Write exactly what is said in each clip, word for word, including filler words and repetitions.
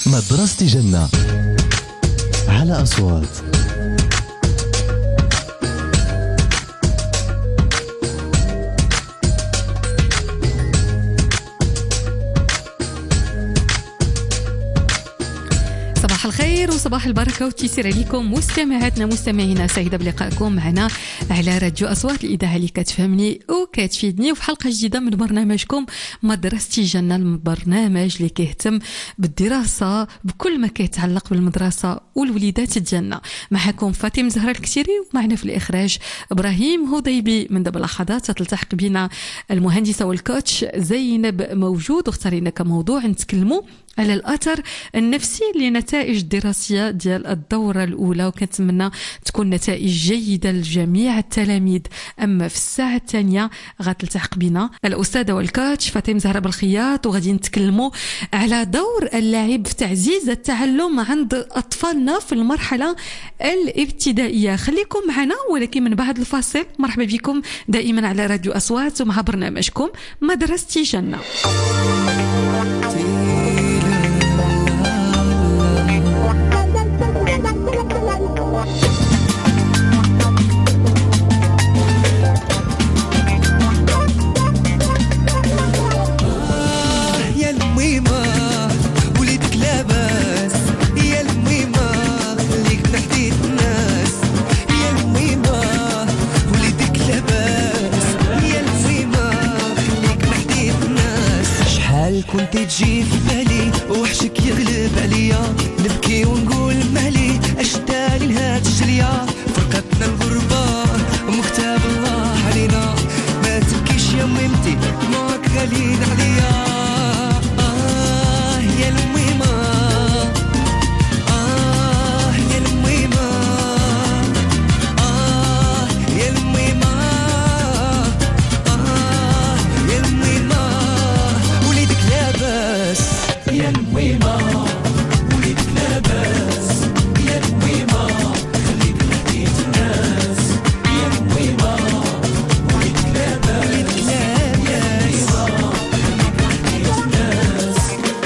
مدرسة جنة على أصوات. صباح الخير وصباح البركة والتيسير عليكم مستمعاتنا مستمعينا، سعيدة بلقائكم معنا على راديو أصوات، الإذاعة اللي كتفهمني وكتفيدني، وفي حلقة جديدة من برنامجكم مدرسة جنة، البرنامج اللي كيهتم بالدراسة بكل ما كيتعلق بالمدرسة والوليدات الجنة. معكم فاطمة زهرة الكتيري، ومعنا في الإخراج إبراهيم هضيبي. من دابا لحظات تلتحق بنا المهندسة والكوتش زينب موجود، واختارينا كموضوع نتكلموا على الأثر النفسي لنتائج الدراسية ديال الدورة الأولى، وكنتمنى تكون نتائج جيدة لجميع التلاميذ. أما في الساعة الثانية غتلتحق بنا الأستاذة والكاتش فاطمة زهرة بالخياط، وغادي نتكلموا على دور اللاعب في تعزيز التعلم عند أطفالنا في المرحلة الابتدائية. خليكم معنا، ولكن من بعد الفاصل. مرحبا بكم دائما على راديو أصوات ومع برنامجكم مدرسة جنة. كنت تجي في بالي وحشك يغلب عليا، نبكي ونقول مالي اشتالي لهاد الشلية، فرقتنا الغربة ومكتاب الله علينا، ما تبكيش يا ميمتي معك غالين عليا. آه يا الميمة، آه يا الميمة، آه يا الميمة، آه يا الميمة، يا الميمة وليدك لاباس، يا الميمة خليك نحكي الناس، يا الميمة وليدك لاباس، يا الميمة خليك نحكي الناس.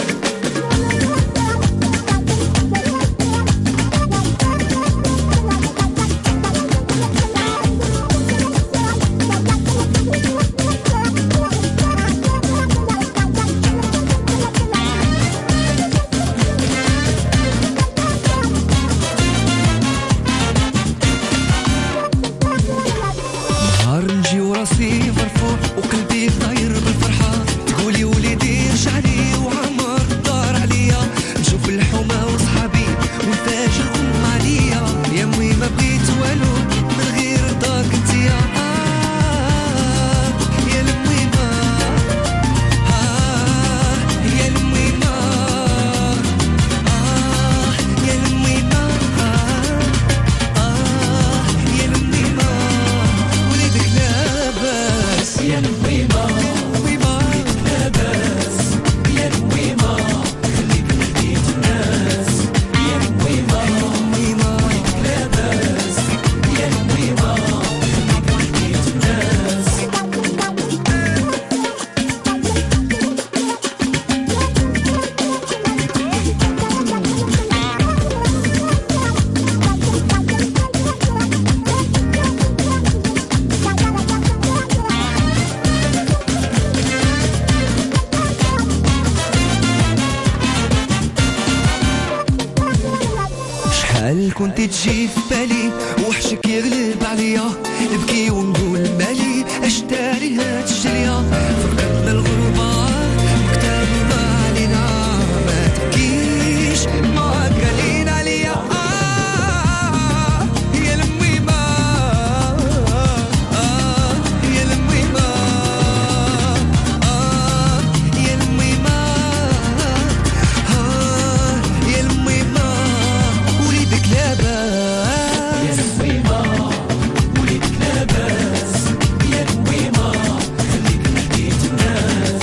كنت تجي في بالي وحشك يغلب عليا، نبكي ونقول مالي اشتاري هاد الشلية، فرقتنا الغربة مكتاب الله علينا، ما تبكيش معاك غالين عليا. آه يا الميمة، آه يا الميمة، آه يا الميمة، آه يا الميمة وليدك لاباس، يا الميمة وليدك لاباس، يا الميمة خليك نحكي الناس.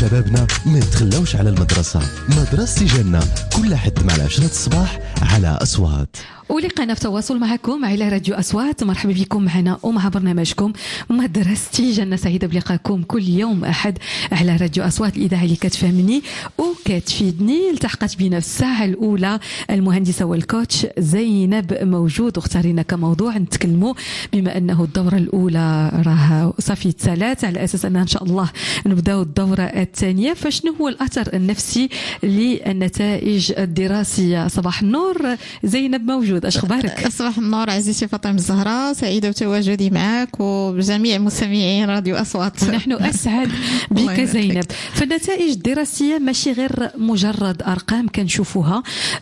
شبابنا ما يتخلاوش على المدرسة. مدرسة جنة كل حد مع العشرة الصباح على أصوات. ولقينا في تواصل معكم على راديو أصوات. مرحبا بكم معنا ومع برنامجكم مدرستي جنة. سعيدة بلقاكم كل يوم أحد على راديو أصوات، الإذاعة اللي كتفهمني وكتفيدني. التحقت بنا في الساعة الأولى المهندسة والكوتش زينب موجود، واختارينا كموضوع نتكلموا بما أنه الدورة الأولى راه صافي ثلاث، على أساس أنها إن شاء الله نبداو الدورة الثانية. فشنو هو الأثر النفسي للنتائج الدراسية؟ صباح النور زينب موجود، اش اخبارك؟ صباح النور عزيزتي فاطمه الزهراء، سعيده بتواجدي معك وبجميع مستمعين راديو اصوات. نحن اسعد بك زينب. فالنتائج الدراسيه ماشي غير مجرد ارقام كنشوفوها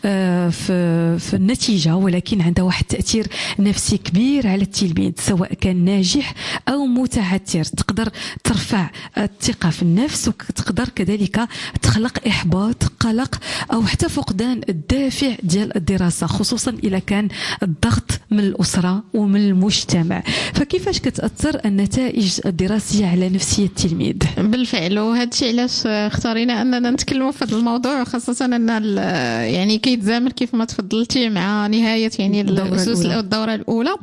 في في النتيجه، ولكن عندها واحد التاثير نفسي كبير على التلميذ، سواء كان ناجح او متعثر. تقدر ترفع الثقه في النفس، وتقدر كذلك تخلق احباط، قلق، او حتى فقدان الدافع ديال الدراسه، خصوصا إذا كان الضغط من الأسرة ومن المجتمع. فكيفاش كتأثر النتائج الدراسية على نفسية التلميذ؟ بالفعل، وهذا الشيء علاش اختارينا أننا نتكلموا في هذا الموضوع، خاصة أن يعني كيتزامن كيف ما تفضلتي مع نهاية يعني الدورة, الدورة الأولى،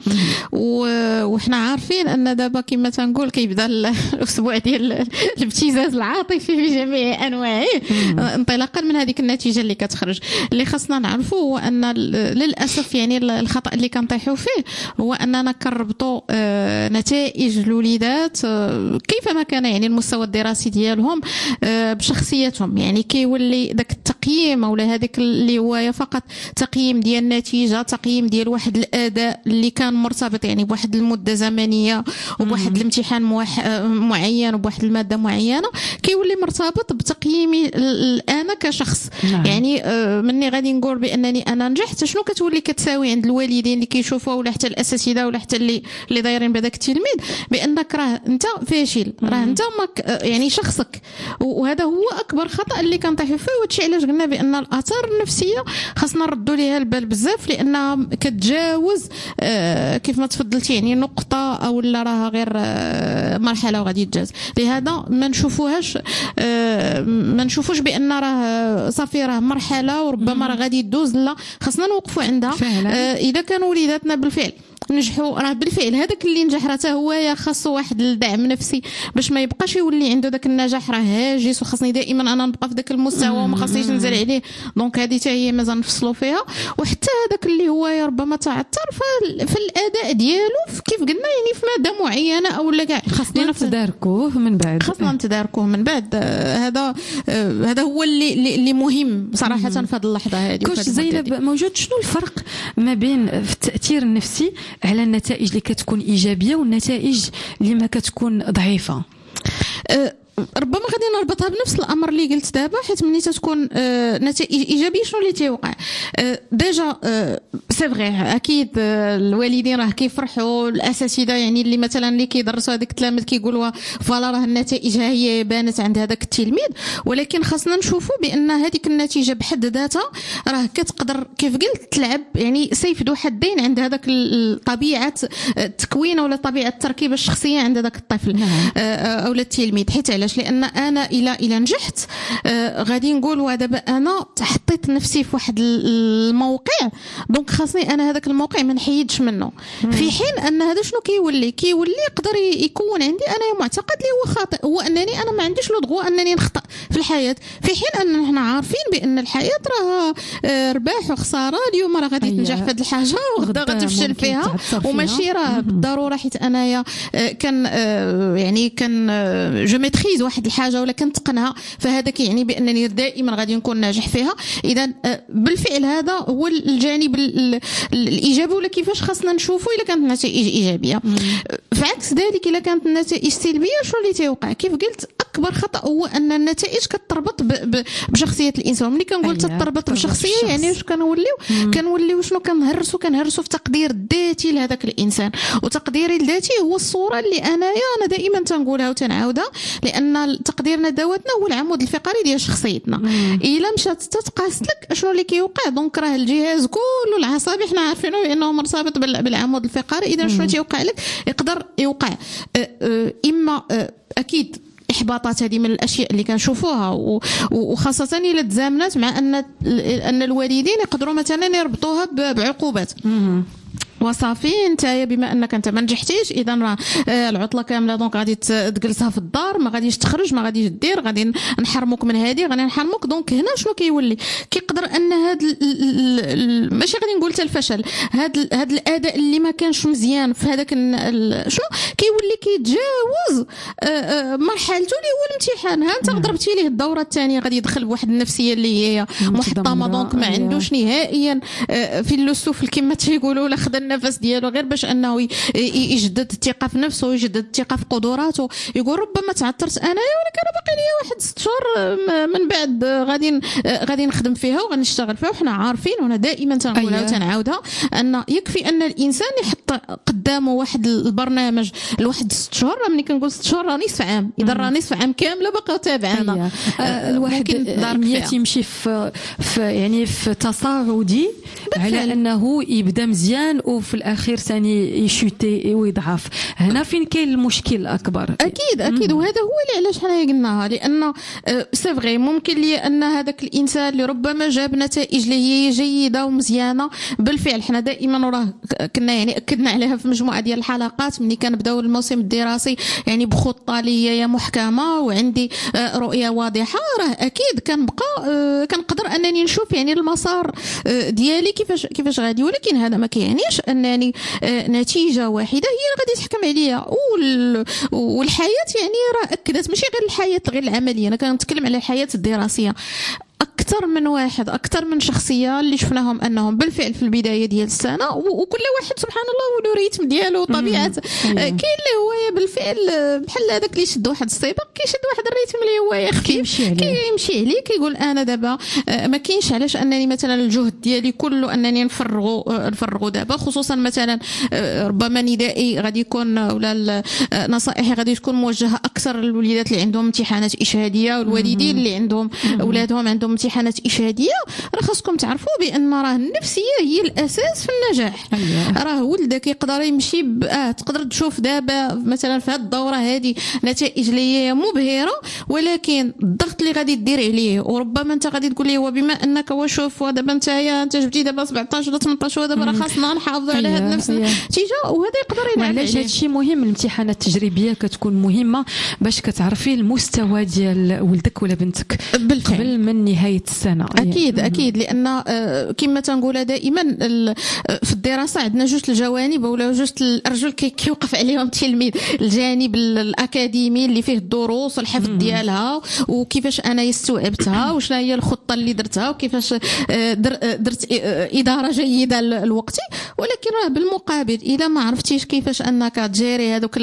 وحنا عارفين أن دابا كما تنقول كيبدا الأسبوع ديال الابتزاز العاطفي في جميع أنواعه، انطلاقا من هذيك النتيجة اللي كتخرج. اللي خاصنا نعرفه هو أن للأسف يعني الخطأ اللي كنطيحوا فيه هو أننا كنربطوا نتائج الوليدات كيفما كان يعني المستوى الدراسي ديالهم بشخصيتهم. يعني كيولي داك التقييم أو هذاك اللي هو فقط تقييم ديال النتيجة، تقييم ديال واحد الأداء اللي كان مرتبط يعني بواحد المدة زمنية وبواحد الامتحان معين وبواحد المادة معينة، كيولي مرتبط بتقييمي أنا كشخص. نعم. يعني مني غادي نقول بأنني أنا نجحت، شنو كتولي كتساوي عند الوالدين اللي كيشوفوا ولا حتى الاساتذه ولا حتى اللي اللي دايرين بهذاك التلميذ بانك راه انت فاشل، راه انت ماك يعني شخصك. وهذا هو اكبر خطا اللي كنطيحوا فيه. وهادشي علاش قلنا بان الاثار النفسيه خاصنا نردوا ليها البال بزاف، لانها كتجاوز آه كيف ما تفضلتي يعني نقطه او لا راها غير آه مرحله وغادي تجاز. لهذا ما نشوفوهاش آه ما نشوفوش بان راه صافي راه مرحله وربما راه غادي تدوز. لا، خاصنا نوقفوا عندها. آه اذا كانوا وليداتنا بالفعل نجحوا، راه بالفعل هذاك اللي نجح راه هو خاصو واحد الدعم نفسي باش ما يبقاش يولي عنده داك النجاح راه هاجس، وخاصني دائما انا نبقى في داك المستوى وما خاصنيش ننزل عليه. دونك هذه حتى هي مازال نفصلوا فيها. وحتى هذاك اللي هو ربما تعثر في الاداء ديالو كيف قلنا يعني في ماده معينه او لا كاع، خاصنا نتداركوه من بعد خاصنا نتداركوه من بعد. هذا هذا هو اللي اللي مهم صراحه في هذه اللحظه هذه. كوش زينب موجود، شنو الفرق ما بين في التاثير النفسي على النتائج اللي كتكون ايجابيه والنتائج اللي ما كتكون ضعيفه؟ أه ربما غادي نربطها بنفس الامر اللي قلت دابا، حيت ملي تتكون آه نتائج ايجابيه شنو اللي تيوقع؟ آه ديجا آه سي فغي اكيد آه الوالدين راه كيفرحوا، الاساتذه يعني اللي مثلا اللي كيدرسوا هذاك التلاميذ كيقولوا فوالا راه النتائج ها هي بانت عند هذاك التلميذ. ولكن خاصنا نشوفوا بان هذيك النتيجه بحد ذاتها راه كتقدر كيف قلت تلعب يعني سيف ذو حدين عند هذاك طبيعه التكوين ولا طبيعه التركيبه الشخصيه عند هذاك الطفل آه او التلميذ. حيت علاش؟ لان انا الى الى نجحت آه غادي نقول دابا انا حطيت نفسي في واحد الموقع، دونك خاصني انا هذاك الموقع ما نحيدش منه. مم. في حين ان هذا شنو كيولي كيولي يقدر يكون عندي انا معتقد اللي هو خاطئ، هو انني انا ما عنديش لو دغوا انني نخطا في الحياه، في حين ان احنا عارفين بان الحياه راه آه رباح وخساره. اليوم راه غادي تنجح في هذه الحاجه وغدا غتفشل فيها، وماشي راه بالضروره حيت انايا آه كان آه يعني كان آه جو ميتريز واحد الحاجه ولا كنتقنها، فهذا كيعني بانني دائما غادي نكون ناجح فيها. اذا بالفعل هذا هو الجانب الايجابي. ولا كيفاش خاصنا نشوفوا الا كانت النتائج ايجابيه. في عكس ذلك الا كانت النتائج سلبيه شنو اللي تيوقع؟ كيف قلت اكبر خطا هو ان النتائج كتربط بشخصيه الانسان. ملي كنقول تتربط بشخصيه يعني واش كنوليو كنوليو شنو كنهرسوا كنهرسوا في تقدير الذاتي لهذاك الانسان. وتقديري الذاتي هو الصوره اللي انايا انا دائما تنقولها وتنعاودها، لان تقديرنا دواتنا هو العمود الفقري ديال شخصيتنا. الا مشات تتقاس لك شنو اللي كيوقع؟ دونك راه الجهاز كله العصبي حنا عارفينه بانه مرتبط بالعمود الفقري. اذا شنو تيوقع لك؟ يقدر يوقع اما اكيد الاحباطات هذه من الاشياء اللي كنشوفوها، وخاصه الا تزامنات مع ان ان الوالدين يقدروا مثلا يربطوها بعقوبات. وصافي انت بما انك انت ما نجحتيش اذا راه العطله كامله دونك غادي تجلسها في الدار، ما غاديش تخرج، ما غاديش دير، غادي نحرموك من هذه، غادي نحرموك. دونك هنا شنو كيولي؟ كيقدر ان هذا ماشي غادي نقول حتى الفشل، هذا هذا الاداء اللي ما كانش مزيان في هذاك شنو كيولي كيتجاوز مرحلته اللي هو الامتحان. ها انت ضربتي ليه الدوره الثانيه غادي يدخل بواحد النفسيه اللي هي محطمه، دونك ما عندوش نهائيا في اللسوف كما تيقولوا لا خد النفس ديالو غير باش انه يجدد الثقه في نفسه ويجدد الثقه في قدراته. يقول ربما تعثرت انايا ولكن باقي لي واحد ست شهور من بعد غادي غادي نخدم فيها وغنشتغل فيها. وحنا عارفين وانا دائما تنقولها أيه. وتنعاودها ان يكفي ان الانسان يحط قدامه واحد البرنامج لواحد ست شهور. ملي كنقول ست شهور راه نصف عام، اذا راه نصف عام كامله باقا تابعنا. أيه. آه الواحد يمشي في, في يعني في تصاعدي على انه يبدا مزيان وفي الاخير ثاني يشوتي ويضعف. هنا فين كاين المشكل الاكبر. اكيد اكيد. وهذا هو اللي علاش حنا قلناها، لان سي فغي ممكن لي ان هذاك الانسان اللي ربما جاب نتائج اللي هي جيده ومزيانه بالفعل. حنا دائما وراه كنا يعني اكدنا عليها في مجموعه ديال الحلقات ملي كنبداو الموسم الدراسي، يعني بخطه اللي هي محكمه وعندي رؤيه واضحه، راه اكيد كنبقى كنقدر انني نشوف يعني المسار ديالي كيفاش كيفاش غادي. ولكن هذا ما كيعنيش انني نتيجه واحده هي اللي غادي تحكم عليا. والحياه يعني راه اكدت ماشي غير الحياه غير العمليه، انا كنتكلم على الحياه الدراسيه. اكثر من واحد اكثر من شخصيه اللي شفناهم انهم بالفعل في البدايه ديال السنه، وكل واحد سبحان الله وله ريتم ديالو وطبيعه. كاين اللي هو بالفعل بحال هذاك اللي يشد واحد السيبق كيشد واحد الريتم اللي هو يخفي كيمشي عليه كيمشي عليه كيقول انا دابا ما كاينش علاش انني مثلا الجهد ديالي كله انني نفرغوا نفرغوا دابا. خصوصا مثلا ربما ندائي غادي يكون ولا نصائحي غادي تكون موجهه اكثر للوليدات اللي عندهم امتحانات اشهاديه والوالدين اللي عندهم اولادهم عندهم امتحانات اشهاديه. راه خاصكم تعرفوا بان راه النفسيه هي الاساس في النجاح. أيوة. راه ولدك يقدر يمشي اه تقدر تشوف دابا مثلا في هذه الدوره هذه نتائج اللي هي مبهره، ولكن الضغط اللي غادي دير عليه وربما انت غادي تقول لي هو بما انك وشوف دابا انت انت جبتي دابا سبعطاش ولا ثمنطاش ودابا راه خاصنا نحافظوا على هذا نفس النتيجه. وهذا يقدر يلعب علاش هذا الشيء مهم. الامتحانات التجريبيه كتكون مهمه باش كتعرفي المستوى ديال ولدك ولا بنتك بالفعل. قبل من نهايه السنه. اكيد يعني. اكيد لان كما تنقولها دائما في الدراسه عندنا جوج الجوانب ولا جوج الارجل كيوقف عليهم التلميذ. الجانب الاكاديمي اللي فيه الدروس والحفظ ديالها وكيفاش انا استوعبتها وشنا هي الخطه اللي درتها وكيفاش درت اداره جيده لوقتي. ولكن راه بالمقابل اذا ما عرفتيش كيفاش انك تجيري هذوك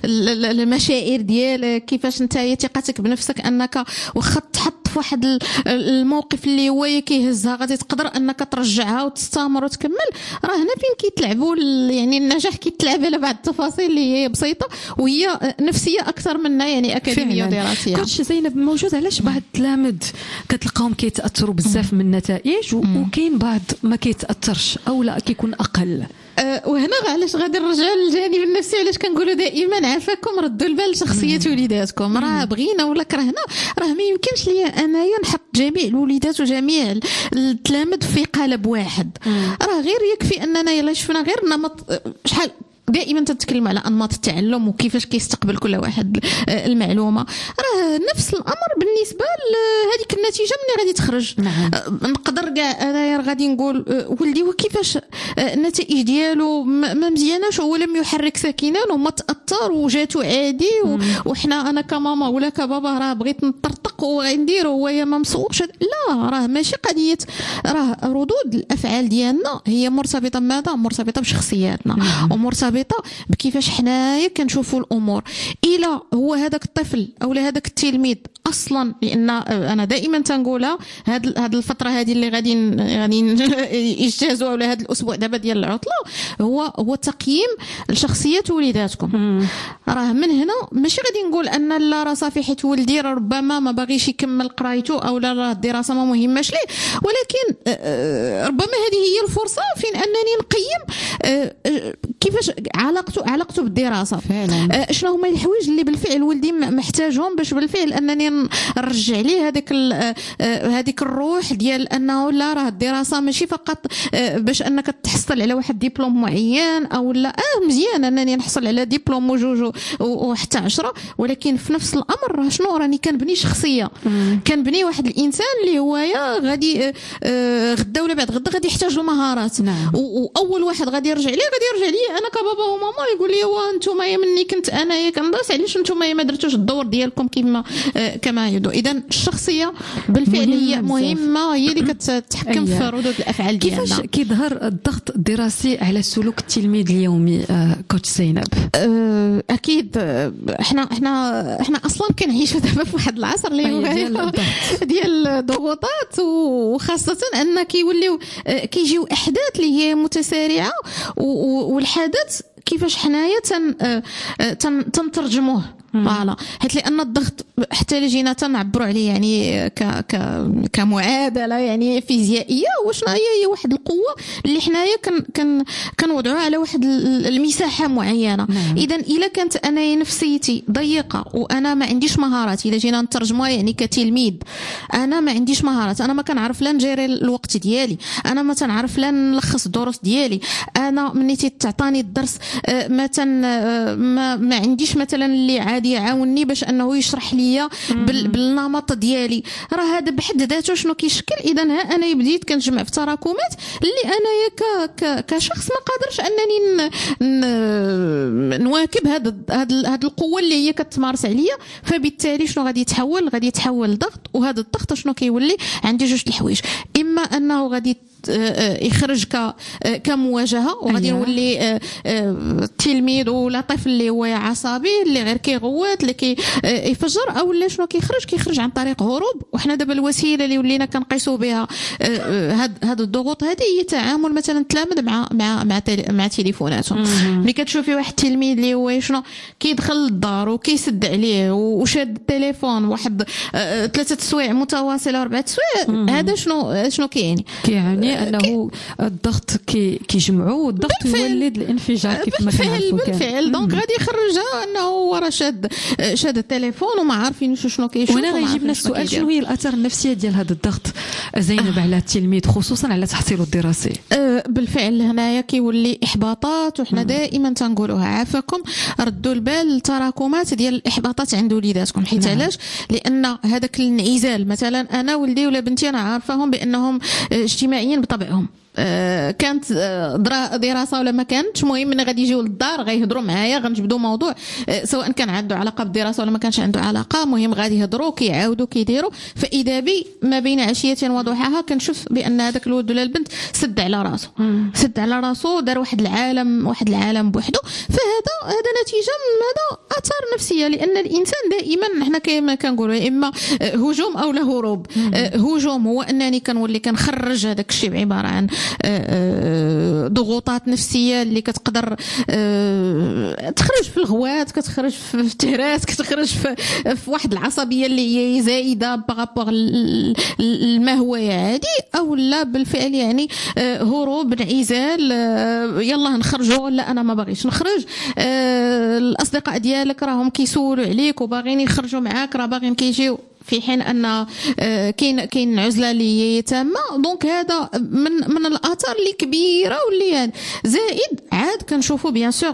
المشاعر ديالك، كيفاش انت ثقتك بنفسك انك واخا تحط في واحد الموقف اللي هو كيهزها غادي تقدر انك ترجعها وتستمر وتكمل. راه هنا فين كيتلعبوا يعني النجاح كيتلعب على بعض التفاصيل اللي هي بسيطه وهي نفسيه اكثر منها يعني اكاديميه ودراسيه. كلشي زينب موجود. علاش بعض التلاميذ كتلقاهم كيتاثروا بزاف من النتائج وكاين بعض ما كيتاثرش او لا كيكون اقل؟ وهنا علاش غادي نرجعوا للجانب النفسي. علاش كنقولوا دائما عافاكم ردوا البال لشخصيه وليداتكم. راه بغينا ولا كرهنا راه ما يمكنش ليا انايا نحط جميع الوليدات وجميع التلاميذ في قالب واحد. راه غير يكفي اننا يلا شفنا غير نمط شحال دائما تتكلم على انماط التعلم وكيفاش كيستقبل كل واحد المعلومه. راه نفس الامر بالنسبه لهذيك النتيجه ملي غادي تخرج. نعم. نقدر كاع انايا غادي نقول ولدي وكيفاش النتائج ديالو ما مزياناش هو لم يحرك ساكنا وما تاثر وجاتو عادي وحنا انا كماما ولا كبابا راه بغيت نطرطق وغندير وهو ما مسوقش. لا راه ماشي قضيه. راه ردود الافعال ديالنا هي مرتبطه بماذا؟ مرتبطه بشخصياتنا. نعم. ومرتبطه بكيفاش حنايا كنشوفوا الامور. الى هو هذاك الطفل او هذاك التلميذ اصلا، لان انا دائما تنقولها هاد هاد الفتره هذه اللي غادي غادي يجتازوا ولا هذا الاسبوع دابا ديال العطله هو هو تقييم لشخصيات وليداتكم. راه من هنا ماشي غادي نقول ان لا راه صافي حيت ولدي ربما ما باغيش يكمل قرايته او لا راه الدراسه ما مهماش ليه، ولكن ربما هذه هي الفرصه فين انني نقيم كيفاش علاقته علاقته بالدراسه فعلا. شنو هما الحوايج اللي بالفعل ولدي محتاجهم باش بالفعل انني نرجع ليه هذيك هذيك الروح ديال انه لا راه الدراسه ماشي فقط باش انك تحصل على واحد دبلوم معين او لا اه مزيان انني نحصل على دبلوم وجوج وحتى عشرة، ولكن في نفس الامر راه شنو راني كنبني شخصيه، كنبني واحد الانسان اللي هو غادي غدا ولا بعد غدا غادي يحتاج لمهارات. نعم. واول واحد غادي يرجع ليه غادي يرجع ليه انا كبابا وماما يقول لي وا انتم يا مني كنت انايا كندرس علاش انتم ما درتوش الدور ديالكم كما كما يدو. اذا الشخصيه بالفعل هي مهمه، هي اللي كتتحكم في ردود الافعال ديالنا. كيفاش كيظهر الضغط الدراسي على سلوك التلميذ اليومي كوتش زينب؟ اكيد احنا احنا احنا اصلا كنعيشوا دابا في واحد العصر اللي هو ديال ديال الضغوطات، وخاصه ان كيوليو كيجيو احداث اللي هي متسارعه، والحدث كيفاش حنايا تن تنترجموه فوالا، حيت لان الضغط حتى اللي جينا تنعبروا عليه يعني ك ك كمعادله يعني فيزيائيه، وشنو هي هي واحد القوه اللي حنايا كن كن كنوضعوها على واحد المساحه معينه. اذا الا كانت انا نفسيتي ضيقه وانا ما عنديش مهارات، الا جينا نترجموها يعني كتلميذ انا ما عنديش مهارات، انا ما كنعرف لا نجيري الوقت ديالي، انا ما تنعرف لا نلخص الدروس ديالي، انا مني تعطاني الدرس ما تن ما, ما عنديش مثلا اللي عادي يعاونني باش انه يشرح لي بالنمط ديالي، راه هذا بحد ذاته شنو كيشكل. اذا ها انا بديت كنجمع في تراكمات اللي انايا ك كشخص ما قادرش انني نواكب هذا هذه القوه اللي هي كتمارس عليا، فبالتالي شنو غادي يتحول غادي يتحول ضغط. وهذا الضغط شنو كيولي عندي جوج الحوايج، اما انه غادي يخرج ك كمواجهه وغادي يولي التلميذ ولا طفل اللي هو عصبي اللي غير كيغوت اللي كيفجر، او لا شنو كيخرج كيخرج عن طريق هروب. وحنا دابا الوسيله اللي ولينا كنقيسوا بها هاد هاد الضغوط هذه هي التعامل مثلا التلاميذ مع مع مع, مع تليفوناتهم. ملي كتشوفي واحد التلميذ اللي هو شنو كيدخل للدار وكيسد عليه وشاد التليفون واحد ثلاثه سوايع متواصله اربعه سوايع، هذا شنو شنو كيعني كيعني انه الضغط كي كيجمعوا والضغط يولد الانفجار كيف ما كنعرفوا. بالفعل دونك غادي يخرجها انه هو راه شاد شاد التليفون وما عارفينش شنو كيشوف. وانا غيجيبنا السؤال شنو هي الاثار النفسيه ديال هذا الضغط زينب على التلميذ خصوصا على تحصيله الدراسي؟ أه بالفعل هنايا كيولي احباطات، وحنا دائما تنقولوها عافاكم ردوا البال التراكمات ديال الاحباطات عند وليداتكم. حيت علاش؟ لان هذاك الانعزال مثلا انا ولدي ولا بنتي انا عارفاهم بانهم اجتماعيين بطبعهم، كانت دراسه ولا ما كانتش مهم، من غادي يجيو للدار غيهضروا معايا غنجبدوا موضوع سواء كان عنده علاقه بالدراسه ولا ما كانش عنده علاقه، مهم غادي يهضروا كيعاودوا كيديروا. فاذا بي ما بين عشيه وضحاها كنشوف بان هذاك الولد ولا البنت سد على راسه سد على راسه دار واحد العالم واحد العالم بوحده. فهذا هذا نتيجه من هذا اثار نفسيه، لان الانسان دائما حنا كما كنقولوا اما هجوم او لا هروب. هجوم هو انني كنولي كنخرج هذاك الشيء بعباره عن ضغوطات نفسيه اللي كتقدر تخرج في الغوات، كتخرج في التهرات، كتخرج في, في واحد العصبيه اللي هي زايده بارابور ما هو عادي، او لا بالفعل يعني هروب انعزال يلا نخرجوا لا انا ما باغيش نخرج. الاصدقاء ديالك راهم كيسولوا عليك وباغيين يخرجوا معاك راه باغيين كيجيو، في حين ان كاين كاين عزله اللي هي تامه. دونك هذا من من الاثار اللي كبيره واللي زائد عاد كنشوفوا بيان سور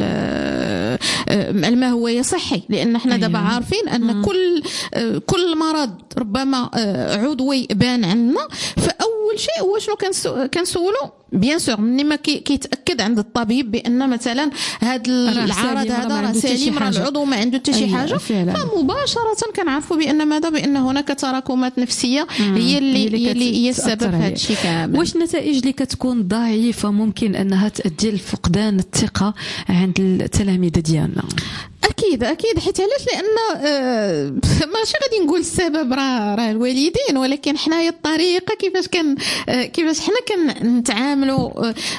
ما هو صحي، لان حنا دابا عارفين ان كل كل مرض ربما عضوي بان عندنا. فاول شيء هو شنو كنسولوا بيان سور مني ما كيتاكد عند الطبيب بان مثلا هذا العرض هذا راه سليم، راه العضو ما عنده حتى شي حاجه، فمباشره كنعرفوا بان ماذا بان هناك تراكمات نفسيه هي اللي هي اللي هي السبب في هذا الشيء كامل. واش النتائج اللي كتكون ضعيفه ممكن انها تؤدي لفقدان الثقه عند التلاميذ ديالنا؟ اكيد اكيد حيت علاش؟ لان آه ماشي غادي نقول السبب راه راه الوالدين، ولكن حنايا الطريقه كيفاش كان آه كيفاش حنا كنتعاملوا آه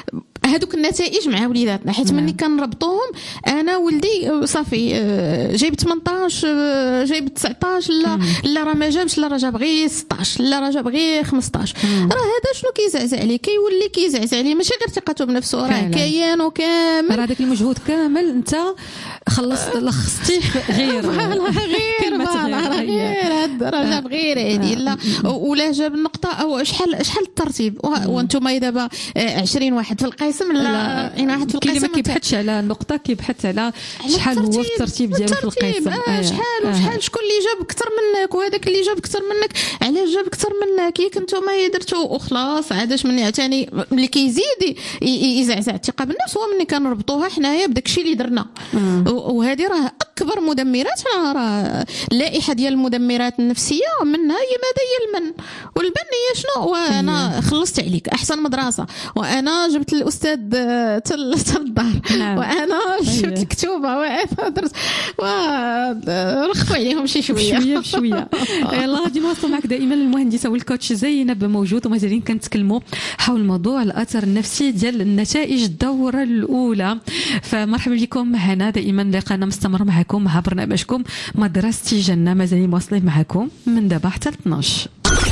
هذوك النتائج مع وليداتنا، حيت ملي كنربطوهم انا ولدي صافي جايب ثمنطاش جايب تسعطاش، لا لا راه ما جابش، لا راه جاب غير ستطاش، لا راه جاب غير خمسطاش، راه هذا شنو كيزعزع عليه؟ كيولي كيزعزع عليه ماشي غير ثقته بنفسه، راه كيان وكامل، راه هذاك المجهود كامل انت خلصت لخصتيه غير غير راه غير هذا راه جاب غير هذه، لا ولا جاب النقطه او شحال شحال الترتيب، وانتم دابا عشرين واحد في القسم، لا عين واحد في القسم ما كيبحثش على النقطه، كيبحث على شحال هو الترتيب ديالو في القسم، آه شحال وشحال شكون اللي جاب اكثر منك، وهذاك اللي جاب اكثر منك علاش جاب اكثر منك، ياك نتوما درتو وخلاص. عادش من ثاني اللي كيزيد يزعزع الثقه بالنفس هو ملي كنربطوها حنايا بداك الشيء اللي درنا، وهذه راه اكبر مدمرات، راه اللائحه ديال المدمرات النفسيه منها هي ماذا هي المن والبن، هي شنو؟ وانا خلصت عليك احسن مدرسه، وانا جبت الاستاذ تل الدار، وانا جبت الكتوبه، وانا درت ورخفوا عليهم شي شويه شويه بشويه. يلا غادي نواصلوا معك دائما المهندسه والكوتش زينب موجود، ومازالين كنتكلموا حول موضوع الاثر النفسي ديال النتائج الدوره الاولى. فمرحبا بكم معنا، دائما لقانا مستمر معكم مع برنامجكم مدرسة جنة، مازالين مواصلين معكم من دابا حتى اثناش.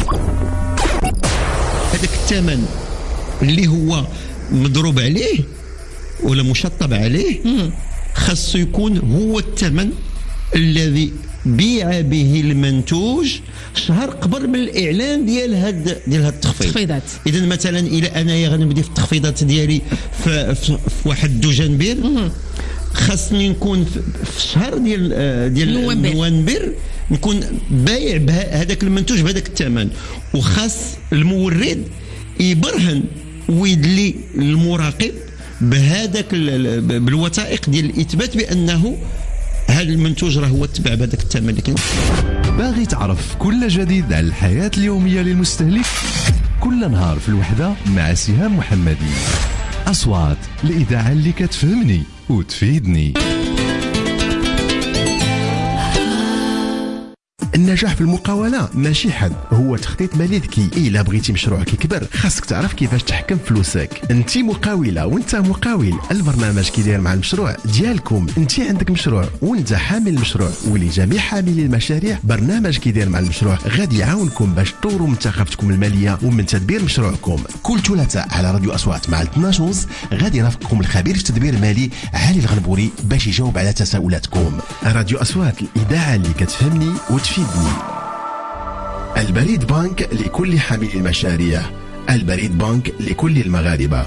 هذاك الثمن اللي هو مضروب عليه ولا مشطب عليه خاصو يكون هو الثمن الذي بيع به المنتوج شهر قبل من الاعلان ديال هاد ديال هاد التخفيضات. اذا مثلا الى انايا غنبدي في التخفيضات ديالي في, في, في واحد دوجنبير، خاصني نكون في الشهر ديال ديال نوفمبر نكون بايع بهذاك المنتوج بهذاك الثمن، وخاص المورد يبرهن ويدلي المراقب بهذاك بالوثائق ديال الاثبات بانه هذا المنتوج راه هو تبع بهذاك الثمن اللي كاين. باغي تعرف كل جديد على الحياة اليومية للمستهلك؟ كل نهار في الوحدة مع سهام محمدي. أصوات الإذاعة اللي كتفهمني وتفيدني. النجاح في المقاولة ماشي حد، هو تخطيط مالي ذكي. إلا بغيتي مشروعك يكبر خاصك تعرف كيفاش تحكم فلوسك. انت مقاولة وانت مقاول، البرنامج كيدير مع المشروع ديالكم. انت عندك مشروع وانت حامل المشروع، ولجميع حاملي المشاريع برنامج كيدير مع المشروع غادي يعاونكم باش تطوروا من ثقافتكم المالية ومن تدبير مشروعكم. كل ثلاثاء على راديو أصوات مع اثناش ونص غادي يرافقكم الخبير في التدبير المالي علي الغنبوري باش يجاوب على تساؤلاتكم. راديو أصوات الإذاعة اللي كتفهمني وتفيدني. البريد بانك لكل حامل المشاريع، البريد بانك لكل المغاربة.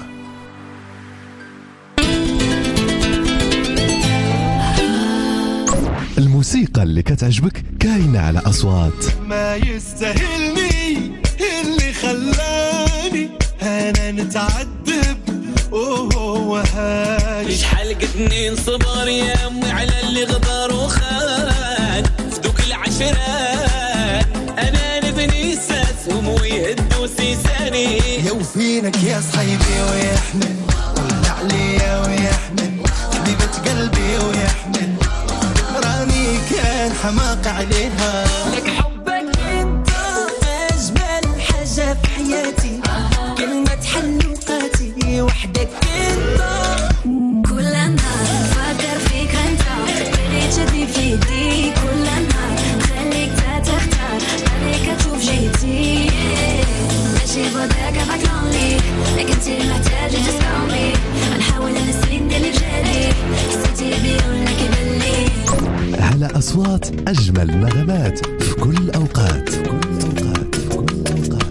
الموسيقى اللي كتعجبك كاينة على أصوات. ما يستاهلني اللي خلاني أنا نتعذب وهو هاني. شحال قدني نصبر يا أمي على اللي غدر وخان في دوك العشرات، أنا نبني ساسهم ويهدوا سيساني. يا وفينك يا صحيبي ويحمل ولا عليا ويحمل حبيبة قلبي ويحمل، راني كان حماق عليها. لك حبك انت أجمل حاجة في حياتي، كلمة حلوقاتي وحدك انت. كل نهار فكر فيك انت، اللي تشدني في يدي كل نهار، خليك تختار عليك تشوف جيتي، ماشي بوداك ابعت لونلي، لكن انتي محتاجة تسمعوني، نحاول نسيت اللي بجالي، حسيتي بيه ولا كيبلي. على أصوات أجمل نغمات في كل الأوقات، في كل الأوقات، في كل الأوقات.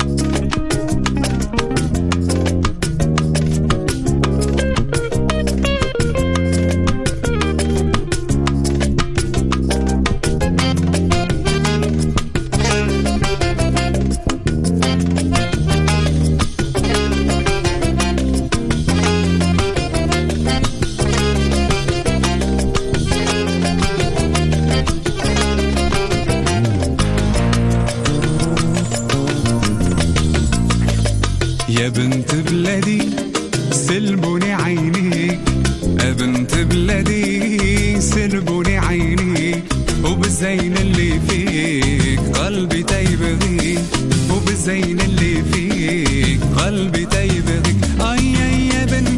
يا بنت بلادي سلبوني عينيك، يا بنت بلادي سلبوني عينيك، وبالزين اللي فيك قلبي تيبغيك، وبالزين اللي فيك قلبي تيبغيك. اي يا بنت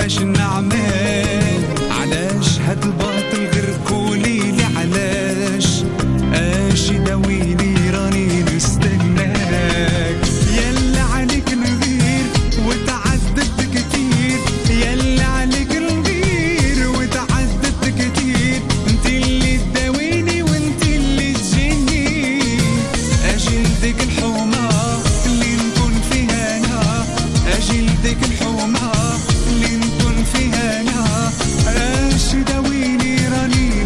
كيفاش نعمل علاش هاد الباطل غير قولي لي علاش اش داويني راني نستناك يلا عليك نغير وتعذبت كتير يلا عليك نغير وتعذبت كتير انت اللي تداويني وانت اللي تجيني اجي لديك الحومة اللي نكون فيها انا اجي لديك الحومة اللي نكون فيها انا اش داويني راني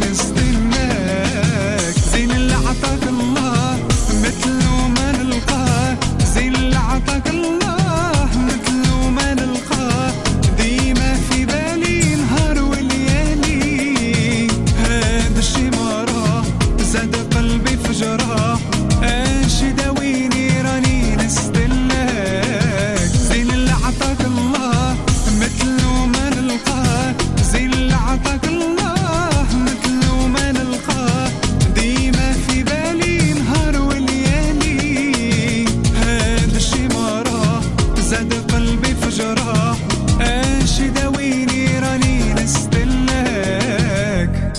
نستناك زين اللي عطاك الله مثلو ما نلقاه زين اللي عطاك الله مثلو ما نلقاه ديما في بالي نهار وليالي هذا الشي ما راه زاد قلبي فجراه اش داويني راني نستناك زين اللي عطاك الله مثلو ما نلقاه زين اللي عطاك الله مثلو ما نلقاه ديما في بالي نهار وليالي هذا الشي ما راه زاد قلبي فجراه اش داويني راني نستناك.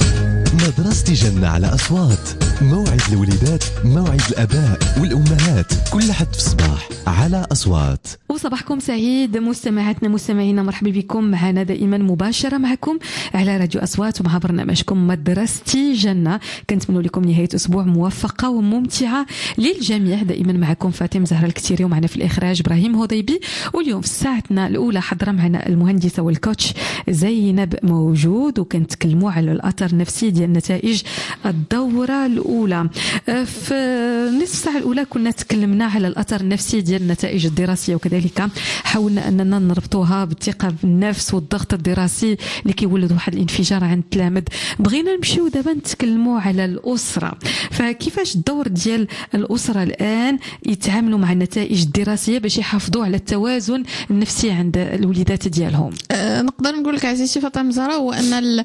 مدرسة جنة على أصوات، موعد الوليدات، موعد الآباء والأمهات، كل حد في الصباح على أصوات. وصباحكم سعيد مستمعاتنا مستمعينا، مرحبا بكم معنا دائما مباشرة معكم على راديو أصوات ومع برنامجكم مدرستي جنة. كنتمنى لكم نهاية أسبوع موفقة وممتعة للجميع. دائما معكم فاطمة زهرة الكتيري ومعنا في الإخراج إبراهيم هضيبي. واليوم في ساعتنا الأولى حضر معنا المهندسة والكوتش زينب موجود، وكنتكلموا على الأثر النفسي ديال نتائج الدورة الأولى. في نصف الساعة الأولى كنا تكلمنا على الأثر النفسي ديال النتائج الدراسية، وكذلك حاولنا أننا نربطوها بالثقة بالنفس والضغط الدراسي اللي كيولد واحد الانفجار عند التلاميذ. بغينا نمشيو دابا نتكلموا على الأسرة، فكيفاش الدور ديال الأسرة الآن يتعاملوا مع النتائج الدراسية باش يحافظوا على التوازن النفسي عند الوليدات ديالهم. أه نقدر نقول لك عزيزتي فاطمة زهرة هو أن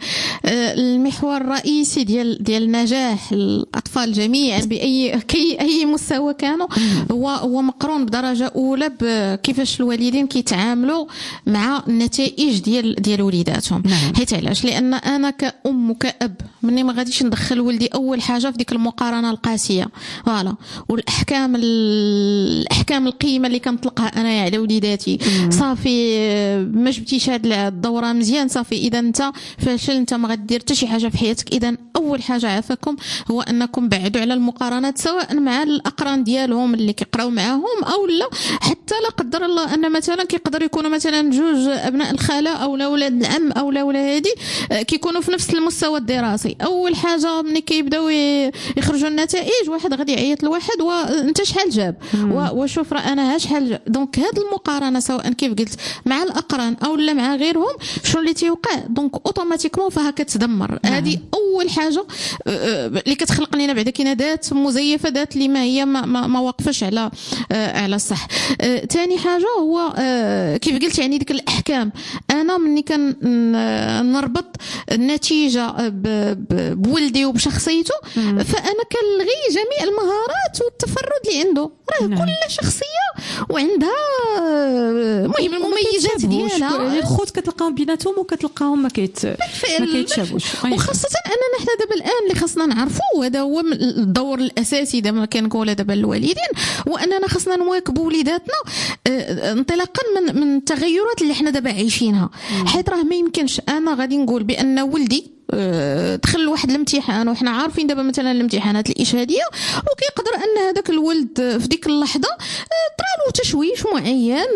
المحور الرئيسي ديال ديال نجاح الأطفال جميعا بأي كي أي مستوى كانوا هو هو مقرون بدرجة أولى بكيفاش الوالدين كيتعاملوا مع النتائج ديال ديال وليداتهم. نعم. حيت علاش؟ لأن أنا كأم وكأب مني ما غاديش ندخل ولدي أول حاجة في ديك المقارنة القاسية فوالا، والأحكام الأحكام القيمة اللي كنطلقها أنا على وليداتي. صافي ما جبتيش هاد الدورة مزيان، صافي إذا أنت فاشل، أنت ما غدير حتى شي حاجة في حياتك. إذا أول حاجة عافاكم هو أنكم بعدوا على المقارنات، سواء مع الأقران ديالهم اللي كيقراو معاهم أو لا، حتى لا قدر الله أن مثلا كيقدر يكونوا مثلا جوج أبناء الخالة أو لا ولاد العم أو لا ولا هادي كيكونوا في نفس المستوى الدراسي. أول حاجة ملي كيبداو يخرجوا النتائج واحد غادي يعيط لواحد وأنت شحال جاب وشوف راه أنا ها شحال جاب. دونك هاد المقارنة سواء كيف قلت مع الأقران أو لا مع غيرهم شنو اللي تيوقع؟ دونك أوتوماتيكمون فها كتدمر. هذه أول حاجة اللي كتخلق لنا بعدا كاينه ذات مزيفه، ذات اللي ما هي ما, ما, ما واقفش على على الصح. ثاني حاجه هو كيف قلت يعني ديك الاحكام. انا ملي كان نربط النتيجه بولدي وبشخصيته فانا كنلغي جميع المهارات والتفرد اللي عنده. راه كل شخصيه وعندها المهم المميزات ديالها. الخوت كتلقاهم بيناتهم وكتلقاهم ما كيت ما كيتشابوش، وخاصه اننا حنا دابا الان اللي خاصنا نعرفوا وهذا هو الدور الاساسي دابا كنقولها دابا الوالدين، واننا خاصنا نواكبوا وليداتنا انطلاقا من من التغيرات اللي حنا دابا عايشينها. حيت راه ما يمكنش انا غادي نقول بان ولدي دخل واحد الامتحان وحنا عارفين دابا مثلا الامتحانات الاشهاديه وكيقدر ان هذاك الولد في ديك اللحظه طرالو تشويش معين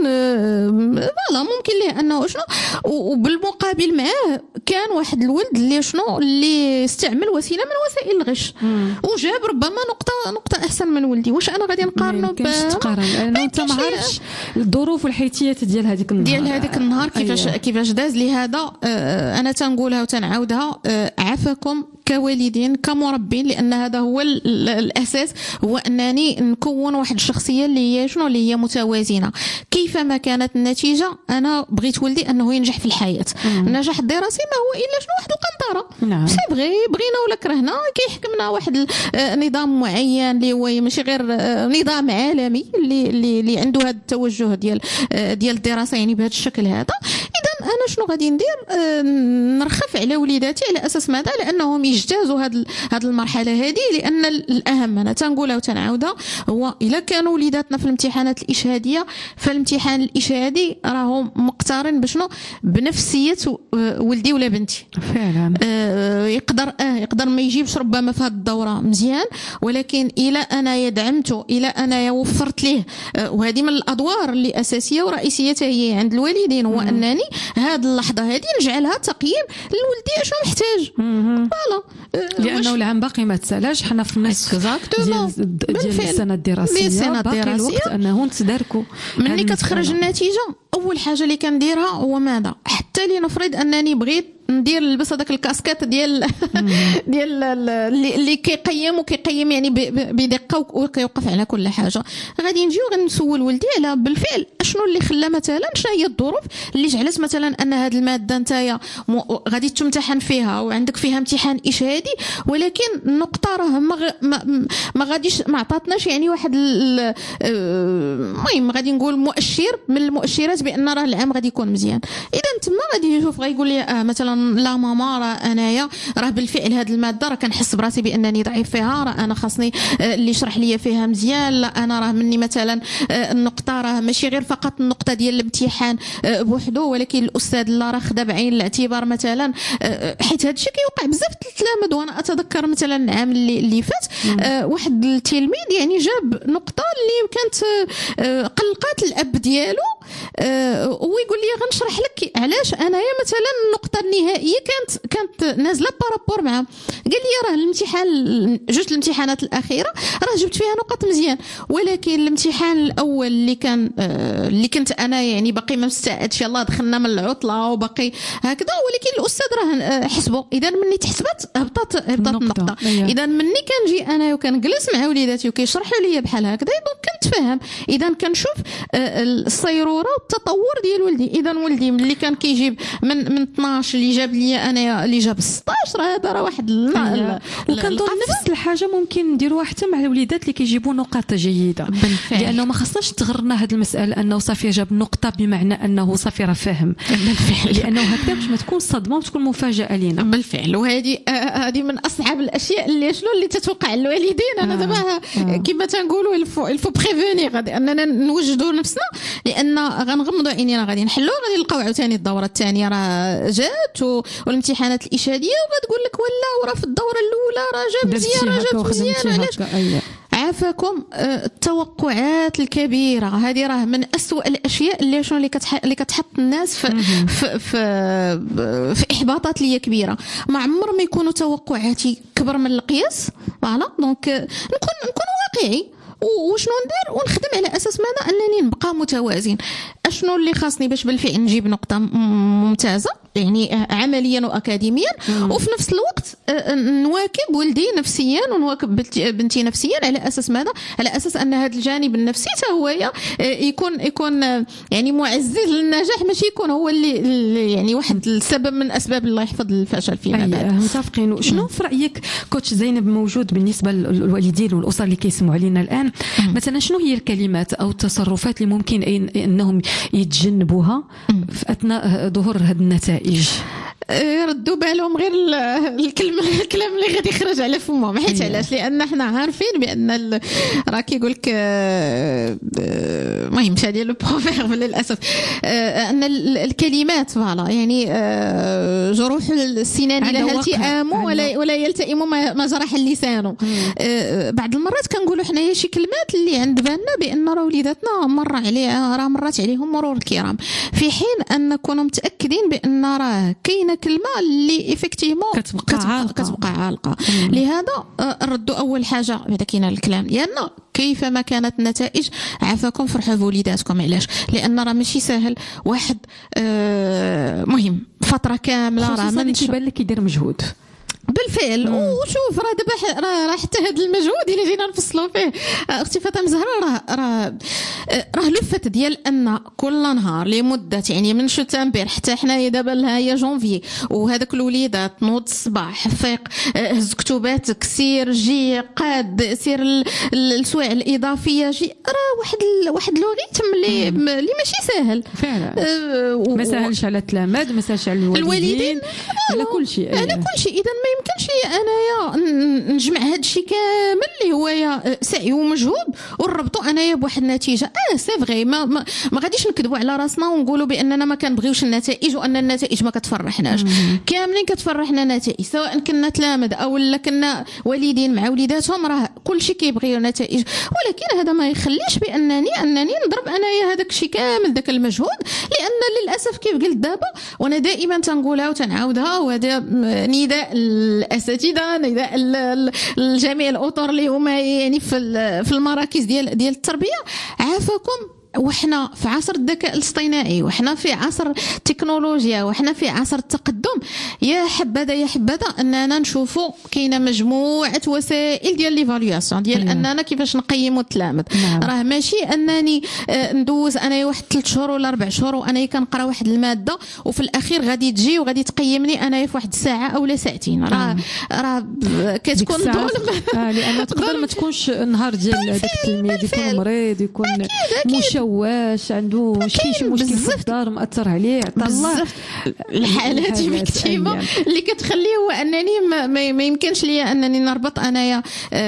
فوالا ممكن ليه انه شنو، وبالمقابل معاه كان واحد الولد اللي شنو اللي استعمل وسيله من وسائل الغش وجاب ربما نقطه نقطه احسن من ولدي. واش انا غادي نقارنه تقارن لانه انت ما عارفش الظروف والحيتيات ديال هذيك النهار ديال هذاك النهار كيفاش أيه. كيفاش داز لهذا. انا تنقولها وتنعاودها عافاكم كوالدين كمربين، لان هذا هو الاساس، هو انني نكون واحد الشخصيه اللي هي شنو اللي هي متوازنه. كيفما كانت النتيجه انا بغيت ولدي انه ينجح في الحياه. مم. النجاح الدراسي ما هو الا شنو واحد القنطره. نعم. سي بغي بغينا ولا كرهنا كيحكمنا واحد النظام معين اللي هو ماشي غير نظام عالمي اللي اللي, اللي عنده هذا التوجه ديال ديال الدراسه يعني بهذا الشكل هذا. اذا انا شنو غادي ندير؟ آه نرخف على وليداتي على اساس ماذا؟ لانهم يجتازوا هذه هذه المرحله هذه، لان الاهم انا تنقولها وتنعاودها هو الا كانوا وليداتنا في الامتحانات الاشهاديه، فالامتحان الاشهادي راهو مقترن بشنو؟ بنفسيه ولدي ولا بنتي فعلا. آه يقدر اه يقدر ما يجيبش ربما في هذه الدوره مزيان، ولكن الى انا يدعمته، الى انا وفرت ليه آه وهذه من الادوار اللي اساسيه ورئيسيه هي عند الوالدين، هو انني هذه اللحظه هذه نجعلها تقييم لولدي اش محتاج. فوالا آه لانه العام باقي ما تسالاش، حنا في النص ديال ديال السنه الدراسيه، باقي الوقت انه نتداركوا. ملي كتخرج النتيجه اول حاجه اللي كنديرها هو ماذا؟ حتى لنفرض انني بغيت ندير نلبس هذاك الكاسكيت ديال ديال اللي كيقيم وكيقيم يعني بدقه وكيوقف على كل حاجه، غادي نجي وغنسول ولدي على بالفعل شنو اللي خلى مثلا، شنو هي الظروف اللي جعلت مثلا ان هذه الماده نتايا غادي تمتحن فيها وعندك فيها امتحان اشهادي، ولكن النقطه راه ما ما غاديش ما عطاتناش يعني واحد المهم غادي نقول مؤشر من المؤشرات بان راه العام غادي يكون مزيان. اذا تما غادي يشوف غيقول لي اه مثلا لا ماما راه انايا راه بالفعل هذه الماده راه كنحس براسي بانني ضعيف فيها، راه انا خاصني اللي يشرح لي فيها مزيان، لا انا راه مني مثلا النقطه راه ماشي غير فقط النقطه ديال الامتحان بوحده، ولكن الاستاذ لا راه خدا بعين الاعتبار مثلا، حيت هذا الشيء كيوقع بزاف التلاميذ. وانا اتذكر مثلا العام اللي, اللي فات واحد التلميذ يعني جاب نقطه اللي كانت قلقات الاب ديالو، ويقول لي غنشرح لك علاش انايا مثلا النقطه النهائيه كانت كانت نازله بارابور معاه. قال لي راه الامتحان جوج الامتحانات الاخيره راه جبت فيها نقط مزيان، ولكن الامتحان الاول اللي كان اللي كنت انا يعني باقي ما مستعدش، يلاه دخلنا من العطله وباقي هكذا، ولكن الاستاذ راه حسبه. اذا مني تحسبت هبطت هبطت النقطه. اذا مني كنجي انا وكنجلس مع وليداتي وكيشرحوا لي بحال هكذا دونك كنتفهم، اذا كنشوف الصيروره والتطور ديال ولدي. اذا ولدي ملي كان كيجيب من من اثناش اللي جاب لي انايا اللي جاب ستطاش، راه هذا راه واحد وكنظن نفس الحاجه ممكن نديروها حتى مع الوليدات اللي كيجيبوا نقاط جيده بالفعل. لانه ما خصناش تغرنا هذه المساله انه صافي جاب نقطه بمعنى انه صافي راه فاهم بالفعل، لانه هكذا باش ما تكون صدمه وتكون مفاجاه لينا بالفعل. وهذه هذه من اصعب الاشياء اللي شنو اللي تتوقع الوالدين. انا دابا آه. آه. كما تنقولوا الفو الفو بريفوني غادي اننا نوجدوا نفسنا، لان غنغمضوا عينينا غادي نحلوا غادي نلقاو عاوتاني الدوره الثانيه راه جات والامتحانات الاشهاديه وغتقول لك ولا وراه في الدوره الاولى راه جاب مزيان راه جاب مزيان. علاش عافاكم؟ التوقعات الكبيره هذه راه من أسوأ الاشياء اللي شنو اللي كتح... اللي كتحط الناس في في, في في احباطات ليا كبيره. ما عمر ما يكونوا توقعاتي كبر من القياس. فوالا دونك نكون نكون واقعي وشنو ندير ونخدم على اساس ماذا؟ انني نبقى متوازن. اشنو اللي خاصني باش بالفعل نجيب نقطه ممتازه يعني عمليا واكاديميا، وفي نفس الوقت نواكب ولدي نفسيا ونواكب بنتي نفسيا على اساس ماذا؟ على اساس ان هذا الجانب النفسي حتى هو يكون يكون يعني معزز للنجاح، ماشي يكون هو اللي يعني واحد السبب من اسباب الله يحفظ الفشل فيما بعد. متفقين. شنو في رايك كوتش زينب موجود بالنسبه للوالدين والاسر اللي كيسمعوا علينا الان؟ مثلا شنو هي الكلمات او التصرفات اللي ممكن انهم يتجنبوها في اثناء ظهور هذه النتائج؟ يردوا بالهم غير الكلمه الكلام اللي غادي يخرج على فمهم. حيت علاش؟ لان حنا عارفين بان راه كيقول لك المهم شادي ديال البروفيرب للاسف ان الكلمات فوالا يعني جروح السنان لها التئام ولا ولا يلتئم ما جرح اللسان. بعض المرات كنقولوا حنايا شي كلمات اللي عند بالنا بان راه وليداتنا مر عليها راه مرات عليهم مرور الكرام، في حين ان نكونوا متاكدين بان راه كاينه كلمه اللي افكتيفمون كتبقى عالقه, كتبقى عالقة. لهذا ردوا اول حاجه هذا كاين الكلام لان كيفما كانت النتائج عافاكم فرحوا بوليداتكم. علاش؟ لان راه ماشي سهل واحد آه مهم فتره كامله راه من كيبان لك يدير مجهود بالفعل. وشوف راه دابا راه حتى هذا المجهود اللي جينا نفصلوا فيه اختي فاطمه زهره راه راه راه لفت ديال ان كل نهار لمده يعني من شتنبر حتى حنايا دابا هي جونفي وهذاك الوليدات نوض الصباح فيق هز كتباتك سير جي قاد سير السوايع الاضافيه جي راه واحد واحد لوغيتم اللي اللي ماشي ساهل فعلا. أه ما ساهلش على التلاميذ ما ساهلش على الوالدين على كل شيء على كل شيء. اذا ما يمكنش انايا نجمع هذا الشيء كامل اللي هو سعي ومجهود ونربطوا انايا بواحد النتيجه. اه سي فغي ما, ما, ما غاديش نكذبوا على راسنا ونقولوا باننا ما كنبغيوش النتائج وان النتائج ما كتفرحناش. كاملين كتفرحنا نتائج سواء كنا تلامذ او لا كنا والدين مع وليداتهم راه كل شيء كيبغيو نتائج. ولكن هذا ما يخليش بانني انني نضرب انايا هذاك الشيء كامل ذاك المجهود لان للاسف كيف قلت دابا وانا دائما تنقولها وتنعاودها وهذا نداء الاساتذه نداء الجميع الاطر اللي هما يعني في في المراكز ديال ديال التربيه عافاكم. وحنا في عصر الذكاء الاصطناعي وحنا في عصر التكنولوجيا وحنا في عصر التقدم يا حبذا يا حبذا اننا نشوفوا كاينه مجموعه وسائل ديال ليفالواسيون ديال مم. اننا كيفاش نقيموا التلامذ. نعم. راه ماشي انني ندوز انا واحد ثلاث شهور ولا اربع شهور وانا كنقرا واحد الماده وفي الاخير غادي تجي وغادي تقيمني انا في واحد الساعه او لا ساعتين. راه راه كتكون ظلم آه لان تقدر ما تكونش النهار ديال داك التلميذ يكون مريض يكون مشواش عنده شي مشكل في الدار مأثر عليه عطا الله الحالات مكتيبه اللي كتخليه هو انني ما, ما يمكنش ليا انني نربط انايا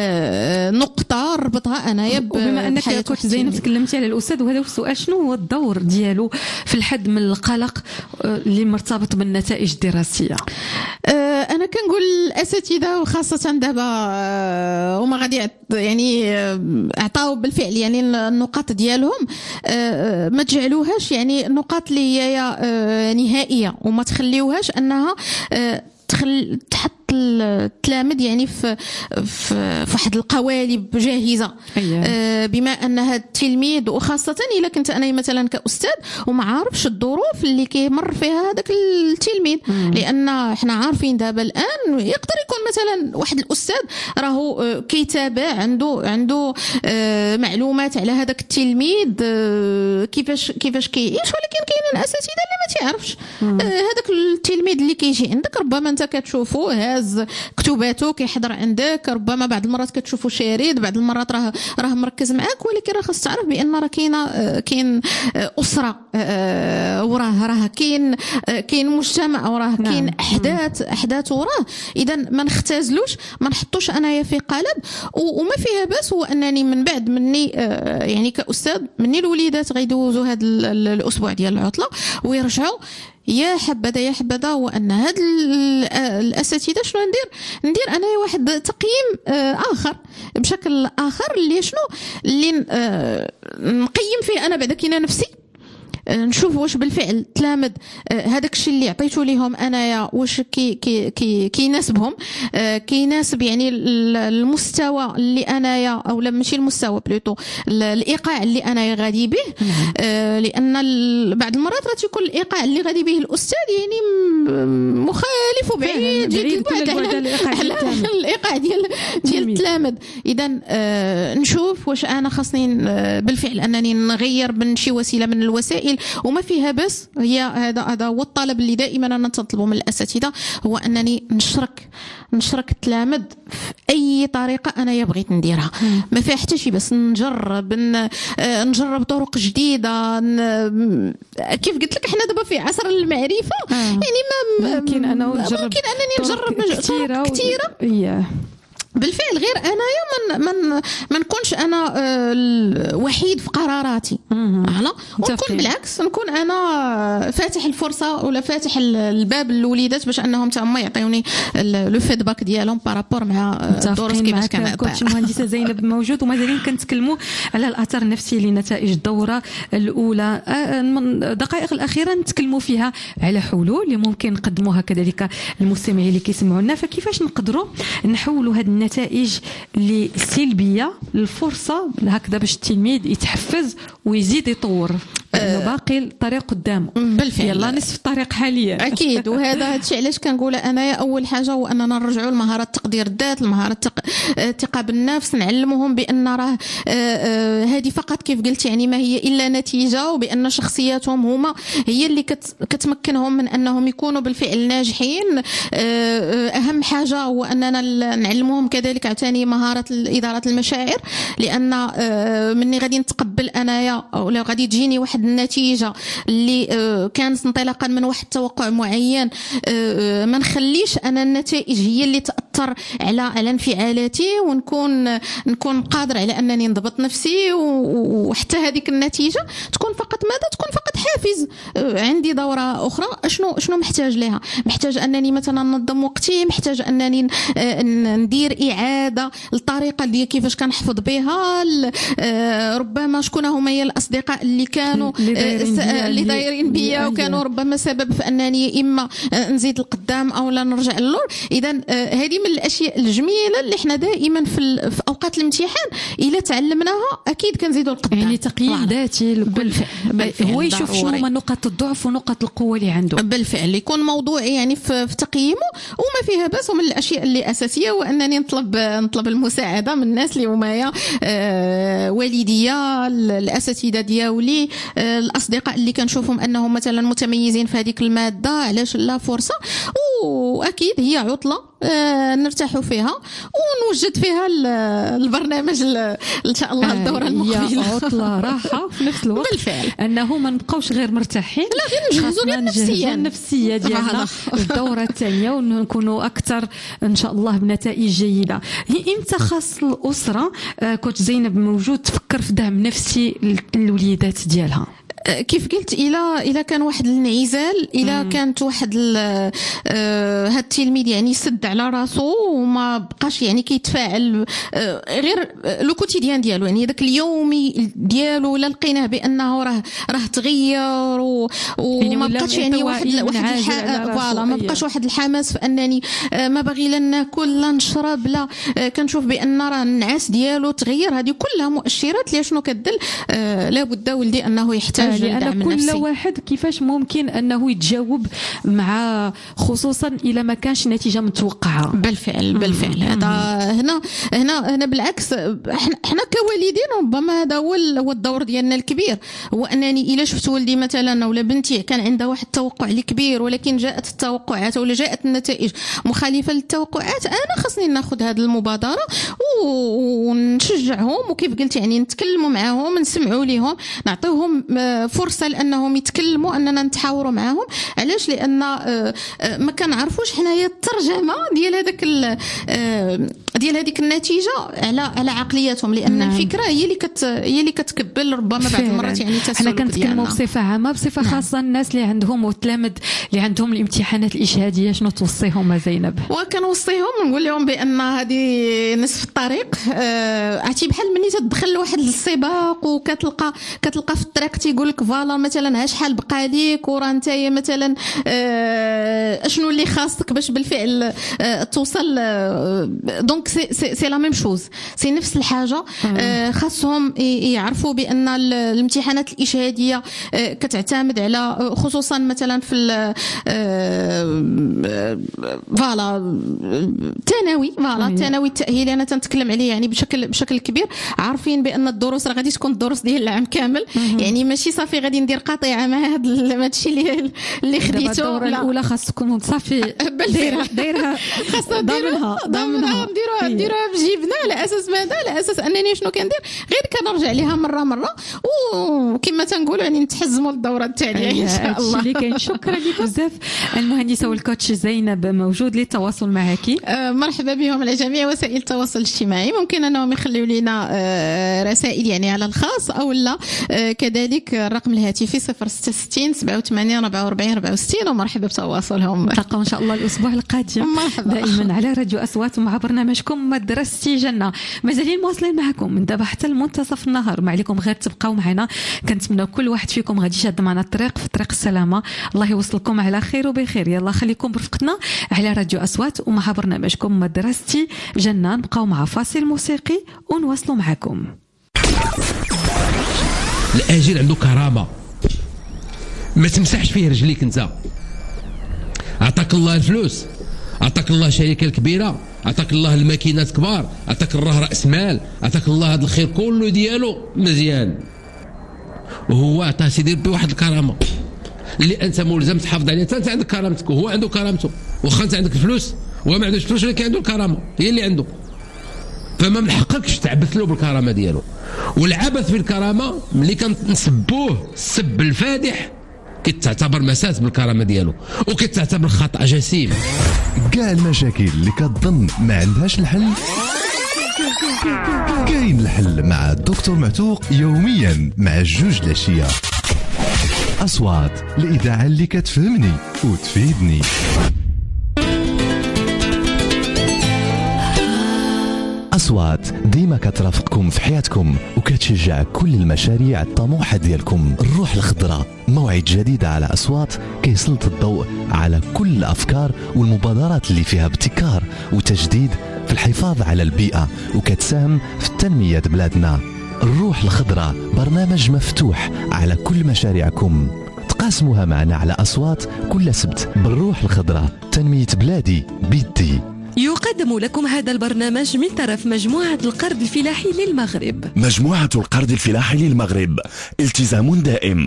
نقطه نربطها انايا. وبما انك كنت زينب تكلمتي على الاستاذ وهذا هو السؤال شنو هو الدور ديالو في الحد من القلق اللي مرتبط بالنتائج الدراسيه؟ انا كنقول الاساتذه وخاصه دابا هما غادي يعني اعطاو بالفعل يعني النقاط ديالهم ما تجعلوهاش يعني النقاط اللي هي نهائيه وما تخليوهاش انها تخل تحط التلامذ يعني في في واحد القوالب جاهزه. أيه. بما ان هذا التلميذ وخاصه الا كنت انا مثلا كاستاذ وما عارفش الظروف اللي كيمر فيها هذاك التلميذ. مم. لان احنا عارفين دابا الان يقدر يكون مثلا واحد الاستاذ راهو كيتابع عنده عنده معلومات على هذاك التلميذ كيفاش كيفاش كيعيش ولكن كاينين اساتذه اللي ما تعرفش هذاك التلميذ اللي كيجي عندك ربما انت كتشوفه هاز كتباته كيحضر عندك ربما بعض المرات كتشوفوا شريط بعض المرات راه راه مركز معاك ولكن راه خاص تعرف بان راه كاينه كاين اسره وراه راه كاين كاين مجتمع وراه كاين احداث احداث وراه. اذا ما نختزلوش ما نحطوش انايا في قالب وما فيها باس هو انني من بعد مني يعني كاستاذ مني الوليدات غيدوزوا هذا الاسبوع ديال العطله ويرجعوا يا حبذا يا حبذا هو ان هاد الاساتذه شنو ندير ندير انا واحد تقييم اخر بشكل اخر اللي شنو اللي نقيم فيه انا بعدا كاينه نفسي نشوف واش بالفعل تلامذ هذاك الشيء اللي عطيته لهم انايا واش كي كي كي كيناسبهم كيناسب يعني المستوى اللي انايا او لا ماشي المستوى بلوتو الايقاع اللي انايا غادي به. لان بعض المرات راه تيكون الايقاع اللي غادي به الاستاذ يعني مخالف وبعيد جدا على الايقاع ديال ديال التلامذ. اذا نشوف واش انا خاصني بالفعل انني نغير من شي وسيله من الوسائل وما فيها بس هي هذا هذا هو الطلب اللي دائما انا نطلبه من الاساتذه هو انني نشرك نشرك التلامذ في اي طريقه انا بغيت نديرها ما فيها حتى شي بس نجرب نجرب طرق جديده. كيف قلت لك احنا دابا في عصر المعرفه آه. يعني ما ممكن انا ممكن انني نجرب كثيره كثيره و... بالفعل غير انايا من من ما نكونش انا وحيد في قراراتي انا ونكون بالعكس نكون انا فاتح الفرصه ولا فاتح الباب للوليدات باش انهم حتى هما يعطيوني لو فيدباك ديالهم بارابور مع الدروس كيفاش كان كنت المهندسه زينب موجود ومازالين كنتكلموا على الاثر النفسي لنتائج الدوره الاولى. الدقائق الاخيره نتكلموا فيها على حلول اللي ممكن نقدموها كذلك المستمعين اللي كيسمعونا فكيفاش نقدروا نحولوا هذه النتائج اللي سلبيه للفرصه هكذا باش التلميذ يتحفز ويزيد يطور لانه باقي الطريق قدامه بالفعل، يلا نصف الطريق حاليا. اكيد. وهذا هادشي علاش كنقول انايا اول حاجه هو اننا نرجعوا لمهارات تقدير الذات، المهارات الثقه بالنفس، نعلموهم بان راه هذه فقط كيف قلت يعني ما هي الا نتيجه، وبان شخصياتهم هما هي اللي كتمكنهم من انهم يكونوا بالفعل ناجحين. اهم حاجه هو اننا نعلموهم كذلك عتاني مهاره اداره المشاعر، لان مني غادي نتقبل انايا ولا غادي تجيني واحد النتيجه اللي كانت انطلاقا من واحد التوقع معين، ما نخليش انا النتائج هي اللي تاثر على على انفعالاتي، ونكون نكون قادر على انني نضبط نفسي، وحتى هذيك النتيجه تكون فقط ماذا تكون فقط حافز. عندي دوره اخرى شنو شنو محتاج لها؟ محتاج انني مثلا ننظم وقتي، محتاج انني ندير اعاده الطريقه اللي كيفاش كنحفظ بها، ربما شكون هما هي الاصدقاء اللي كانوا اللي دايرين بيا وكانوا ربما سبب في انني اما نزيد القدام او لا نرجع للور. اذا هذه من الاشياء الجميله اللي احنا دائما في, في اوقات الامتحان الا تعلمناها اكيد كنزيدوا القدام. يعني تقييم ذاتي بالفعل. بالفعل. هو يشوف شنو هما نقاط الضعف ونقاط القوه اللي عنده. بالفعل يكون موضوعي يعني في, في تقييمه، وما فيها بس. ومن الاشياء اللي اساسيه وانني نطلب نطلب المساعده من الناس اللي هما آه والديا، الاساتذه ديالي، آه الاصدقاء اللي كنشوفهم انهم مثلا متميزين في هذيك الماده، علاش لا فرصه. واكيد هي عطله آه نرتاحوا فيها ونوجد فيها البرنامج ان شاء الله الدوره المقبله. هي عطله راحه في نفس الوقت بالفعل، انه ما نبقاوش غير مرتاحين، لا غير نجهزوا نفسيا النفسيه ديالنا الدوره الثانيه، ونكونوا اكثر ان شاء الله بنتائج جيده. امتى خاص الاسره آه كوتش زينب موجود تفكر في دعم نفسي للوليدات ديالها؟ كيف قلت الى الى كان واحد الانعزال، الى كانت واحد هذا التلميذ يعني سد على راسو وما بقاش يعني كيتفاعل غير لو كوتيديان ديالو، يعني داك اليومي ديالو لا لقيناه بانه راه راه تغير وما بقاش يعني واحد واحد فوالا ما بقاش واحد الحماس في انني ما باغي لا ناكل لا نشرب لا كنشوف بان راه النعاس ديالو تغير. هذه كلها مؤشرات اللي شنو كدل لابد ولدي انه يحتاج لأن كل نفسي. واحد كيفاش ممكن أنه يتجاوب مع خصوصا إلى ما كانش نتيجة متوقعة. بالفعل بالفعل. هذا هنا هنا هنا بالعكس احنا احنا كوالدين ربما هذا هو هو الدور ديالنا الكبير، هو أنني إلا شفت ولدي مثلا ولا بنتي كان عندها واحد التوقع الكبير ولكن جاءت التوقعات ولا جاءت النتائج مخالفة للتوقعات، أنا خصني ناخذ هذه المبادرة ونشجعهم، وكيف قلت يعني نتكلموا معهم، نسمعوا لهم، نعطيهم فرصه لانهم يتكلموا، اننا نتحاوروا معهم. علاش؟ لان ما كنعرفوش حنايا الترجمه ديال هذاك ديال هذيك النتيجه على على عقلياتهم، لان نعم. الفكره هي اللي كت هي اللي كتكبل ربما بعض المرات يعني التسلل. حنا كنتكلموا بصفه عامه، بصفه نعم. خاصه الناس اللي عندهم والتلامذ اللي عندهم الامتحانات الاجهاديه، شنو توصيهم زينب؟ وكنوصيهم نقول لهم بان هذه نصف الطريق. عرفتي بحال ملي تدخل واحد السباق وكتلقى كتلقى في الطريق تيقول لك فوالا مثلا ها شحال بقى ليك وراه نتايا مثلا آه شنو اللي خاصك باش بالفعل آه توصل. آه دونك سي سي سي لا ميم شوز، سي نفس الحاجه. آه خاصهم يعرفوا بان الامتحانات الاجهاديه آه كتعتمد على خصوصا مثلا في فوالا الثانوي، فوالا الثانوي التاهيلي انا تنتكلم عليه يعني بشكل بشكل كبير. عارفين بان الدروس راه غادي تكون الدروس ديال العام كامل، يعني ماشي صافي غادي ندير قطيعه مع هذا الشيء اللي اللي خديته. الدوره الاولى خاصكم صافي دايرها دايرها خاصنا ضامنها ضامنها نديروها نديروها بجيبنا على اساس ماذا؟ على اساس انني شنو كندير غير كنرجع ليها مره مره، وكما تنقولوا يعني نتحزموا للدوره التاليه ان شاء الله. اللي كاين. شكرا لك بزاف المهندسه والكوتش زينب موجود للتواصل معك. آه مرحبا بهم على جميع وسائل التواصل الاجتماعي، ممكن انهم يخليوا لنا آه رسائل يعني على الخاص او لا آه كذلك الرقم الهاتفي صفر ستة ستين سبعة وثمانين أربعة وأربعين أربعة وستين، ومرحبا بتواصلهم. نلقاو ان شاء الله الاسبوع القادم مرحبا. دائما على راديو اصوات مع برنامجكم مدرستي جنه. مازالين مواصلين معكم من دابا حتى المنتصف النهار، ما عليكم غير تبقاو معنا. كنتمنى كل واحد فيكم غادي يشد معنا الطريق في طريق السلامه، الله يوصلكم على خير وبخير. يلا خليكم برفقتنا على راديو اصوات ومع برنامجكم مدرستي جنه. نبقاو مع فاصل موسيقي ونواصلوا معكم. الأجير عنده كرامة، ما تمسحش فيه رجليك انت. عطاك الله الفلوس، عطاك الله شركه كبيره، عطاك الله الماكينات كبار، عطاك الله راس مال، عطاك الله هذا الخير كله ديالو مزيان، وهو عطاه سيدي ربي واحد الكرامه اللي انت ملزم تحافظ عليها. انت عندك كرامتك وهو عنده كرامته، واخا انت عندك الفلوس وهو ما عندوش فلوس ولكن عنده الكرامه هي اللي عنده، فما من حقكش تعبث له بالكرامه ديالو. والعبث بالكرامه ملي كنسبوه السب الفادح كتعتبر مساس بالكرامه ديالو وكتعتبر خطا جسيم. كاع المشاكل اللي كتظن ما عندهاش الحل كاين الحل مع الدكتور معتوق يوميا مع جوج العشيه. اصوات الاذاعه اللي كتفهمني وتفيدني. أصوات ديما كترافقكم في حياتكم وكتشجع كل المشاريع الطموحة ديالكم. الروح الخضراء موعد جديد على أصوات كيسلط الضوء على كل الأفكار والمبادرات اللي فيها ابتكار وتجديد في الحفاظ على البيئة وكتساهم في تنمية بلادنا. الروح الخضراء برنامج مفتوح على كل مشاريعكم، تقاسموها معنا على أصوات كل سبت. بالروح الخضراء تنمية بلادي بيدي. يقدم لكم هذا البرنامج من طرف مجموعة القرض الفلاحي للمغرب. مجموعة القرض الفلاحي للمغرب، التزام دائم.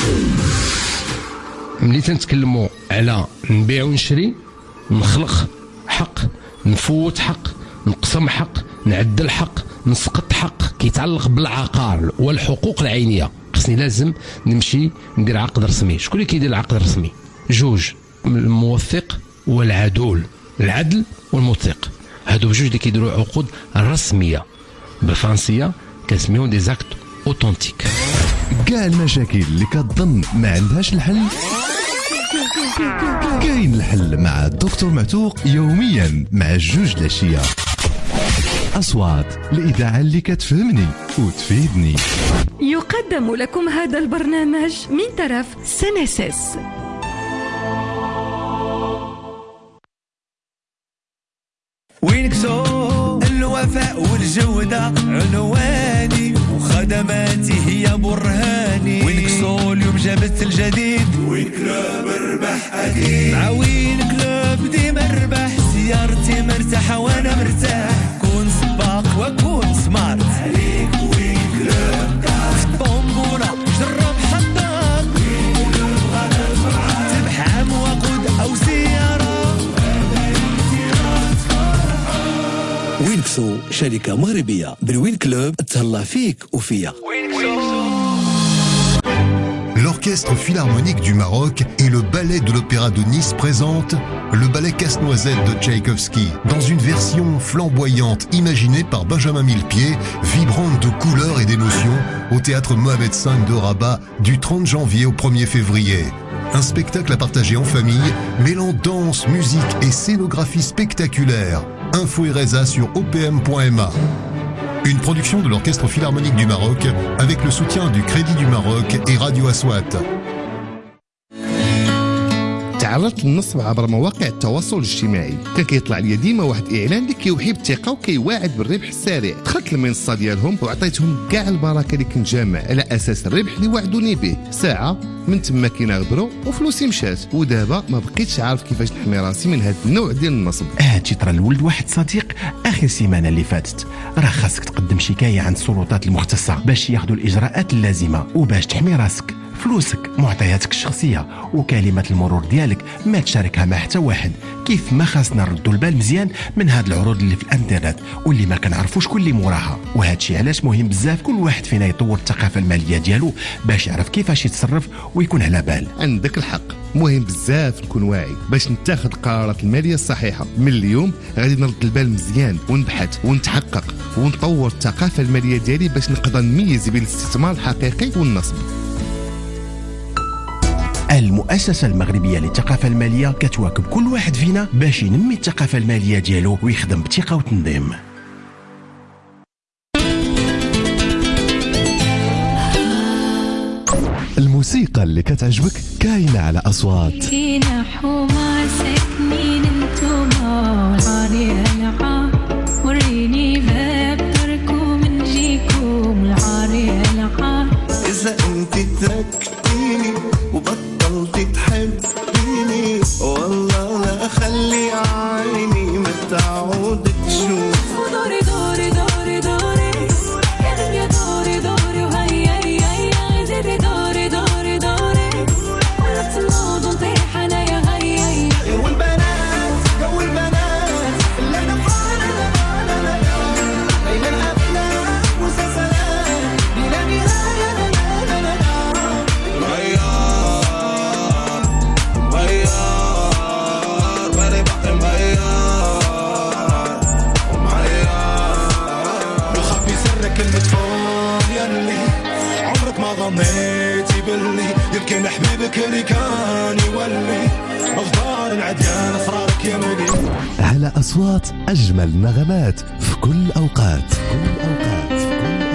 ملي تنتكلموا على نبيع ونشري، نخلق حق، نفوت حق، نقسم حق، نعدل حق، نسقط حق كيتعلق بالعقار والحقوق العينية. خصني لازم نمشي ندير عقد رسمي. شكون اللي كيدير العقد الرسمي؟ جوج، الموثق والعدول، العدل والموثق، هادو بجوج اللي كيديروا عقود رسميه بالفرنسيه كنسميهم دي زاكت اوتونتيك. كاع المشاكل اللي كتظن ما عندهاش الحل كاين الحل مع الدكتور معتوق يوميا مع جوج العشيه. اصوات الاذاعه اللي كتفهمني وتفيدني. يقدم لكم هذا البرنامج من طرف سنسس. وينكسو الوفاء والجودة عنواني وخدماتي هي برهاني. وينكسو اليوم جابت الجديد، وين كلوب ربح أكيد. مع وين كلوب ديما ربح، سيارتي مرتاحة وأنا مرتاح. كون سباق وكون سمارت عليك وين كلوب كار. طنبولة جرب حطات، وين كلوب غدا الفرعات. تبح عام وقود أو سيارة، وينكسو شركة مغربية. بالوين كلوب تهلا فيك وفيا. L'Orchestre Philharmonique du Maroc et le Ballet de l'Opéra de Nice présentent le ballet Casse-Noisette de Tchaïkovski dans une version flamboyante imaginée par Benjamin Millepied, vibrante de couleurs et d'émotions au théâtre Mohamed cinq de Rabat du trente janvier au premier février. Un spectacle à partager en famille, mêlant danse, musique et scénographie spectaculaire. Info et résa sur o p m point m a. Une production de l'Orchestre Philharmonique du Maroc avec le soutien du Crédit du Maroc et Radio Aswat. تعرضت للنصب عبر مواقع التواصل الاجتماعي، كان كيطلع لي ديما واحد الاعلان اللي كيوحي بالثقه وكيواعد بالربح السريع. دخلت المنصه ديالهم وعطيتهم كاع البركه اللي كنت جامع على اساس الربح اللي وعدوني به. ساعه من تما كينغبروا وفلوسي مشات، ودابا ما بقيتش عارف كيفاش نحمي راسي من هذا النوع ديال النصب. هادشي طرا لولد واحد صديق اخر سيمانه اللي فاتت. راه خاصك تقدم شكايه عند السلطات المختصه باش ياخذوا الاجراءات اللازمه وباش تحمي راسك. فلوسك، معطياتك الشخصيه وكلمه المرور ديالك ما تشاركها مع حتى واحد. كيف ما خاصنا نردوا البال مزيان من هاد العروض اللي في الانترنت واللي ما كنعرفوش كل اللي موراها. وهادشي علاش مهم بزاف كل واحد فينا يطور الثقافه الماليه ديالو باش يعرف كيفاش يتصرف ويكون على بال. عندك الحق، مهم بزاف نكون واعي باش نتخذ القرارات الماليه الصحيحه. من اليوم غادي نرد البال مزيان ونبحث ونتحقق ونطور الثقافه الماليه ديالي باش نقدر نميز بين الاستثمار الحقيقي والنصب. المؤسسة المغربية للثقافة المالية كتواكب كل واحد فينا باش ينمي الثقافة المالية ديالو ويخدم بثقة وتنظيم. الموسيقى اللي كتعجبك كاينة على أصوات. كينا حومة ساكنين انتوما والعالي العام، وريني باب دركم نجيكم العالي العام. إذا أنت تركتيني وبطلت اللي كان يولي أفضل العديان أسرارك يا ملي. على أصوات أجمل نغمات في كل أوقات في كل أوقات في كل أوقات.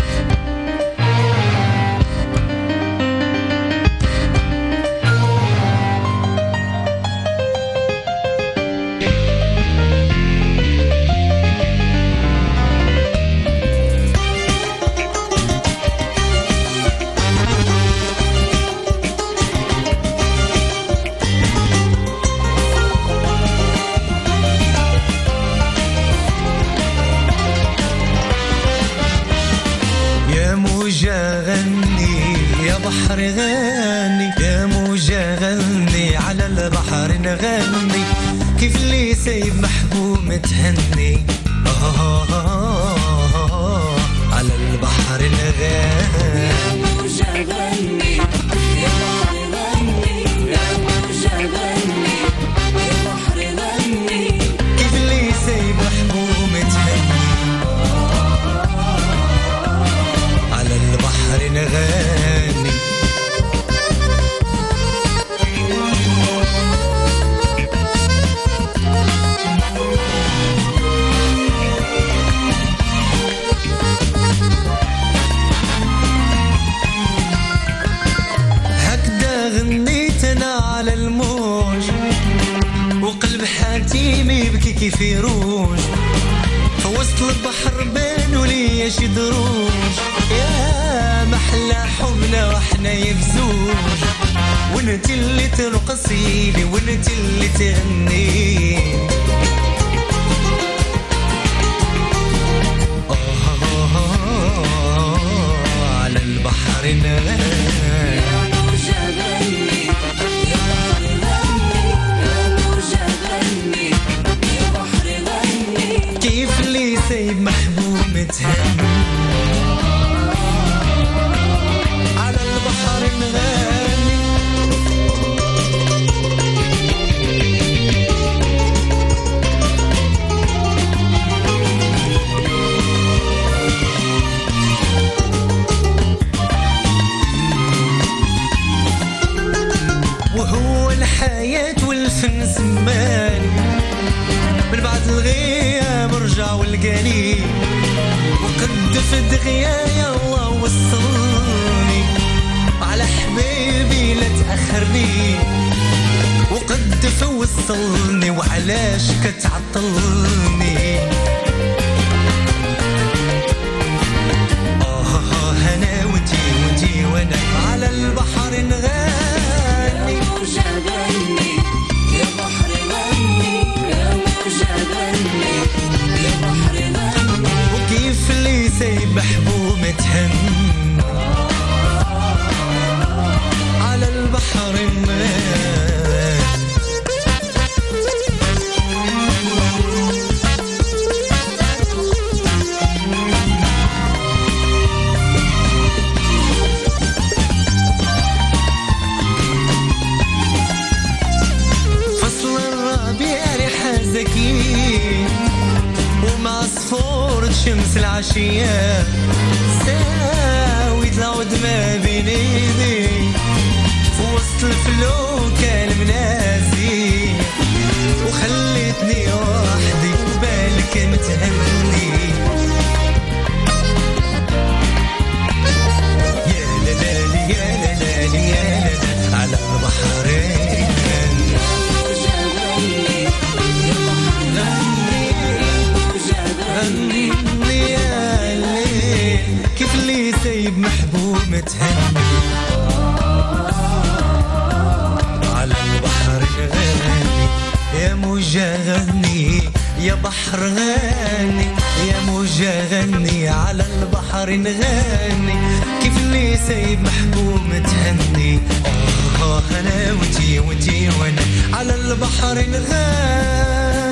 بحر غني يا موجة غني على البحر نغني كيف اللي سايب محبوب تهني آه آه آه آه على البحر نغني يا موجة غني يا بحر غني يا موجة غني يا بحر غني كيف اللي سايب محبوب تهني على البحر نغني. على الموج وقلب حاتيم يبكي كيف يروج في وسط البحر بانوا لي شي دروج يا محلى حبنا واحنا يبزوج وانت اللي ترقصيلي وانت اللي تغني آه آه آه على البحر نغني سايب محبوب متهني على البحر نغني وهو الحياة والفن زمان من بعد الغياب رجع والقاني وقد في دغيا الله وصلني على حبيبي لا تأخرني وقد في وصلني وعلاش كتعطلني آه أنا وانتي وانتي وانا على البحر نغني يا موجة غني يا بحر غني يا موجة غني يا بحر غني وكيف اللي سايب محبوب متهني على البحر نغني ومع صفورة شمس العشية ساويت العود ما بين ايدي في وسط الفلوكة المنازي وخليتني وحدي بالك متهني يا لالي يا لالي يا لالي على البحرين غني يا ليل كيف اللي سايب محبوب متهني على البحر غني يا موجة غني يا بحر غني يا موجة غني على البحر نغني كيف اللي سايب محبوب متهني آه أنا وانتي وانتي وانا على البحر نغني.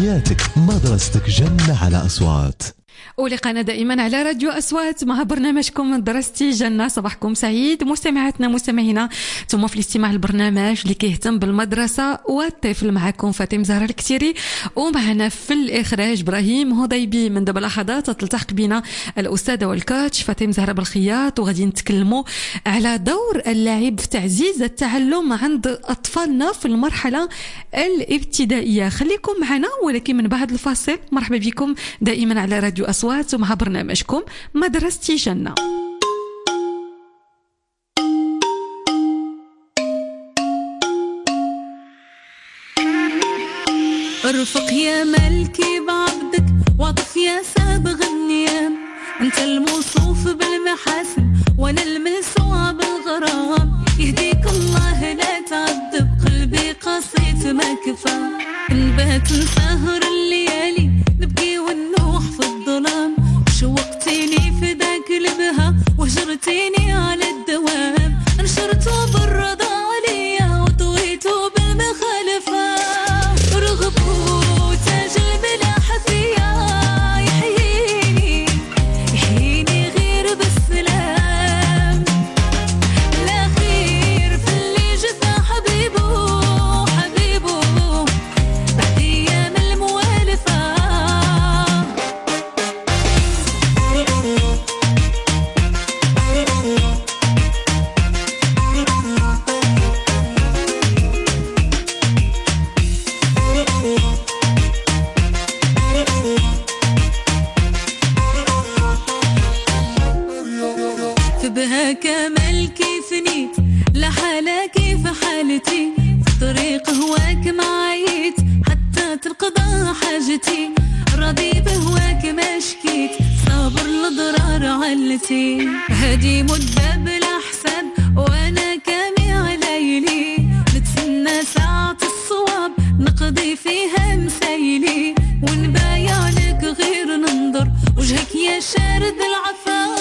حياتك مدرستك جنة على أصوات. ولقانا دائما على راديو أصوات مع برنامجكم مدرستي جنة. صباحكم سعيد مستمعاتنا مستمعينا، ثم في الاستماع البرنامج اللي كيهتم بالمدرسة والطفل. معكم فاطمة زهرة الكتيري، ومعنا في الإخراج إبراهيم هضيبي. من دابا لحظات تلتحق بنا الأستاذة والكاتش فاطمة زهرة بالخياط، وغادي نتكلموا على دور اللاعب في تعزيز التعلم عند أطفالنا في المرحلة الابتدائية. خليكم معنا، ولكن من بعد الفاصل. مرحبا بكم دائما على راديو أصوات ومع برنامجكم مدرستي جنة. ارفق يا ملكي بعبدك وعطف يا سابغ النيام، انت الموصوف بالمحاسن وانا الملسوع بالغرام. يهديك الله لا تعذب قلبي قصيت ما كفى، نبات نسهر الليالي نبكي ونوح في الظلام. شوقتيني في ذاك البها وهجرتيني على الدوام، نشرتو بالرضا عليا وطويتو بالمخالفة. رغبو تاج الملاح فيا يحييني يحييني غير بالسلام. لا خير في اللي جفا حبيبو حبيبو بعد ايام الموالفة. بها كمال كيف نيت لا حالة كيف حالتي، طريق هواك معايت حتى تنقضى حاجتي. راضي بهواك ما شكيت صابر لضرار علتي. هادي مدة بلا حساب وانا كامي ليلي، نتسنى ساعة الصواب نقضي فيها مسايلي. ونبايع لك غير ننظر وجهك يا شارد العفاف.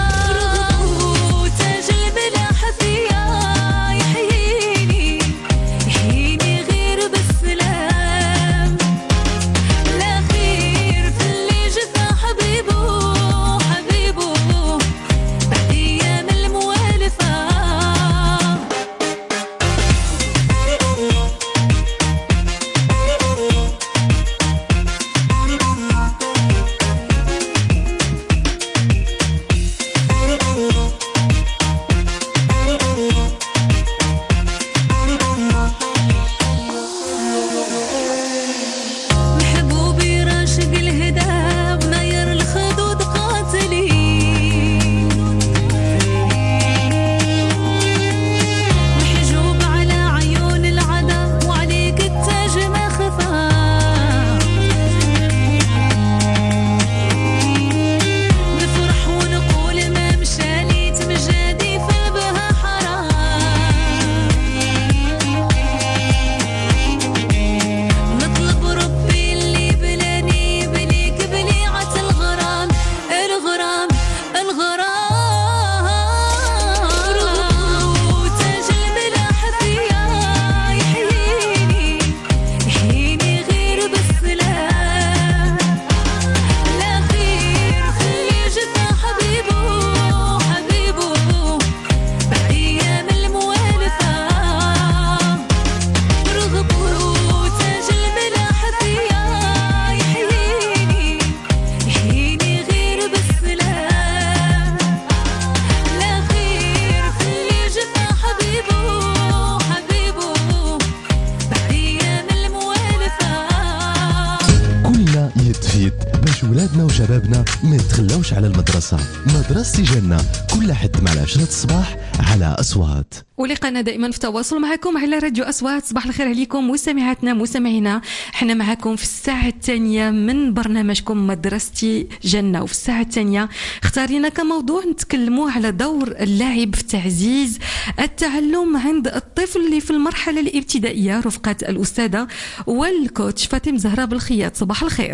ولادنا وشبابنا ما يتخلوش على المدرسة. مدرستي جنة كل حد مع العشرة الصباح على أصوات. ولقانا دائما في تواصل معكم على راديو أصوات. صباح الخير عليكم مستمعاتنا مستمعينا. احنا معكم في الساعة الثانية من برنامجكم مدرستي جنة، وفي الساعة الثانية اختارينا كموضوع نتكلموا على دور اللاعب في تعزيز التعلم عند الطفل اللي في المرحلة الابتدائية، رفقة الأستاذة والكوتش فاطمة زهرة بالخياط. صباح الخير.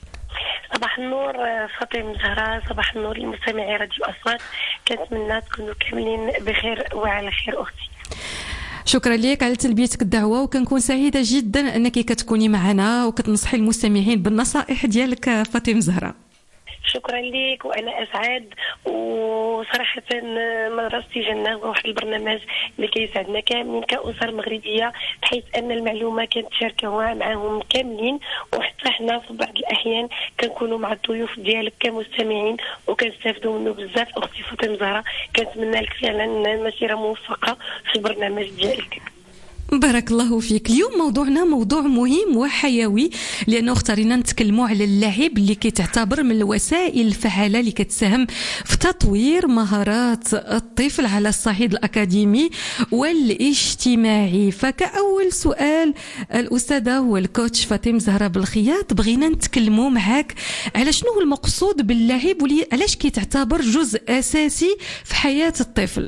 صباح النور فاطمة زهرة، صباح النور لمستمعي راديو أصوات. كنتمنى تكونوا كاملين بخير وعلى خير أختي. شكرا لك على تلبيتك الدعوه، وكنكون سعيده جدا انك كتكوني معنا وكتنصحي المستمعين بالنصائح ديالك فاطمه زهراء. شكرا لك وانا اسعد. وصراحه مدرستي جنه واحد البرنامج اللي كيساعدنا كاملين كاسر مغربيه، بحيث ان المعلومه كنتشاركوها معهم كاملين، وحتى حنا في بعض الاحيان كنكونوا مع الضيوف ديالك كمستمعين وكنستافدوا منه بزاف. اختي فاطمه زهراء كنتمنى لك فعلا مسيره موفقه في البرنامج ديالك. بارك الله فيك. اليوم موضوعنا موضوع مهم وحيوي، لانه اختارينا نتكلموا على اللعب اللي كتعتبر من الوسائل الفعاله اللي كتساهم في تطوير مهارات الطفل على الصعيد الاكاديمي والاجتماعي. فكأول سؤال الاستاذه والكوتش فاطمه زهراء بالخياط، بغينا نتكلموا معاك على شنو هو المقصود باللعب وعلاش كيتعتبر جزء اساسي في حياه الطفل.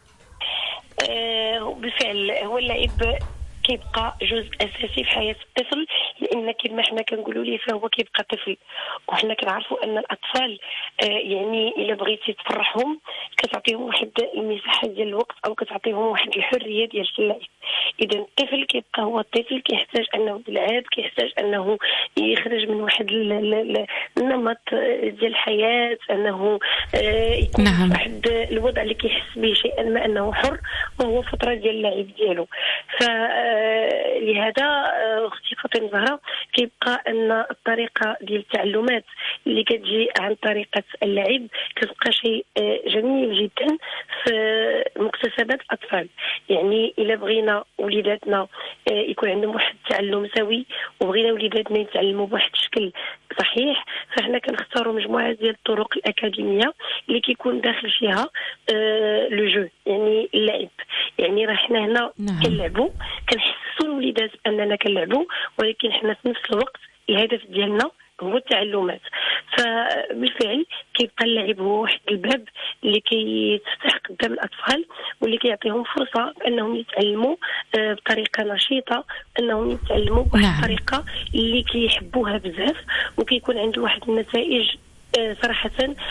آه بالفعل هو اللعب كيبقى جزء اساسي في حياه الطفل، لان كما حنا كنقولوا ليه فهو كيبقى طفل. وحنا كنعرفوا ان الاطفال آه يعني الا بغيتي تفرحهم كتعطيهم واحد المساحه ديال الوقت او كتعطيهم واحد الحريه ديال اللعب. اذا الطفل كيبقى هو الطفل، كيحتاج انه يلعب، كيحتاج انه يخرج من واحد النمط ديال الحياه، انه آه يكون نعم. واحد الوضع اللي كيحس به شيئا ما انه حر، وهو فتره ديال اللعب ديالو. ف لهذا اختي فاطمه زهراء كيبقى ان الطريقه ديال التعلمات اللي كتجي عن طريقه اللعب كتبقى شيء جميل جدا في مكتسبات الاطفال. يعني الا بغينا وليداتنا يكون عندهم واحد التعلم سوي، وبغينا وليداتنا يتعلموا بواحد الشكل صحيح، فاحنا كنختاروا مجموعه ديال الطرق الاكاديميه اللي كيكون داخل فيها لو جو، يعني اللعب. يعني راه حنا هنا نعم. كنلعبوا، كنحسسوا الوليدات اننا كنلعبوا، ولكن حنا في نفس الوقت الهدف ديالنا هو التعلمات. فبالفعل كيبقى اللعب هو واحد الباب اللي كيتفتح قدام الاطفال، واللي كيعطيهم فرصه انهم يتعلموا بطريقه نشيطه، انهم يتعلموا بواحد نعم. الطريقه اللي كيحبوها بزاف، وكيكون عنده واحد النتائج صراحة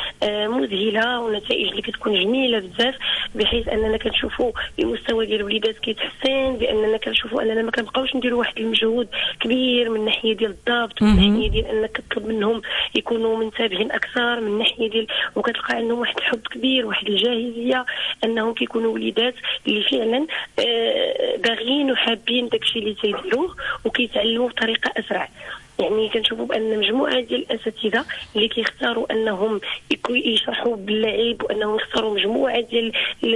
مذهلة، ونتائج اللي كتكون جميلة بزاف، بحيث أننا كنشوفوا المستوى ديال الوليدات كيتحسن، بأننا كنشوفوا أننا ما كنبقاوش نديروا واحد المجهود كبير من ناحية ديال الضبط، من ناحية ديال أنك كتطلب منهم يكونوا منتبهين أكثر، من ناحية ديال وكتلقى عندهم واحد الحب كبير، واحد الجاهزية أنهم كيكونوا وليدات اللي فعلا باغيين وحابين داكشي اللي تيديروه وكيتعلموا بطريقة أسرع. يعني كنشوفوا بان مجموعه ديال الاساتذه اللي كيختاروا انهم يشرحوا باللعب، وانهم يختاروا مجموعه ديال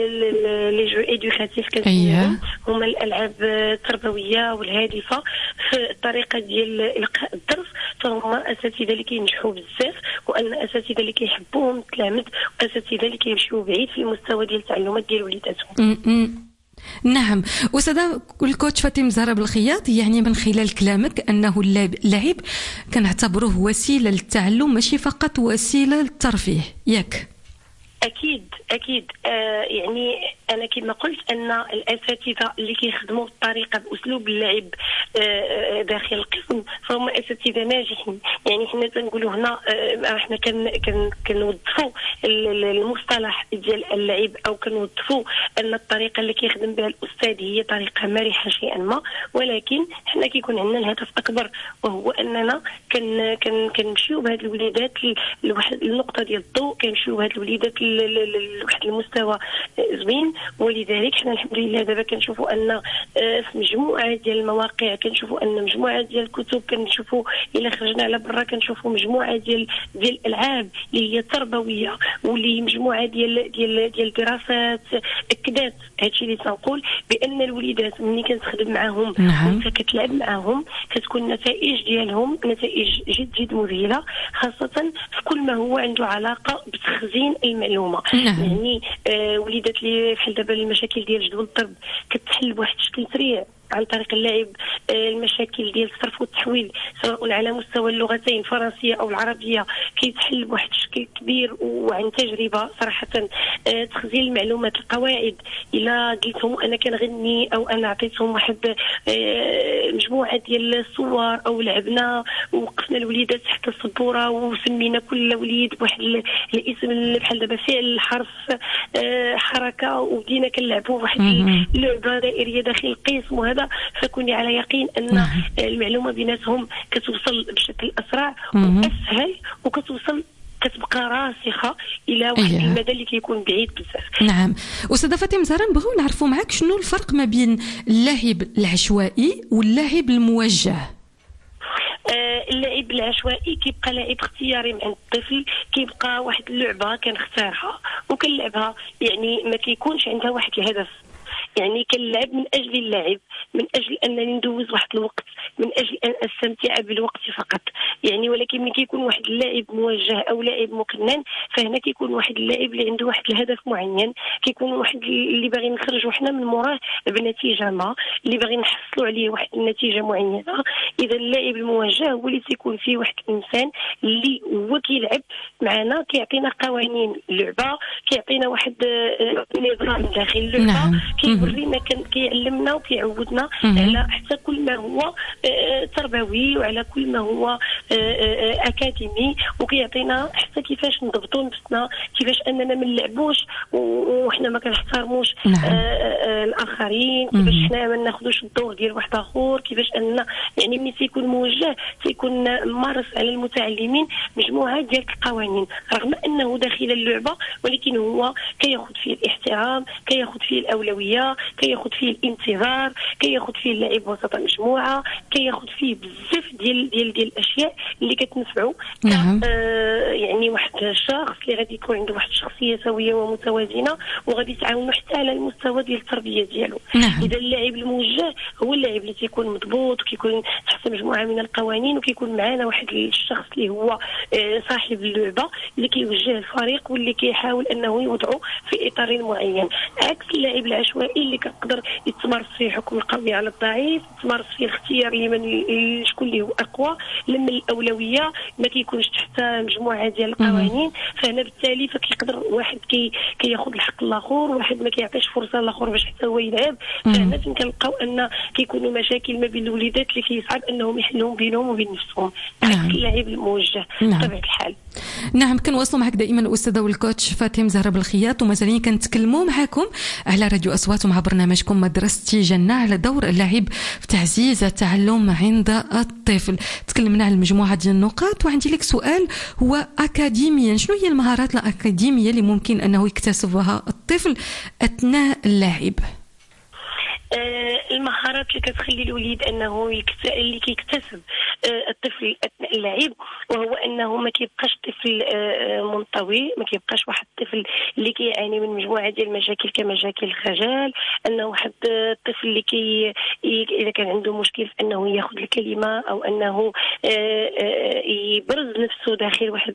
لي جو ايدوكاتيف كنسميهم هما الالعاب التربويه والهادفه في الطريقه ديال القاء الدرس، فهما اساتذه اللي كينجحوا بزاف، وان اساتذه اللي كيحبوهم التلاميذ، واساتذه اللي كيمشيو بعيد في المستوى ديال التعلمات ديال وليداتهم. نعم. أستاذة الكوتش فاطمه زهراء بالخياط، يعني من خلال كلامك أنه اللعب كنعتبروه وسيلة للتعلم ماشي فقط وسيلة للترفيه، ياك؟ اكيد اكيد. آه يعني انا كما قلت ان الاساتذه اللي كيخدموا بالطريقه باسلوب اللعب آه داخل القسم فهم اساتذه ناجحين. يعني حنا تنقولوا هنا آه احنا كن كن كنوظفوا المصطلح ديال اللعب، او كنوظفوا ان الطريقه اللي كيخدم بها الاستاذ هي طريقه مرحه شيئا ما، ولكن حنا كيكون عندنا الهدف اكبر، وهو اننا كن كن كنمشيو بهاد الوليدات لواحد النقطه ديال الضوء، كنمشيو بهاد الوليدات لواحد المستوى زوين. ولذلك حنا الحمد لله دابا كنشوفوا ان في مجموعه ديال المواقع، كنشوفوا ان مجموعه ديال الكتب، كنشوفوا الى خرجنا على برا كنشوفوا مجموعه ديال ديال الالعاب اللي هي تربويه، واللي مجموعه ديال ديال ديال الدراسات اكدت هادشي اللي تنقول بان الوليدات ملي كتخدم معاهم وانت كتلعب معاهم كتكون النتائج ديالهم نتائج جد جد مذهله، خاصه في كل ما هو عنده علاقه بتخزين المعلومه. يعني آه وليدات اللي بحال دابا المشاكل ديال جدول الضرب كتحل بواحد الشكل سريع، عن طريق اللعب المشاكل ديال الصرف والتحويل سواء على مستوى اللغتين الفرنسيه او العربيه كيتحل بواحد الشكل كبير وعن تجربه صراحه. تخزين المعلومات القواعد الا قلتهم انا كنغني او انا عطيتهم واحد مجموعه ديال الصور او لعبنا ووقفنا الوليدات تحت السبوره وسمينا كل وليد بواحد الاسم بحال دابا فعل حرف حركه وبدينا كنلعبوا واحد اللعبه دائريه داخل القسم وهذا فكوني على يقين ان المعلومه بيناتهم كتوصل بشكل اسرع واسهل وكتوصل كتبقى راسخه الى واحد أيه. المدى اللي كيكون بعيد بزاف. نعم استاذه فاطمه زهره نبغيو نعرفوا معك شنو الفرق ما بين اللعب العشوائي واللعب الموجه. آه اللعب العشوائي كيبقى لعب اختياري مع الطفل كيبقى واحد اللعبه كنختارها وكنلعبها يعني ما كيكونش عندها واحد الهدف يعني كنلعب من اجل اللعب من اجل انني ندوز واحد الوقت من اجل ان استمتع بالوقت فقط يعني ولكن ملي كيكون واحد اللاعب موجه او لاعب مقنن فهنا كيكون واحد اللاعب اللي عنده واحد الهدف معين كيكون واحد اللي باغي نخرجوا حنا من موراه بنتيجه ما اللي باغي نحصلوا عليه واحد النتيجه معينه. اذا اللاعب الموجه هو اللي تيكون فيه واحد الانسان اللي هو كيلعب معنا كيعطينا قوانين اللعبه كيعطينا واحد نظام داخل اللعبه نعم. كيورينا كيعلمنا وكيعودنا على حتى كل ما هو تربوي وعلى كل ما هو اكاديمي وكيعطينا حتى كيفاش نضبطوا نفسنا كيفاش اننا ما نلعبوش وحنا ما كنحترموش نعم. الاخرين كيفاش حنا ما ناخذوش الدور ديال واحد اخر كيفاش اننا يعني ملي تيكون موجه تيكون مارس على المتعلمين مجموعه ديال القوانين رغم انه داخل اللعبه ولكن هو كياخذ فيه الاحترام كياخذ فيه الاولويه كياخذ فيه الانتظار كياخذ فيه اللعب وسط المجموعه كياخذ فيه بزاف ديال ديال ديال الاشياء اللي كتنفعوا نعم. آه يعني واحد الشخص اللي غادي يكون عنده واحد الشخصيه سويه ومتوازنه وغادي يتعاونوا حتى على المستوى ديال التربيه ديالو نعم. اذا اللاعب الموجه هو اللاعب اللي تيكون مضبوط وكيكون تحت مجموعه من القوانين وكيكون معنا واحد الشخص اللي هو آه صاحب اللعبه اللي كيوجه الفريق واللي كيحاول انه يوضعه في اطار معين عكس اللاعب العشوائي اللي كيقدر يتمارس فيه حكم القوي على الضعيف يتمارس فيه الاختيار لمن شكون اللي هو اقوى لما الاولويه ما كيكونش تحت مجموعه ديال القوانين فهنا بالتالي فكيقدر واحد كي كياخذ الحق الاخر واحد ما كيعطيش فرصه للاخر باش حتى هو يلعب فهنا كنلقاو ان كيكونوا مشاكل ما بين الوليدات اللي كيصعب انهم يحلوهم بينهم وبين نفسهم عكس نعم. اللاعب الموجه نعم. بطبيعه الحال. نعم كنواصلوا معك دائما الاستاذه والكوتش فاطمه زهره بالخياط ومازالين كنتكلموا معكم على راديو اصوات ومع برنامجكم مدرستي جنه على دور اللعب في تعزيز التعلم عند الطفل. تكلمنا على مجموعه ديال النقاط وعندي لك سؤال هو اكاديميا شنو هي المهارات الاكاديميه اللي ممكن انه يكتسبها الطفل اثناء اللعب؟ آه المهارات اللي كتخلي الوليد انه يكت... اللي كيكتسب آه الطفل اثناء اللعب وهو انه ما كيبقاش طفل آه منطوي ما كيبقاش واحد الطفل اللي كيعاني من مجموعه ديال المشاكل كمشاكل الخجل انه واحد الطفل اللي كي اذا كان عنده مشكل في انه ياخذ الكلمه او انه آه آه يبرز نفسه داخل واحد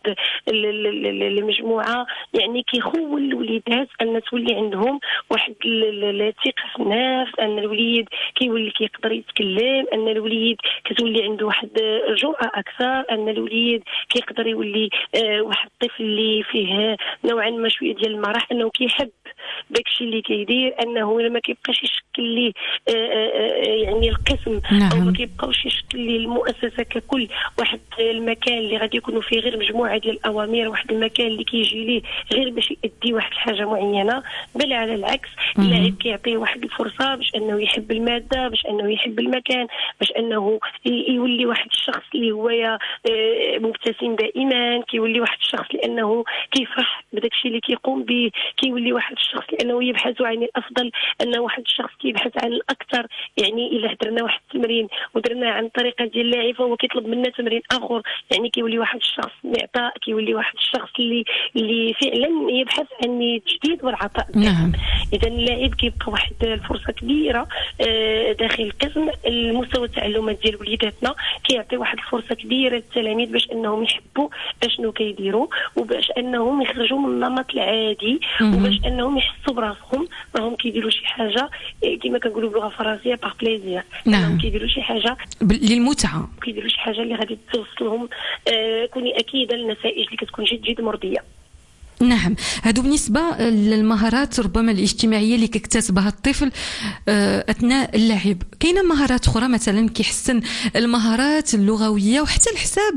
المجموعه يعني كيخول الوليدات ان تولي عندهم واحد الثقه في النفس ان الوليد كيولي كيقدر يتكلم ان الوليد كتولي عنده واحد الجرأة اكثر ان الوليد كيقدر يولي آه واحد الطفل اللي فيه نوعا ما شويه ديال المرح انه كيحب داكشي اللي كيدير انه لما كيبقاش يشكل ليه آه آه يعني القسم نعم. او ما كيبقاوش يشكل ليه المؤسسه ككل واحد المكان اللي غادي يكونوا فيه غير مجموعه ديال الاوامر واحد المكان اللي كيجي ليه غير باش يؤدي واحد الحاجه معينه بل على العكس اللاعب كيعطيه واحد الفرصه باش انه يحب الماده باش انه يحب المكان باش انه يولي واحد الشخص اللي هو مبتسم دائما كيولي واحد الشخص لانه كيفرح بداكشي اللي كيقوم به كيولي واحد الشخص لانه يبحث عن الافضل انه واحد الشخص كيبحث عن الاكثر يعني الا درنا واحد التمرين ودرنا عن طريقه ديال اللاعب فهو كيطلب منا تمرين اخر يعني كيولي واحد الشخص معطاء كيولي واحد الشخص اللي اللي فعلا يبحث عن التجديد والعطاء نعم. اذا اللاعب كيبقى واحد الفرصه كبيره داخل القسم المستوى التعلمات ديال وليداتنا كيعطي واحد الفرصه كبيره للتلاميذ باش انهم يحبوا اشنو كيديروا وباش انهم يخرجوا لهم النمط العادي وباش انهم يحسوا براسهم راهم كيديروا شي حاجه كما كنقولوا باللغه الفرنسيه باغ بليزير. نعم. كيديروا شي حاجه للمتعه، كيديروا شي حاجه اللي غادي توصلهم آه كوني اكيده للنتائج اللي كتكون جد جد مرضيه. نعم. هادو بالنسبة للمهارات ربما الاجتماعية اللي كيكتسبها الطفل أثناء اللعب. كاينة مهارات أخرى مثلا كيحسن المهارات اللغوية وحتى الحساب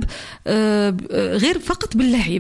غير فقط باللعب.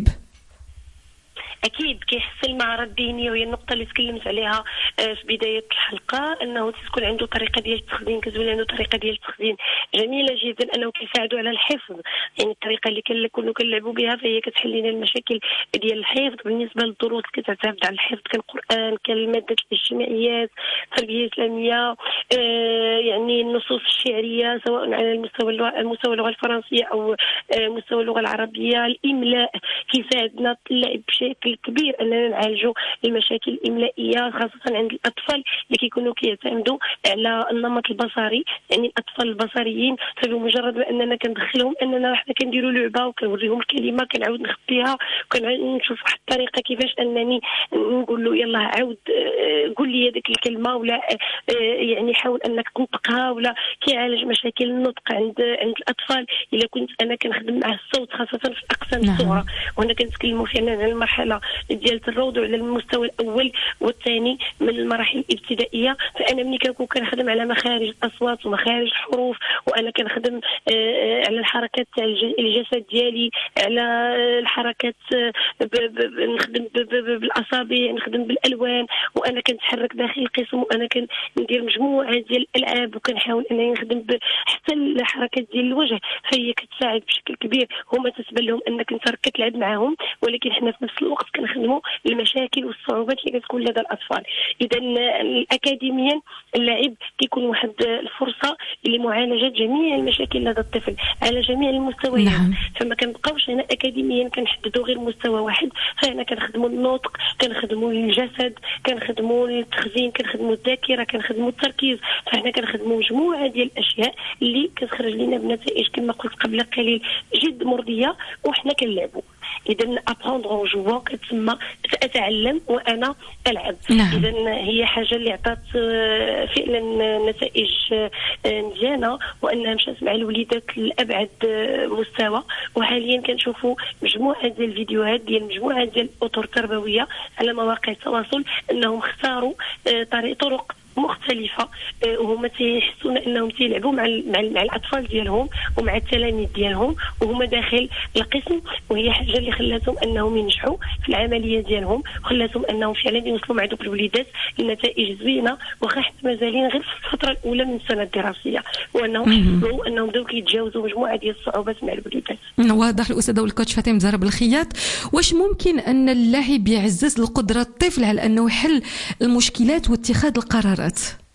اكيد كيحسن المهارات الذهنيه وهي النقطه اللي تكلمت عليها في بدايه الحلقه انه تكون عنده طريقه ديال التخزين كتولي عنده طريقه ديال التخزين جميله جدا انه كيساعدوا على الحفظ. يعني الطريقه اللي كنكونوا كنلعبوا بها فهي كتحل لنا المشاكل ديال الحفظ. بالنسبه للدروس كتعتمد على الحفظ كالقران كالماده الاجتماعيات التربيه الاسلاميه آه يعني النصوص الشعريه سواء على المستوى المستوى اللغه الفرنسيه او آه مستوى اللغه العربيه. الاملاء كيساعدنا اللعب بشكل كبير اننا نعالجوا المشاكل الاملائيه خاصه عند الاطفال اللي كيكونوا كيعتمدوا على النمط البصري. يعني الاطفال البصريين فبمجرد ما اننا كندخلهم اننا حنا كنديروا لعبه وكنوريهم الكلمه كنعاود نخبيها وكنعاود نشوف واحد الطريقه كيفاش انني نقول له يلاه عاود قول لي هذيك الكلمه ولا يعني حاول انك تنطقها ولا كيعالج مشاكل النطق عند عند الاطفال. الا كنت انا كنخدم مع الصوت خاصه في الاقسام الصغرى وهنا كنتكلموا فعلا على المرحله ديال الروض على المستوى الاول والثاني من المراحل الابتدائيه. فانا ملي كنكون كنخدم على مخارج الاصوات ومخارج الحروف وانا كنخدم على الحركات تاع الجسد ديالي على الحركات نخدم بالاصابع نخدم بالالوان وانا كنتحرك داخل القسم وانا كندير مجموعه ديال الالعاب وكنحاول انني نخدم حتى الحركات ديال الوجه فهي كتساعد بشكل كبير. هما تتبان لهم انك انت راك كتلعب معاهم ولكن حنا في نفس الوقت كنخدموا المشاكل والصعوبات اللي كتكون لدى الاطفال. اذا اكاديميا اللعب كيكون واحد الفرصه لمعالجه جميع المشاكل لدى الطفل على جميع المستويات. نعم. فما كنبقاوش هنا اكاديميا كنحددوا غير مستوى واحد. فهنا كنخدموا النطق كنخدموا الجسد كنخدموا التخزين كنخدموا الذاكره كنخدموا التركيز. فهنا كنخدموا مجموعه ديال الاشياء اللي كتخرج لنا بنتائج كما قلت قبل قليل جد مرضيه وحنا كنلعبوا. اذا ابروندر اون جوون كتسمى اتعلم وانا العب. نعم. اذا هي حاجه اللي عطات فعلا نتائج مزيانه وانها مشات مع الوليدات لابعد مستوى. وحاليا كنشوفوا مجموعه ديال الفيديوهات ديال مجموعه ديال الاطر التربويه على مواقع التواصل انهم اختاروا طريق طرق مختلفه وهما تيحسون انهم تيلعبوا مع مع, مع الاطفال ديالهم ومع التلاميذ ديالهم وهما داخل القسم. وهي حاجه اللي خلاتهم انهم ينجحوا في العمليه ديالهم وخلاتهم انهم فعلا يوصلوا مع دوك الوليدات لنتائج زوينه واخا حنا مازالين غير في الفتره الاولى من السنه الدراسيه وانهم حسوا انهم بداو كيتجاوزوا مجموعه ديال الصعوبات مع الوليدات. واضح. الاستاذه والكوتش فاطمه زهره بالخياط، واش ممكن ان اللعب يعزز القدره الطفل على انه يحل المشكلات واتخاذ القرارات؟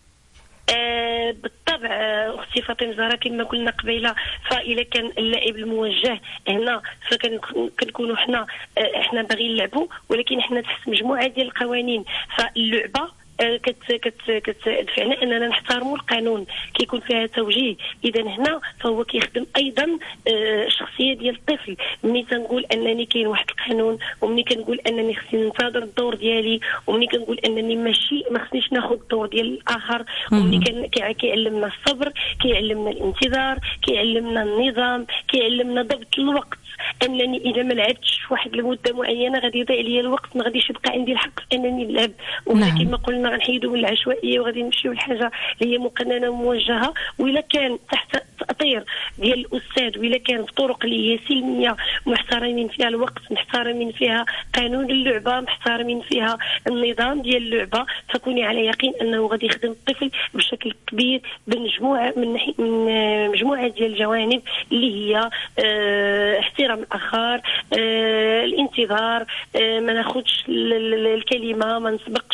آه بالطبع اختي فاطمه زهره كما قلنا قبيله فإلا كان اللعب الموجه هنا فكنكونوا حنا احنا باغيين نلعبوا ولكن حنا تحت مجموعه ديال القوانين. فاللعبه كت كت كتدفعنا اننا نحترموا القانون كيكون فيها توجيه. اذا هنا فهو كيخدم ايضا الشخصيه ديال الطفل. ملي تنقول انني كاين واحد القانون وملي كنقول انني خصني ننتظر الدور ديالي وملي كنقول انني ماشي ما خصنيش ناخذ الدور ديال الاخر وملي كيعلمنا الصبر كيعلمنا الانتظار كيعلمنا النظام كيعلمنا ضبط الوقت. انني اذا ما لعبتش في واحد المده معينه غادي يضيع لي الوقت ما غاديش يبقى عندي الحق انني نلعب. ولكن كما قلنا غنحيدوا من العشوائيه وغادي نمشيو لحاجه اللي هي مقننه وموجهه. والا كان تحت تاطير ديال الاستاذ والا كانت طرق اللي هي سلميه محترمين فيها الوقت محترمين فيها قانون اللعبه محترمين فيها النظام ديال اللعبه فكوني على يقين انه غادي يخدم الطفل بشكل كبير بمجموعه من, من مجموعه ديال الجوانب اللي هي اه احترام الاخر اه الانتظار اه ما ناخذش الكلمه ما نسبقش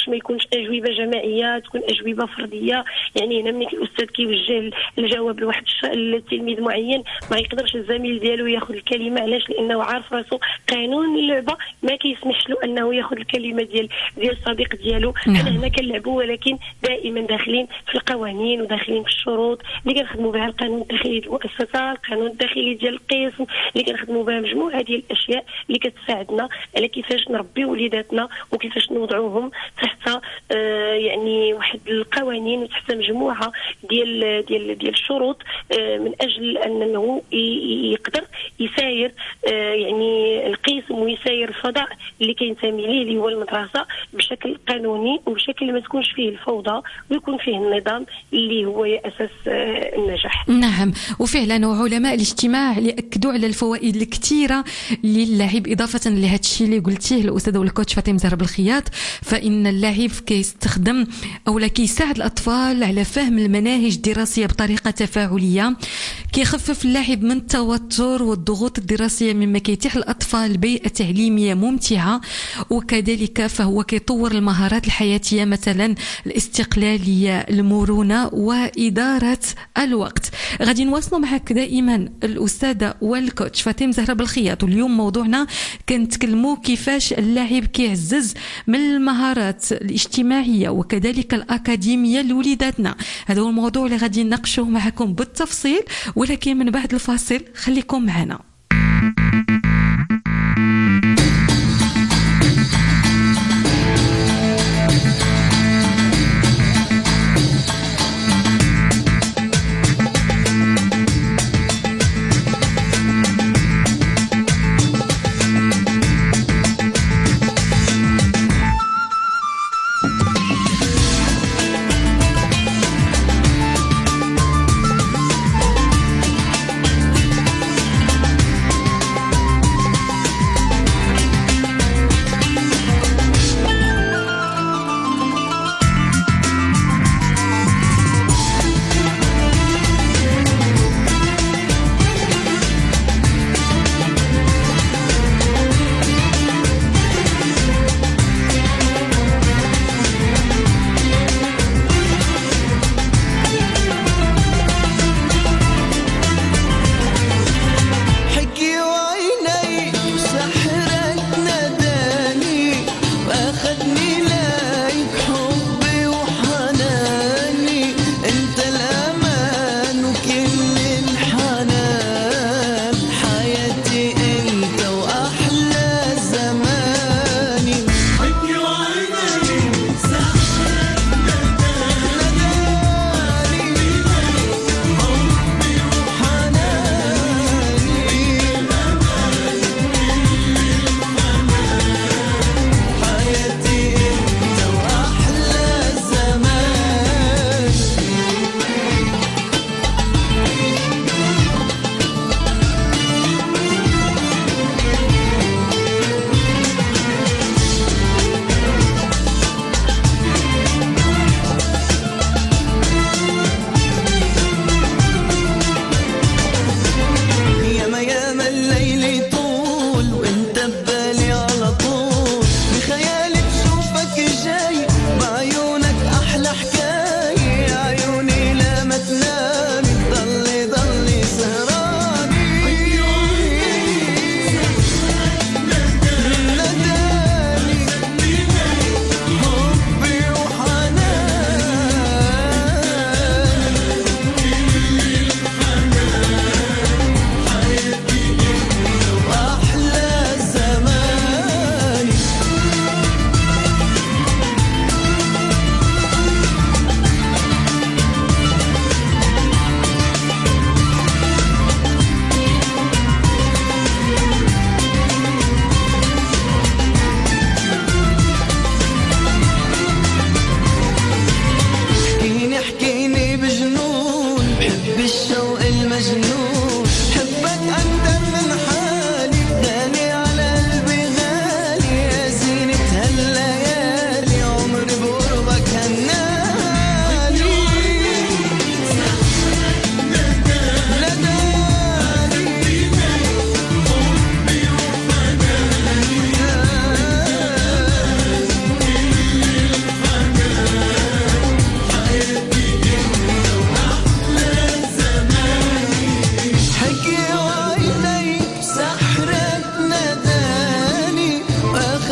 ما يكونش اجوبه جماعيه، تكون اجوبه فرديه. يعني هنا ملي الاستاذ كيوجه الجواب لواحد التلميذ معين ما يقدرش الزميل ديالو ياخذ الكلمه. علاش؟ لانه عارف راسو قانون اللعبه ما كيسمحش له انه ياخذ الكلمه ديال ديال الصديق ديالو. نعم. انا هنا كنلعبوا ولكن دائما داخلين في القوانين وداخلين في الشروط اللي كنخدموا بها، القانون الداخلي المؤسسه، القانون الداخلي ديال القسم، اللي كنخدموا بها مجموعه ديال الاشياء اللي كتساعدنا على كيفاش نربي وليداتنا وكيفاش نوضعوهم تحت آه يعني واحد القوانين وتحت مجموعه ديال ديال ديال الشروط آه من اجل انه يقدر يساير آه يعني القسم ويساير الفضاء اللي كينتمي ليه اللي هو المدرسه بشكل قانوني وبشكل ما تكونش فيه الفوضى ويكون فيه النظام اللي هو اساس آه النجاح. نعم، وفعلا وعلماء الاجتماع اللي اكدوا على الفوائد الكثيره للعب اضافه لهذا الشيء اللي قلتيه الاستاذه والكوتش فاطمه زهر بالخياط. فان اللعب كيستخدم او لا كيساعد الاطفال على فهم المناهج الدراسيه بطريقه تفاعليه، كيخفف اللعب من التوتر والضغوط الدراسيه مما كيتيح الاطفال بيئه تعليميه ممتعه، وكذلك فهو كيطور المهارات الحياتيه مثلا الاستقلاليه، المرونه، واداره الوقت. غادي نواصلوا معك دائما الاستاذه والكوتش فاطمه زهره بالخياط، واليوم موضوعنا كنتكلموا كيفاش اللعب كيعزز من المهارات الاجتماعيه وكذلك الاكاديميه لوليداتنا. هذا هو الموضوع اللي غادي نناقشوه معكم بالتفصيل، ولكن من بعد الفاصل خليكم معنا.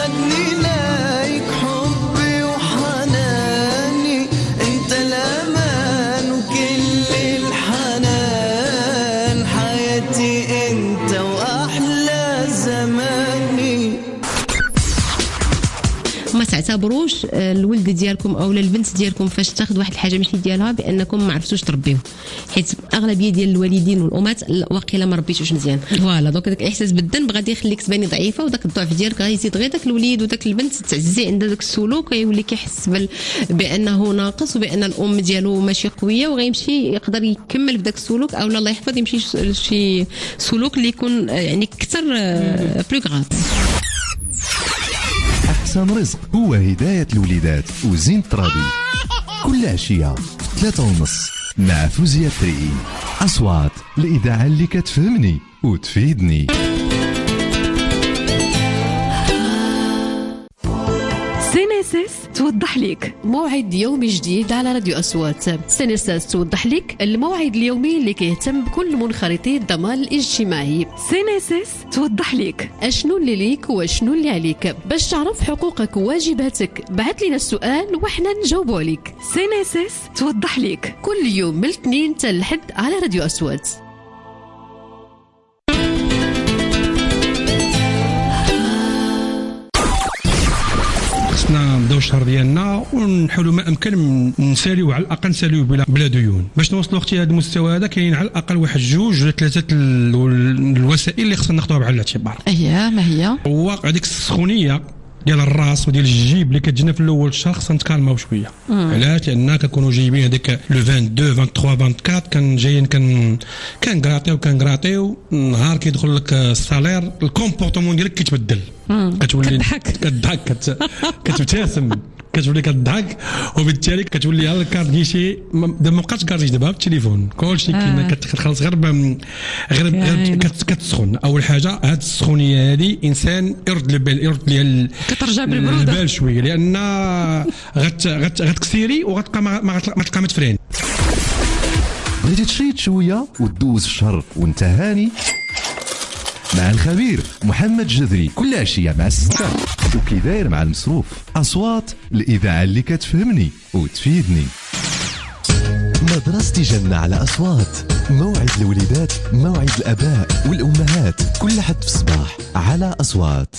خدني ليك حبي وحناني انت الامان وكل الحنان حياتي انت واحلى زماني. ما تعتبروش الولد ديالكم او البنت ديالكم فاش تاخذ واحد الحاجه ماشي ديالها بانكم ما عرفتوش تربيوه، حيت اغلبيه ديال الوالدين والامهات واقيلا ما ربيتوش مزيان. فوالا دونك داك الاحساس بالذنب غادي يخليك تباني ضعيفه، وداك الضعف ديالك غيزيد غير داك الوليد وداك البنت تعزي عند داك السلوك، يولي كيحس بانه ناقص وبان الام ديالو ماشي قويه، وغيمشي يقدر يكمل بداك السلوك او الله يحفظ يمشي شي سلوك اللي يكون يعني اكثر بلو غراف. أحسن رزق هو هداية الوليدات وزين الترابي كل عشية في ثلاثة ونص مع فوزية تري. أصوات الإذاعة اللي كتفهمني وتفيدني. سينيسيس توضح لك موعد يومي جديد على راديو أصوات. سينيسيس توضح لك الموعد اليومي اللي كيهتم بكل منخرطي الضمان الاجتماعي. سينيسيس توضح لك اشنو اللي ليك واشنو اللي عليك. باش تعرف حقوقك وواجباتك بعث لنا السؤال وحنا نجاوبوا عليك. سينيسيس توضح لك كل يوم من الاثنين حتى الحد على راديو أصوات. خصنا نبداو الشهر ديالنا ونحاولوا ما امكن نساليو، على الاقل نساليو بلا بلا ديون. باش نوصلوا اختي لهذا المستوى هذا كاين على الاقل واحد جوج ولا ثلاثه الوسائل اللي خصنا ناخذوها بعين الاعتبار. اييه ما هي؟ هو هذيك السخونيه ديال الراس وديال الجيب اللي كتجينا في الاول الشهر خصنا نتكالماو شويه. علاش؟ لان كنكونوا جايبين هذيك لو اثنين وعشرين ثلاثة وعشرين أربعة وعشرين كان جايين كان كنقراطيو كنقراطيو نهار كيدخل لك السالير الكومبورتمون ديالك كيتبدل. كتولي كتضحك كتبتسم كتولي كتضحك، وبالتالي كتولي على الكارت كيشي دابا ما بقاش كارت دابا بالتليفون كلشي كاين كتخلص غير غير غير كتسخن. اول حاجه هاد السخونيه هادي انسان يرد البال يرد ليها كترجع بالبروده البال شويه، لان غت غتكسيري وغتبقى ما تلقى ما تفرين. بغيتي تشيط شويه وتدوز الشهر وانت هاني مع الخبير محمد جذري كل عشيه مع الستة وكي داير مع المصروف. أصوات الإذاعة اللي كتفهمني وتفيدني. مدرستي جنة على أصوات، موعد الوليدات موعد الآباء والأمهات كل حد في الصباح على أصوات.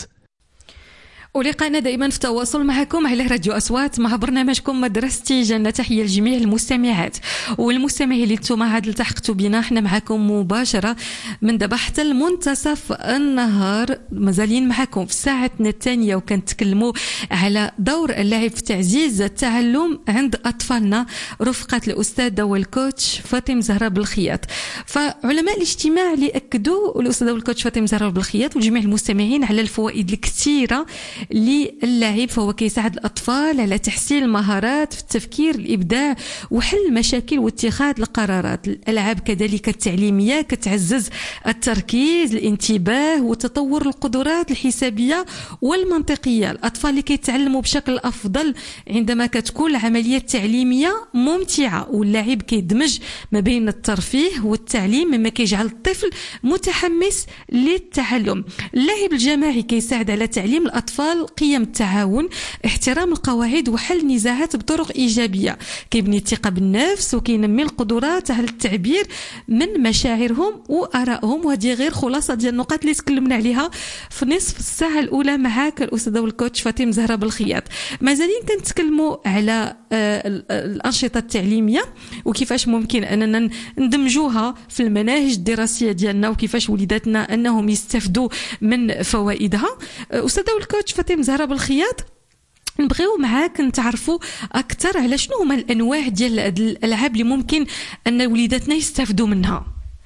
ولقانا دائما في تواصل معكم على راديو أصوات مع برنامجكم مدرستي جنة. تحية لجميع المستمعات والمستمعين اللي انتم عاد التحقتوا بنا. احنا معكم مباشرة من دابا حتى المنتصف النهار، مازالين معكم في ساعتنا الثانية، وكنتكلموا على دور اللعب في تعزيز التعلم عند أطفالنا رفقة الأستاذة والكوتش فاطمة زهرة بالخياط. فعلماء الاجتماع اللي أكدوا الأستاذة والكوتش فاطمة زهرة بالخياط وجميع المستمعين على الفوائد الكثيرة للعب، فهو كيساعد الأطفال على تحسين المهارات في التفكير الإبداع وحل المشاكل واتخاذ القرارات. الألعاب كذلك التعليمية كتعزز التركيز الانتباه وتطور القدرات الحسابية والمنطقية. الأطفال اللي كيتعلموا بشكل أفضل عندما كتكون العملية التعليمية ممتعة، واللعب كيدمج ما بين الترفيه والتعليم مما كيجعل الطفل متحمس للتعلم. اللعب الجماعي كيساعد على تعليم الأطفال قيم التعاون، احترام القواعد وحل النزاعات بطرق إيجابية. كيبني الثقة بالنفس وكينمي القدرات على التعبير من مشاعرهم وآرائهم. وهذه غير خلاصة ديال النقاط اللي تكلمنا عليها في نصف الساعة الأولى معاك الأستاذة والكوتش فاطمة زهرة بالخياط. مازالين كنتكلموا على الأنشطة التعليمية وكيفاش ممكن أننا ندمجوها في المناهج الدراسية ديالنا وكيفاش وليداتنا أنهم يستفدوا من فوائدها. أستاذة والكوتش فاطمة زهرة بالخياط، نبغيو معاك نتعرفوا أكثر على شنو هما الأنواع ديال الألعاب اللي ممكن أن وليداتنا يستفدوا منها.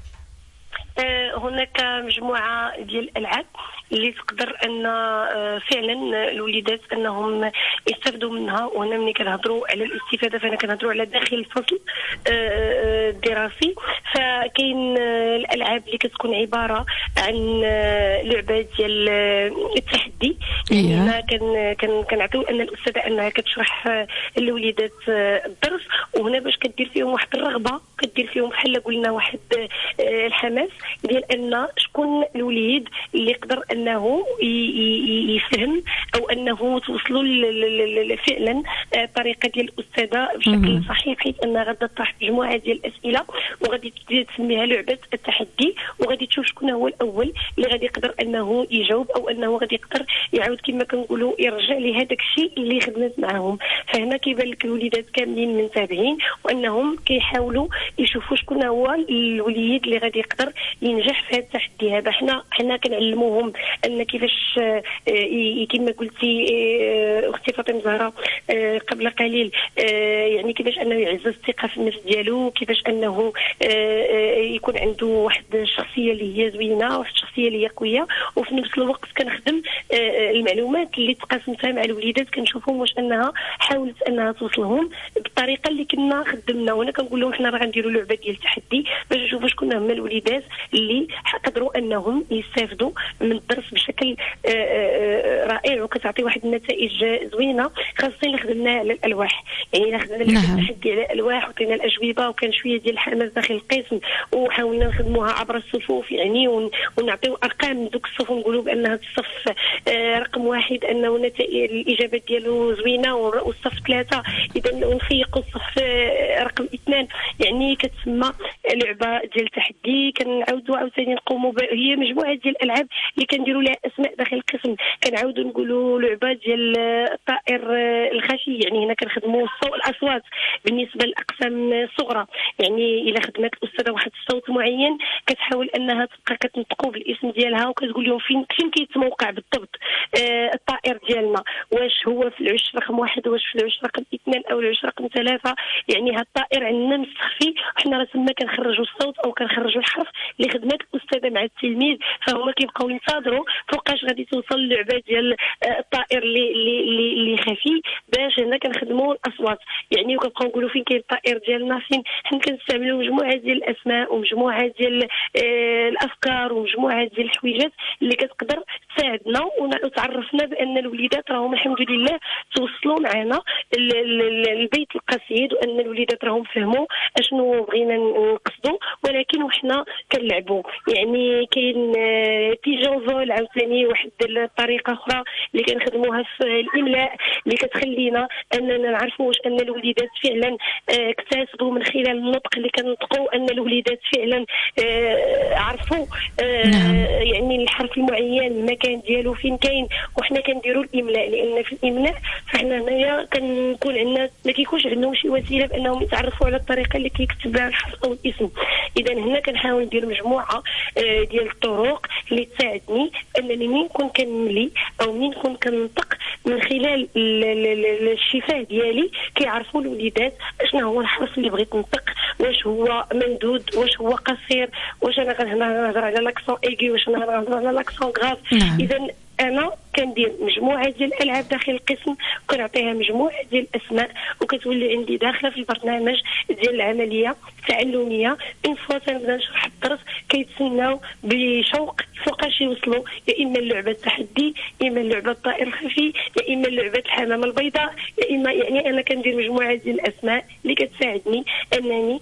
هناك مجموعة ديال الألعاب اللي تقدر ان فعلا الوليدات انهم يستفدوا منها. وهنا ملي كنهضروا على الاستفاده فانا كنهضروا على داخل الفصل الدراسي. فكاين الالعاب اللي كتكون عباره عن لعبه ديال التحدي. يعني كان كنعطيو ان الاستاذه انها كتشرح للوليدات الدرس، وهنا باش كدير فيهم واحد الرغبه، كدير فيهم بحال قلنا واحد الحماس ديال ان شكون الوليد اللي يقدر ان انه يفهم او انه توصلوا فعلا الطريقه ديال الاستاذه بشكل صحيح، حيث انها غادا تطرح مجموعه ديال الاسئله وغادي تسميها لعبه التحدي، وغادي تشوف شكون هو الاول اللي غادي يقدر انه يجاوب او انه غادي يقدر يعاود كما كنقولوا يرجع لهذاك الشيء اللي خدمت معهم. فهنا كيبان لك الوليدات كاملين منتبهين وانهم كيحاولوا يشوفوا شكون هو الوليد اللي غادي يقدر ينجح في هذا التحدي هذا. حنا حنا كنعلموهم ان كيفاش كما قلتي اختي فاطمه زهره قبل قليل يعني كيفاش انه يعزز الثقه في النفس ديالو، كيفاش انه يكون عنده واحد الشخصيه اللي هي زوينه، واحد الشخصيه اللي هي قويه، وفي نفس الوقت كنخدم المعلومات اللي تقاسمتها مع الوليدات كنشوفهم واش انها حاولت انها توصلهم بالطريقه اللي كنا خدمنا. وانا كنقول لهم حنا راه غنديروا لعبه ديال التحدي باش نشوفوا شكون هما الوليدات اللي قدروا انهم يستافدوا من الدرس بشكل رائع وكتعطي واحد النتائج زوينه، خاصه اللي خدمنا على الالواح. يعني خدمنا نعم. التحدي على الالواح وعطينا الاجوبه وكان شويه ديال الحماس داخل القسم، وحاولنا نخدموها عبر الصفوف يعني ونعطيو ارقام دوك الصفوف نقولوا بانها الصف رقم واحد انه نتائج الاجابات ديالو زوينه، والصف ثلاثه اذا نفيقوا الصف رقم اثنان. يعني كتسمى لعبه ديال التحدي. كنعاودوا عاوتاني نقوموا هي مجموعه ديال الالعاب اللي كنديروا لها اسماء داخل القسم. كنعاودوا نقولوا لعبه ديال الطائر الخفي، يعني هنا كنخدموا الصوت الاصوات بالنسبه للاقسام الصغرى. يعني الا خدمت الاستاذه واحد الصوت معين كتحاول انها تبقى كتنطقوا بالاسم ديالها وكتقول لهم فين فين كيتموقع بالضبط آه الطائر ديالنا، واش هو في العش رقم واحد، واش في العش رقم اثنان او العش رقم ثلاثه. يعني هذا الطائر عندنا مستخفي، وحنا راه تما كنخرجوا الصوت او كنخرجوا الحرف اللي خدمات الاستاذه مع التلميذ، فهما كيبقاو ينتظروا فوقاش غادي توصل اللعبه ديال الطائر اللي اللي اللي خفي، باش هنا كنخدموا الاصوات. يعني وكنبقاو نقولوا فين كاين الطائر ديالنا فين. حنا كنستعملوا مجموعه ديال الاسماء ومجموعه ديال آه الافكار ومجموعه ديال الحويجات اللي كتقدر تساعدنا وتعرفنا بان الوليدات راهم الحمد لله توصلوا معنا البيت القصيد، وان الوليدات راهم فهموا اشنو بغينا نقصدوا، ولكن وحنا كنلعبوا. يعني كاين بيجون فول عاوتاني واحد الطريقه اخرى اللي كنخدموها في الاملاء اللي كتخلينا اننا نعرفوا واش ان الوليدات فعلا اكتسبوا من خلال النطق اللي كنطقوا، ان الوليدات فعلا عرفوا يعني الحرف المعين المكان ديالو فين كاين. وحنا كنديروا الاملاء لان في الاملاء فحنا هنايا كنكون عندنا ما كيكونش عندهم شي وسيله بانهم يتعرفوا على الطريقه اللي كيكتب بها الحرف او الاسم. اذا هنا كنحاول ندير مجموعه ديال الطرق اللي تساعدني انني مين نكون كنملي او مين نكون كنطق من خلال الشفاه ديالي كيعرفوا الوليدات اشنا هو الحرف اللي بغيت نطق، واش هو ممدود، واش هو قصير، واش انا غنهضر على لاكسون ايغي، واش انا غنهضر على لاكسون غاف. اذا انا كندير مجموعه ديال الالعاب داخل القسم وكنعطيها مجموعه ديال الاسماء، وكتولي عندي داخله في البرنامج ديال العمليه التعلميه. اون فوا تنبدا نشرح الدرس كيتسناو بشوق فوقاش يوصلوا، يا اما اللعبه التحدي، يا اما اللعبه الطائر الخفي، يا اما لعبه الحمامه البيضاء، يا اما يعني انا كندير مجموعه ديال الاسماء اللي كتساعدني انني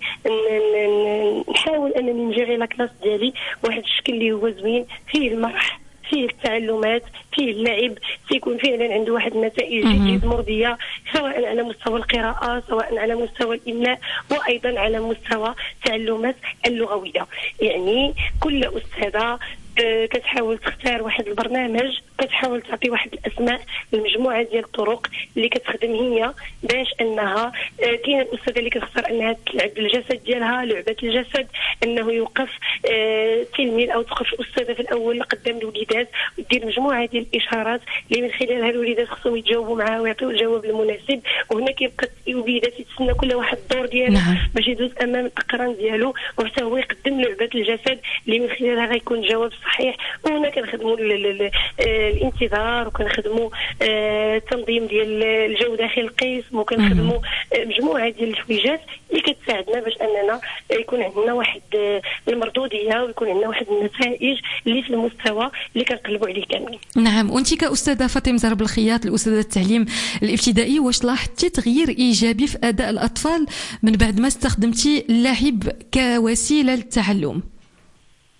نحاول انني نجيري لا كلاس ديالي بواحد الشكل اللي هو زوين، فيه المرح، فيه التعلمات، فيه اللعب، تيكون فعلا عنده واحد النتائج جد مرضيه، سواء على مستوى القراءه، سواء على مستوى الاملاء، وايضا على مستوى التعلمات اللغويه. يعني كل استاذه كتحاول تختار واحد البرنامج، كتحاول تعطي واحد الاسماء لمجموعه ديال الطرق اللي كتخدم هي باش انها كاينه الاستاذه اللي كتختار انها تلعب الجسد ديالها، لعبه الجسد، انه يوقف التلميذ او توقف الاستاذه في الاول قدام الوليدات ودير مجموعه ديال الاشارات اللي من خلالها الوليدات خصهم يتجاوبوا معها ويعطيو الجواب المناسب. وهنا كيبقى الوليدات يتسنى كل واحد الدور ديالو نعم. باش يدوز امام الاقران ديالو وحتى هو يقدم لعبه الجسد اللي من خلالها غيكون جواب صحيح. وهنا كنخدموا الانتظار، وكنخدموا التنظيم ديال الجو داخل القسم، وكنخدموا مجموعه ديال الحويجات اللي كتساعدنا باش اننا يكون عندنا واحد المردوديه ويكون عندنا واحد النتائج اللي في المستوى اللي كنقلبوا عليه كاملين. نعم. وانت كاستاذه فاطمه زهر بالخياط، الاستاذه التعليم الابتدائي، واش لاحظتي تغيير ايجابي في اداء الاطفال من بعد ما استخدمتي اللعب كوسيله للتعلم؟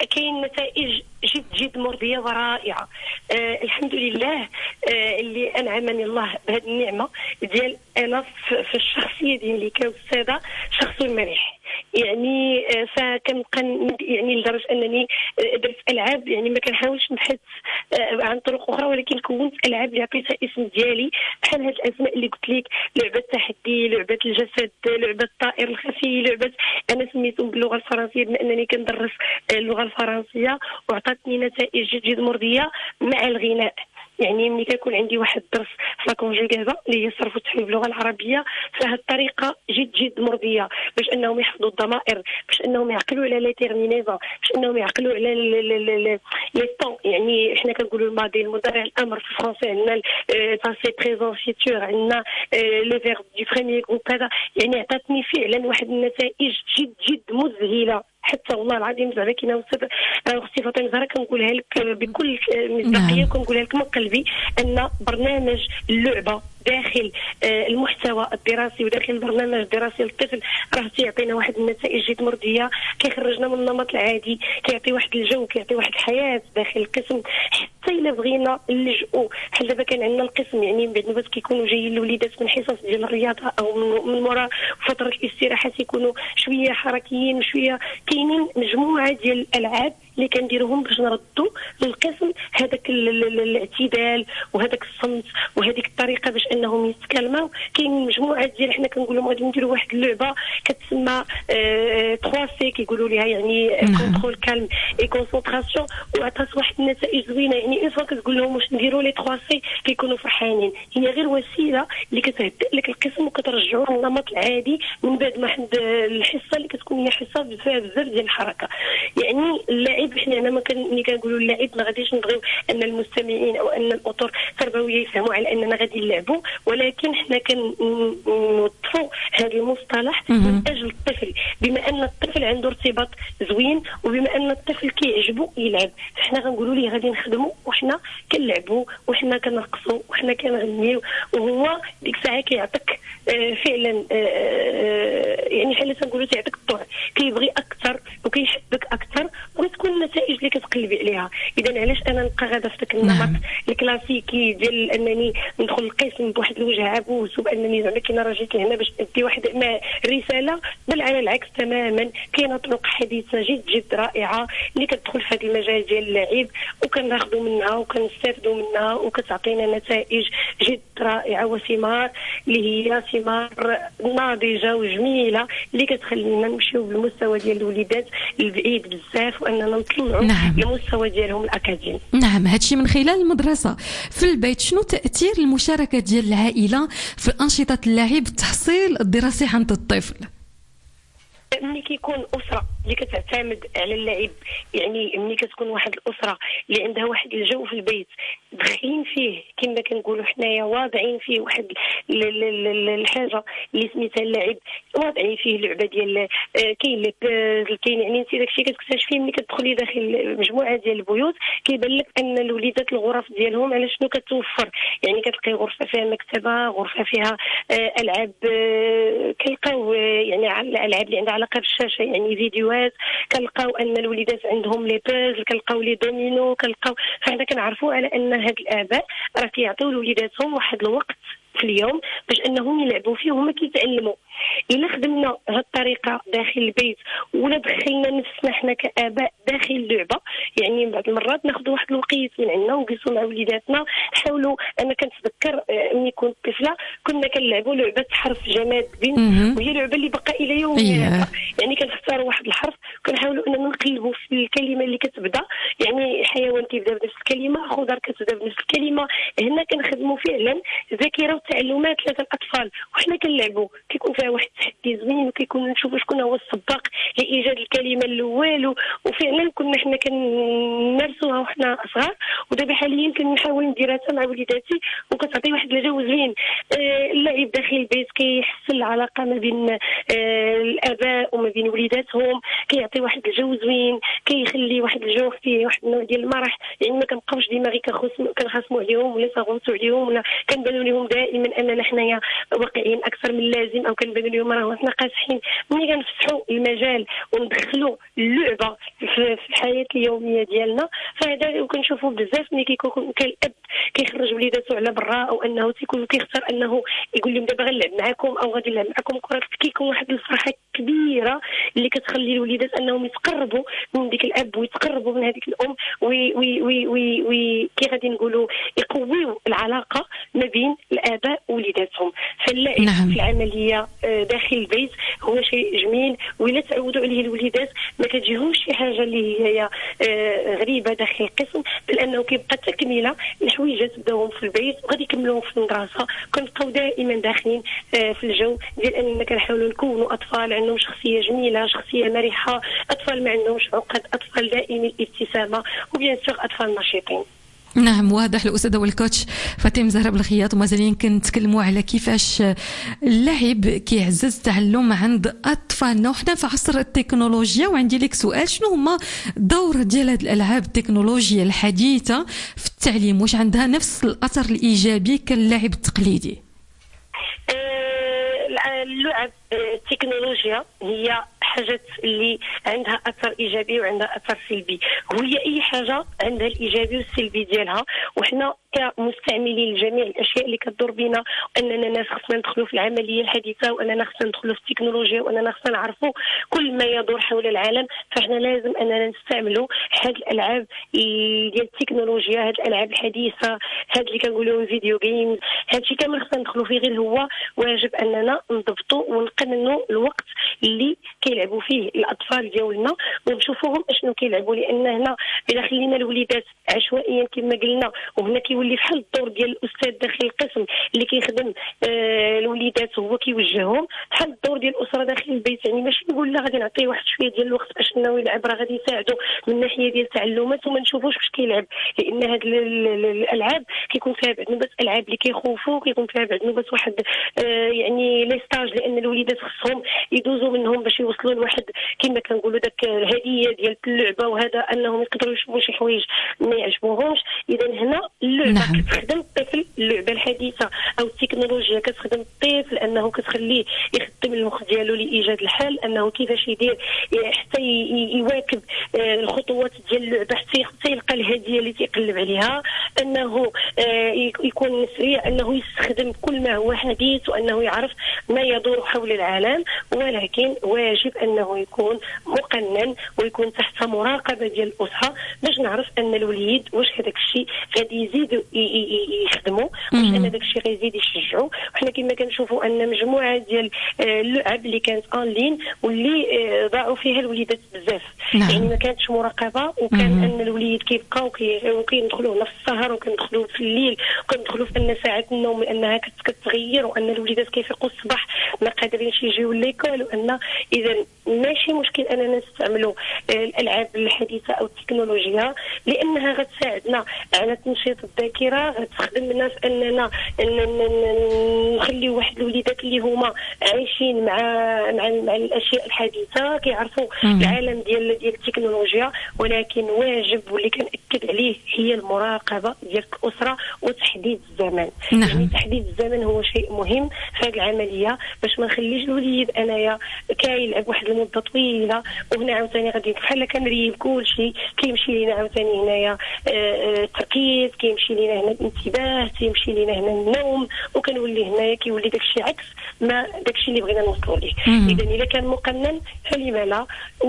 كاين نتائج جد جد مرضيه ورائعه. آه الحمد لله آه اللي انعمني الله بهذه النعمه ديال انا في الشخصيه ديالي كاستاذه شخص مريح. يعني فكنبقى يعني لدرجه انني درت العاب، يعني ما كنحاولش نبحث عن طرق اخرى، ولكن كونت العاب اللي عطيتها اسم ديالي بحال هاد الاسماء اللي قلت لك: لعبه التحدي، لعبه الجسد، لعبه الطائر الخفي، لعبه انا سميتهم باللغه الفرنسيه بما انني كندرس اللغه الفرنسيه، وعطاتني نتائج جد جد مرضيه مع الغناء. يعني ملي كيكون عندي واحد الدرس في لاكونجيغازا اللي هي الصرف والتحويل باللغه العربيه، فهاد الطريقه جد جد مرضيه باش انهم يحفظوا الضمائر، باش انهم يعقلوا على لي تيرمينيزون، باش انهم يعقلوا على لي طون. يعني احنا كنقولوا الماضي المضارع الامر في الفرنسي، عندنا باسي بريزون فيتور، عندنا لو فيرب دو بريمير جروب. هذا يعني عطاتني فعلا واحد النتائج جد جد مذهله. حتى والله العظيم زعما كاينه استاذ اختي فاطمه زهره كنقولها لك بكل مصداقيه وكنقولها لك من قلبي ان برنامج اللعبه داخل المحتوى الدراسي وداخل البرنامج الدراسي للطفل راه تيعطينا واحد النتائج جد مرضيه، كيخرجنا من النمط العادي، كيعطي واحد الجو، كيعطي واحد الحياه داخل القسم. حتى الا بغينا نلجؤوا بحال دابا كان عندنا القسم، يعني بعد نوبات كيكونوا جايين الوليدات من حصص ديال الرياضه او من, من مورا فتره الاستراحه تيكونوا شويه حركيين وشويه، كاينين مجموعه ديال الالعاب اللي كنديروهم باش نردوا للقسم هذاك الاعتدال وهذاك الصمت وهذيك الطريقه باش انهم يتكلموا. كاين مجموعه ديال حنا كنقولوا غادي نديروا واحد اللعبه كتسمى ثلاثة سي كيقولوا ليها، يعني كونترول كالم اي كونسونطراسيون، وعطات واحد النتائج زوينه. يعني اون فوا كتقول لهم واش نديروا لي ثلاثة سي كيكونوا فرحانين. هي غير وسيله اللي كتهدئ لك القسم وكترجعوا للنمط العادي من بعد ما حد الحصه اللي كتكون هي حصه فيها بزاف ديال الحركه. يعني اللاعب حنا هنا ما ملي كنقولوا اللاعب ما غاديش نبغيو ان المستمعين او ان الاطر التربويه يفهموا على اننا غادي نلعبوا، ولكن حنا كنوظفوا هذا المصطلح من اجل الطفل، بما ان الطفل عنده ارتباط زوين وبما ان الطفل كيعجبو يلعب، حنا غنقولوا ليه غادي نخدموا وحنا كنلعبوا وحنا كنرقصوا وحنا كنغنيو، وهو ديك الساعه كيعطيك آه فعلا آه يعني حنا تنقولوا تيعطيك الطوع، كيبغي اكثر وكيحبك اكثر وتكون النتائج اللي كتقلبي عليها. اذا علاش انا نبقى غاده في داك النمط الكلاسيكي ديال انني ندخل القسم بواحد الوجه عبوس وبانني زعما كاين راه جيت هنا باش ادي واحد ما رساله، بل على العكس تماما. كاينه طرق حديثه جد جد رائعه اللي كتدخل في هذا المجال ديال اللعب وكناخذوا منها وكنستافدوا منها وكتعطينا نتائج جد رائعه وثمار اللي هي ثمار ناضجه وجميله اللي كتخلينا نمشيو بالمستوى ديال الوليدات البعيد بزاف واننا نطلعوا نعم. المستوى ديالهم الاكاديمي. نعم، هادشي من خلال المدرسه. في البيت شنو تاثير المشاركه ديال العائله في انشطه اللعب التحصيل الدراسي عند الطفل؟ ملي كيكون اسره اللي كتعتمد على اللعب، يعني ملي كتكون واحد الاسره اللي عندها واحد الجو في البيت داخلين فيه كما كنقولوا حنايا واضعين فيه واحد الحاجه اللي سميتها اللعب، واضعين فيه اللعبه ديال كاين لي بوزل، كاين يعني انت داكشي كتكتشفيه ملي كتدخلي داخل مجموعه ديال البيوت كيبان لك ان الوليدات الغرف ديالهم على شنو كتوفر. يعني كتلقاي غرفه فيها مكتبه، غرفه فيها العاب، كنلقاو يعني الالعاب اللي عندها علاقه بالشاشه يعني فيديوهات، كنلقاو ان الوليدات عندهم لي بوزل، كنلقاو لي دومينو، كنلقاو. فحنا كنعرفوا على ان هاد الاباء راه كيعطيو لوليداتهم واحد الوقت في اليوم باش انهم يلعبوا فيه وهما كيتعلموا. الا خدمنا هذه الطريقه داخل البيت ولا دخلنا نفسنا حنا كاباء داخل اللعبه، يعني بعض المرات ناخذوا واحد الوقيت من عندنا ونجلسوا مع وليداتنا نحاولوا. انا كنتذكر ملي كنت طفله كنا كنلعبوا لعبه حرف جماد بنت، وهي لعبه اللي بقى الى يومنا. يعني كنختاروا واحد الحرف وكنحاولوا اننا نقلبوا في الكلمه اللي كتبدا، يعني حيوان كيبدا بنفس الكلمه، خضر كتبدا بنفس الكلمه. هنا كنخدموا فعلا ذاكره والتعلمات لدى الاطفال وحنا كنلعبوا. كيكون فيها واحد التحدي زوين وكيكون نشوفوا شكون هو السباق لايجاد الكلمه الاول، وفعلا كنا حنا كنمارسوها وحنا صغار، ودابا حاليا كنحاول نديرها مع وليداتي وكتعطي واحد الجو زوين. آه اللعب داخل البيت كيحسن العلاقه ما بين آه الاباء وما بين وليداتهم، كيعطي واحد الجو زوين، كيخلي واحد الجو فيه واحد النوع ديال المرح. يعني ما كنبقاوش ديما غير كنخاصموا عليهم ولا صغوتوا عليهم ولا كنبانوا لهم دائما اننا حنايا واقعين اكثر من اللازم او كنبانوا دابا اليوم راه واحنا قاصحين ملي كنفتحوا المجال وندخلوا اللعبه في الحياه اليوميه ديالنا، فهذا وكنشوفوا بزاف ملي كيكون كالاب كيخرج وليداتو على برا، او انه تيكون كيختار انه يقول لهم دابا غنلعب معكم او غادي نلعب معكم كره، كيكون واحد الفرحه كبيره اللي كتخلي الوليدات انهم يتقربوا من ديك الاب ويتقربوا من هذيك الام، وي وي وي وي, وي كي غادي نقولوا يقويوا العلاقه ما بين الاباء ووليداتهم. فاللعب نعم. في العمليه داخل البيت هو شيء جميل، وإلا تعودوا عليه الوليدات ما كتجيهمش شي حاجه اللي هي غريبه داخل القسم، بل انه كيبقى تكمله الحويجات بداوهم في البيت وغادي يكملوهم في المدرسه. كنبقاو دائما داخلين في الجو ديال اننا كنحاولوا نكونوا اطفال عندهم شخصيه جميله، شخصيه مرحه، اطفال ما عندهمش عقد، اطفال دائمي الابتسامه، وبيان سور اطفال نشيطين. نعم واضح. الأستاذة والكوتش فاطمة زهرة بالخياط، ومازالين كنتكلموا على كيفاش اللعب كيعزز التعلم عند أطفالنا، وحنا في عصر التكنولوجيا. وعندي لك سؤال، شنو هما الدور ديال هذه الألعاب التكنولوجيا الحديثة في التعليم؟ واش عندها نفس الأثر الإيجابي كاللعب التقليدي؟ اللعب التكنولوجيا هي حاجات اللي عندها اثر ايجابي وعندها اثر سلبي، وهي اي حاجه عندها الايجابي والسلبي ديالها، وحنا كمستعملين لجميع الاشياء اللي كتدور بنا، اننا ناس خصنا ندخلوا في العمليه الحديثه، واننا خصنا ندخلوا في التكنولوجيا، واننا خصنا نعرفوا كل ما يدور حول العالم. فاحنا لازم اننا نستعملوا هاد الالعاب ديال التكنولوجيا، هاد الالعاب الحديثه، هاد اللي كنقولوا فيديو جيمز، هادشي كامل خصنا ندخلوا فيه. غير هو واجب اننا نضبطوا ونقننوا الوقت اللي كيلعبوا فيه الاطفال ديالنا ونشوفوهم اشنو كيلعبوا، لان هنا الا خلينا الوليدات عشوائيا كما قلنا، وهنا كيولي بحال الدور ديال الاستاذ داخل القسم اللي كيخدم آه الوليدات وهو كيوجههم، بحال الدور ديال الاسره داخل البيت. يعني ماشي نقول لا غادي نعطيه واحد شويه ديال الوقت باش انه يلعب، راه غادي يساعدوا من الناحيه ديال التعلمات وما نشوفوش واش كيلعب، لان هاد الالعاب كيكون فيها بعض الناس العاب اللي كيخوفوا، كيكون فيها بعض الناس واحد آه يعني لي ستاج، لان الوليدات خصهم يدوزوا منهم باش يوصلوا لواحد كما كنقولوا داك الهديه ديال اللعبه، وهذا انهم يقدروا يشوفوا شي حوايج ما يعجبوهمش. اذا هنا اللعبه نعم. كتخدم الطفل، اللعبه الحديثه او التكنولوجيا كتخدم الطفل انه كتخليه يخدم المخ ديالو لايجاد الحل، انه كيفاش يدير حتى يواكب الخطوات ديال اللعبه حتى يلقى الهديه اللي تيقلب عليها، انه يكون سريع، انه يستخدم كل ما هو حديث، وانه يعرف ما يدور حول العالم. ولكن واجب انه يكون مقنن ويكون تحت مراقبه ديال الاسره باش نعرف ان الوليد واش هذاك الشيء غادي يزيد يخدموا، واش ان هذاك الشيء غيزيد يشجعوا. وحنا كما كنشوفوا ان مجموعه ديال اللعب اللي كانت اونلاين واللي ضاعوا فيها الوليدات بزاف، نعم. يعني ما كانتش مراقبه، وكان مم. ان الوليد كيبقاو وكيدخلوا نفس السهر، وكندخلوا في الليل، وكندخلوا في ان ساعات النوم انها كتغير، وان الوليدات كيفيقوا الصباح ما قادرينش يجيو ليكول. وان اذا ماشي مشكل اننا نستعملوا الالعاب الحديثه او التكنولوجيا، لانها غتساعدنا على تنشيط الذاكره، غتخدم لنا في اننا نخليو واحد الوليدات اللي هما عايشين مع مع, مع الاشياء الحديثه، كيعرفوا العالم ديال ديال التكنولوجيا. ولكن واجب واللي كنأكد عليه هي المراقبه ديال الاسره وتحديد الزمن. نعم. يعني تحديد الزمن هو شيء مهم في هذه العمليه، باش ما نخليش الوليد انايا كيلعب واحد المده طويله، وهنا عاوتاني غادي بحال كنريب كل شيء، كيمشي لينا عاوتاني هنايا التركيز، كيمشي لينا هنا الانتباه، كيمشي لينا هنا النوم، وكنولي هنايا كيولي داكشي عكس ما داكشي اللي بغينا نوصلوا ليه. اذا الا كان مقنن فلما لا.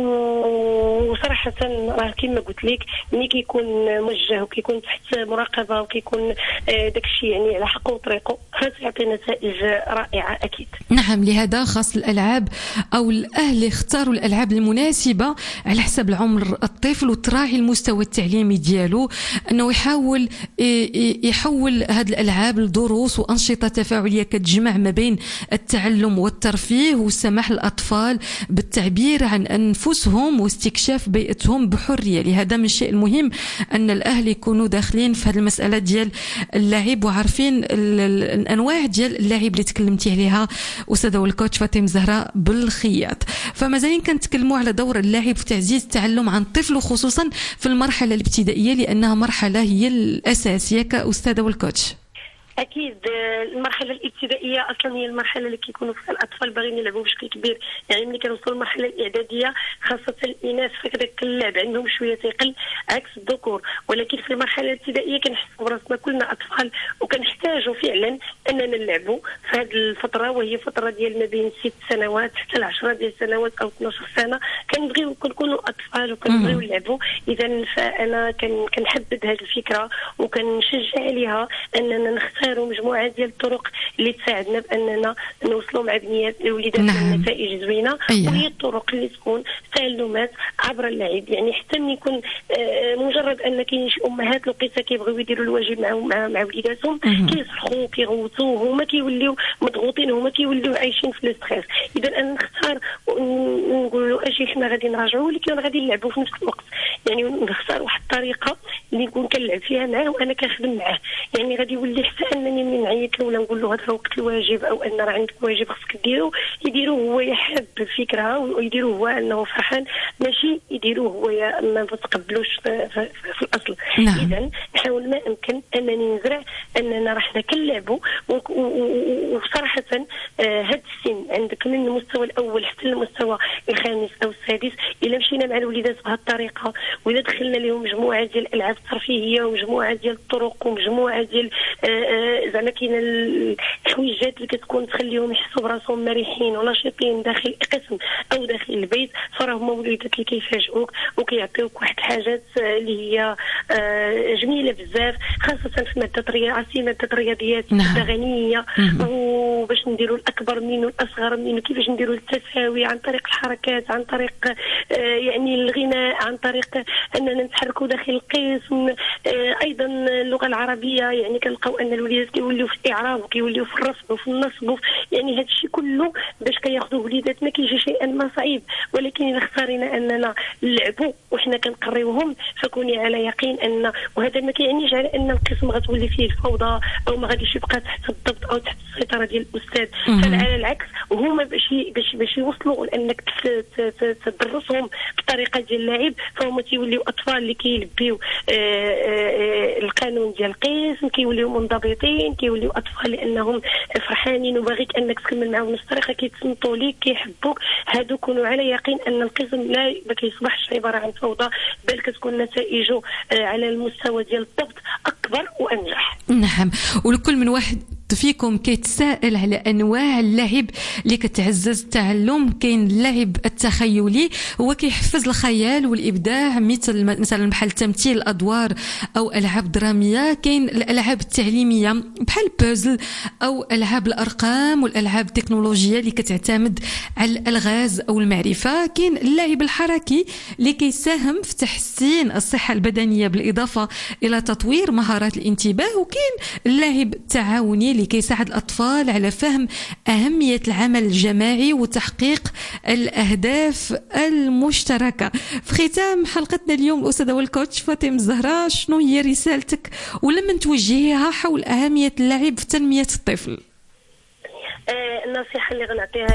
وصراحه راه كما قلت لك ملي كيكون موجه وكيكون تحت مراقبه وكيكون داكشي يعني على حقه وطريقه، غتعطي نتائج رائعه اكيد. نعم، لهذا خاص الالعاب او الاهل يختاروا الالعاب المناسبه على حسب العمر الطفل وتراعي المستوى التعليمي ديالو، انه يحاول يحول هذه الالعاب لدروس وانشطه تفاعليه كتجمع ما بين التعلم والترفيه والسماح للاطفال بالتعبير عن انفسهم واستكشاف بيئتهم بحريه. لهذا من الشيء المهم ان الاهل يكونوا داخلين في هذه المساله ديال اللعب وعارفين الانواع ديال اللعب اللي تكلمتي عليها استاذه والكوتش فاطمه زهراء بالخياط. فمازالين كنتكلموا على دور اللعب في تعزيز التعلم عن الطفل، وخصوصا في المرحله الابتدائيه لانها مرحله هي الاساسيه كاستاذه والكوتش. اكيد المرحله الابتدائيه اصلا هي المرحله اللي كيكونوا فيها الاطفال باغيين يلعبوا بشكل كبير. يعني ملي كنوصلوا للمرحله الاعداديه خاصه الاناث فكذاك اللعب عندهم شويه تيقل عكس الذكور. ولكن في المرحله الابتدائيه كنحسوا براسنا كلنا اطفال وكنحتاجوا فعلا اننا نلعبوا في هذه الفتره، وهي فتره ديال ما بين ست سنوات حتى العشرة ديال السنوات او اثناش سنه. كنبغيو كنكونوا اطفال وكنبغيو نلعبوا. اذا فانا كنحدد هذه الفكره وكنشجع عليها اننا نختاروا مجموعه ديال الطرق اللي تساعدنا باننا نوصلوا مع بنيات وليداتنا نعم. نتائج زوينه. أيه. وهي الطرق اللي تكون تعلمات عبر اللعب. يعني حتى من يكون آه مجرد ان كاين شي امهات لقيتها كيبغيو يديروا الواجب مع مع, مع وليداتهم كيصرخوا كيغوتوا هما كيوليو مضغوطين هما كيوليو عايشين في الاستريس. اذا انا نختار ونقولوا اجي حنا غادي نراجعوا ولكن غادي نلعبوا في نفس الوقت. يعني نختار واحد الطريقه اللي نكون كنلعب فيها معاه وانا كنخدم معاه. يعني غادي يولي حتى انني من نعيط له ولا نقول له هذا وقت الواجب او ان راه عندك واجب خصك ديرو يديروه هو يحب الفكره ويديروه هو انه فرحان، ماشي يديروه هو ما تقبلوش في, في, في الاصل. نعم. اذا نحاول ما امكن انني نزرع اننا راح كنلعبوا. وصراحه هذا السن عندك من المستوى الاول حتى المستوى الخامس او السادس الا مشينا مع الوليدات بهذه الطريقه واذا دخلنا لهم مجموعه ديال الالعاب الترفيهيه ومجموعه ديال الطرق ومجموعه ديال زعما كاين الحويجات اللي كتكون تخليهم يحسوا براسهم مريحين ونشيطين داخل القسم او داخل البيت، فراه هما وليدات اللي كيفاجئوك وكيعطيوك واحد الحاجات اللي هي جميله بزاف، خاصه في ماده الرياضه ماده الرياضيات ماده غنيه. وباش نديروا الاكبر منه والاصغر منه، كيفاش نديروا التساوي عن طريق الحركات، عن طريق يعني الغناء، عن طريق اننا نتحركوا داخل القسم. ايضا اللغه العربيه يعني كنلقاو ان الوليدات كيوليو في الاعراب وكيوليو في الرفع وفي النصب. يعني هذا الشيء كله باش كياخذوا وليداتنا كيجي شيئا ما صعيب. ولكن اذا اختارينا اننا نلعبوا وحنا كنقريوهم فكوني على يقين ان وهذا ما كيعنيش على ان القسم غتولي فيه الفوضى او ما غاديش يبقى تحت الضبط او تحت السيطره ديال الاستاذ. فعلى العكس هما باش باش باش يوصلوا لانك تدرسهم بطريقه ديال اللعب فهما تيوليو اطفال اللي كيلبيو القانون ديال القسم، كيوليو منضبطين، كيوليو اطفال لانهم فرحانين وباغيك انك تكمل معاهم نفس الطريقه، كيتصنتوا ليك كيحبوك. هادو كونوا على يقين ان القسم لا ما كيصبحش عباره عن فوضى بل كتكون نتائجه على المستوى ديال الضبط اكبر وانجح. نعم. ولكل من واحد فيكم كيتساءل على انواع اللعب اللي كتعزز التعلم، كاين اللعب التخيلي هو كيحفز الخيال والابداع مثل مثلا بحال تمثيل الادوار او العاب دراميه، كاين الالعاب التعليميه بحال بوزل او العاب الارقام والالعاب التكنولوجيه اللي كتعتمد على الالغاز او المعرفه، كاين اللعب الحركي اللي كيساهم في تحسين الصحه البدنيه بالاضافه الى تطوير مهارات الانتباه، وكاين اللعب التعاوني اللي كيساعد الأطفال على فهم أهمية العمل الجماعي وتحقيق الأهداف المشتركة. في ختام حلقتنا اليوم الأستاذة والكوتش فاطمة الزهراء، شنو هي رسالتك ولمن توجهيها حول أهمية اللعب في تنمية الطفل؟ آه النصيحة اللي غنعطيها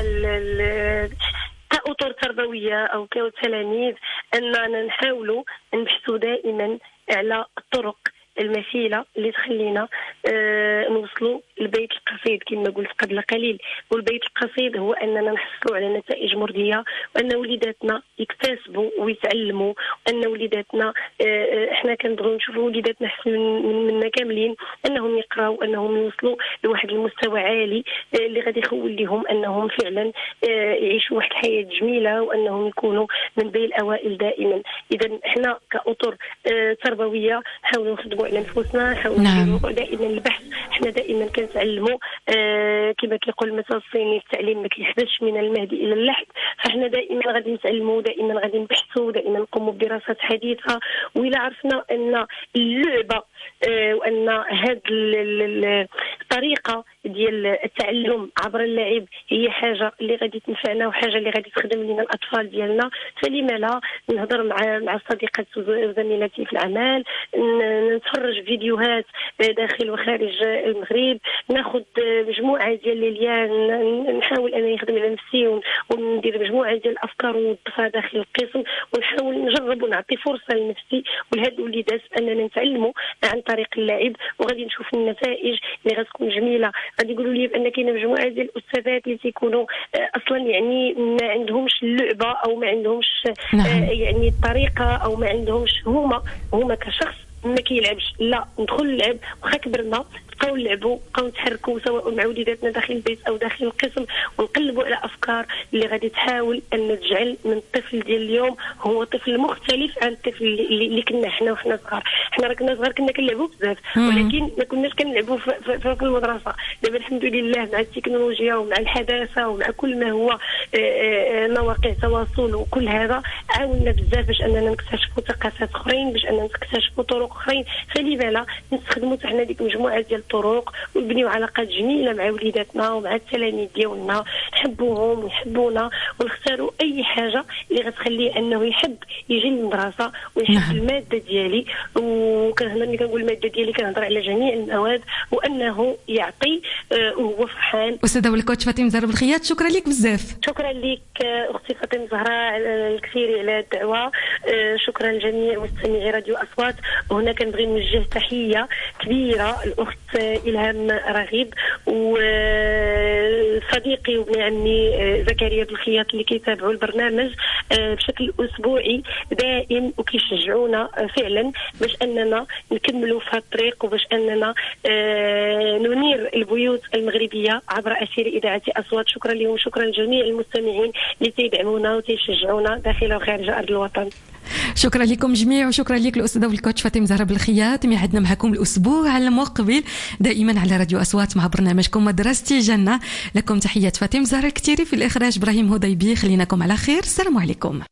كأطر تربوية أو كتلاميذ أننا نحاولوا نبحثوا دائما على الطرق المثيلة اللي تخلينا آه نوصلوا البيت القصيد كما قلت قبل قليل. والبيت القصيد هو اننا نحصلوا على نتائج مرضيه وان وليداتنا يكتسبوا ويتعلموا، وان وليداتنا اه احنا كنبغيو نشوفوا وليداتنا احسن من منا كاملين، انهم يقراوا، انهم يوصلوا لواحد المستوى عالي اه اللي غادي يخول لهم انهم فعلا اه يعيشوا واحد الحياه جميله وانهم يكونوا من بين الاوائل دائما. اذا احنا كاطر اه تربويه نحاولوا نخدموا على نفوسنا، نحاولوا نعم. دائما البحث، احنا دائما كنتعلموا آه كما كيقول المثل الصيني التعليم ما كيحدثش من المهد الى اللحد، فاحنا دائما غادي نتعلموا، دائما غادي نبحثوا، دائما نقوموا بدراسات حديثه. وإلا عرفنا ان اللعبه آه وان هذه الطريقه ديال التعلم عبر اللعب هي حاجه اللي غادي تنفعنا وحاجه اللي غادي تخدم لنا الاطفال ديالنا، فلما لا نهضر مع مع الصديقات وزميلاتي في العمل، نتفرج فيديوهات داخل وخارج المغرب، ناخذ مجموعه ديال لي ليان، نحاول انني نخدم على نفسي وندير مجموعه ديال الافكار ونضيفها داخل القسم، ونحاول نجرب ونعطي فرصه لنفسي ولهاد الوليدات اننا نتعلموا عن طريق اللعب، وغادي نشوف النتائج اللي غتكون جميله. غادي يقولوا لي بان كاينه مجموعه ديال الاستاذات اللي تيكونوا اصلا يعني ما عندهمش اللعبه او ما عندهمش نعم. يعني الطريقه او ما عندهمش هما هما كشخص ما كيلعبش، لا ندخل نلعب واخا كبرنا نبقاو نلعبوا نبقاو نتحركوا سواء مع وليداتنا داخل البيت او داخل القسم، ونقلبوا على افكار اللي غادي تحاول ان تجعل من الطفل ديال اليوم هو طفل مختلف عن الطفل اللي كنا حنا وحنا صغار. حنا راه كنا صغار كنا كنلعبوا بزاف ولكن ما كناش كنلعبوا في, في, في المدرسه. دابا الحمد لله مع التكنولوجيا ومع الحداثه ومع كل ما هو مواقع تواصل وكل هذا عاوننا بزاف باش اننا نكتشفوا ثقافات اخرين، باش اننا نكتشفوا طرق اخرين، فلما لا نستخدموا حنا ديك مجموعه ديال الطرق ونبنيو علاقات جميله مع وليداتنا ومع التلاميذ ديالنا، نحبوهم ويحبونا، ونختاروا اي حاجه اللي غتخليه انه يحب يجي للمدرسه ويحب نعم. الماده ديالي، وكنهضر ملي كنقول الماده ديالي كنهضر على جميع المواد، وانه يعطي وهو فرحان. استاذه والكوتش فاطمه زهراء بالخياط، شكرا لك بزاف. شكرا لك اختي فاطمه زهراء الكثير على الدعوه، شكرا لجميع مستمعي راديو اصوات. وهنا كنبغي نوجه تحيه كبيره الاخت إلهام رغيب وصديقي وابن عمي زكريا بالخياط اللي كيتابعوا البرنامج بشكل أسبوعي دائم وكيشجعونا فعلا باش أننا نكملوا في هذا الطريق وباش أننا ننير البيوت المغربية عبر أثير إذاعة أصوات. شكرا لهم، شكرا لجميع المستمعين اللي تيدعمونا وتيشجعونا داخل وخارج أرض الوطن. شكرا لكم جميع وشكرا لك الأستاذة والكوتش فاطمة زهراء بالخياط. ميعادنا معكم الأسبوع المقبل دائما على راديو أصوات مع برنامجكم مدرستي جنة. لكم تحيات فاطمة زهراء الكتيري، في الإخراج إبراهيم هضيبي. خليناكم على خير، السلام عليكم.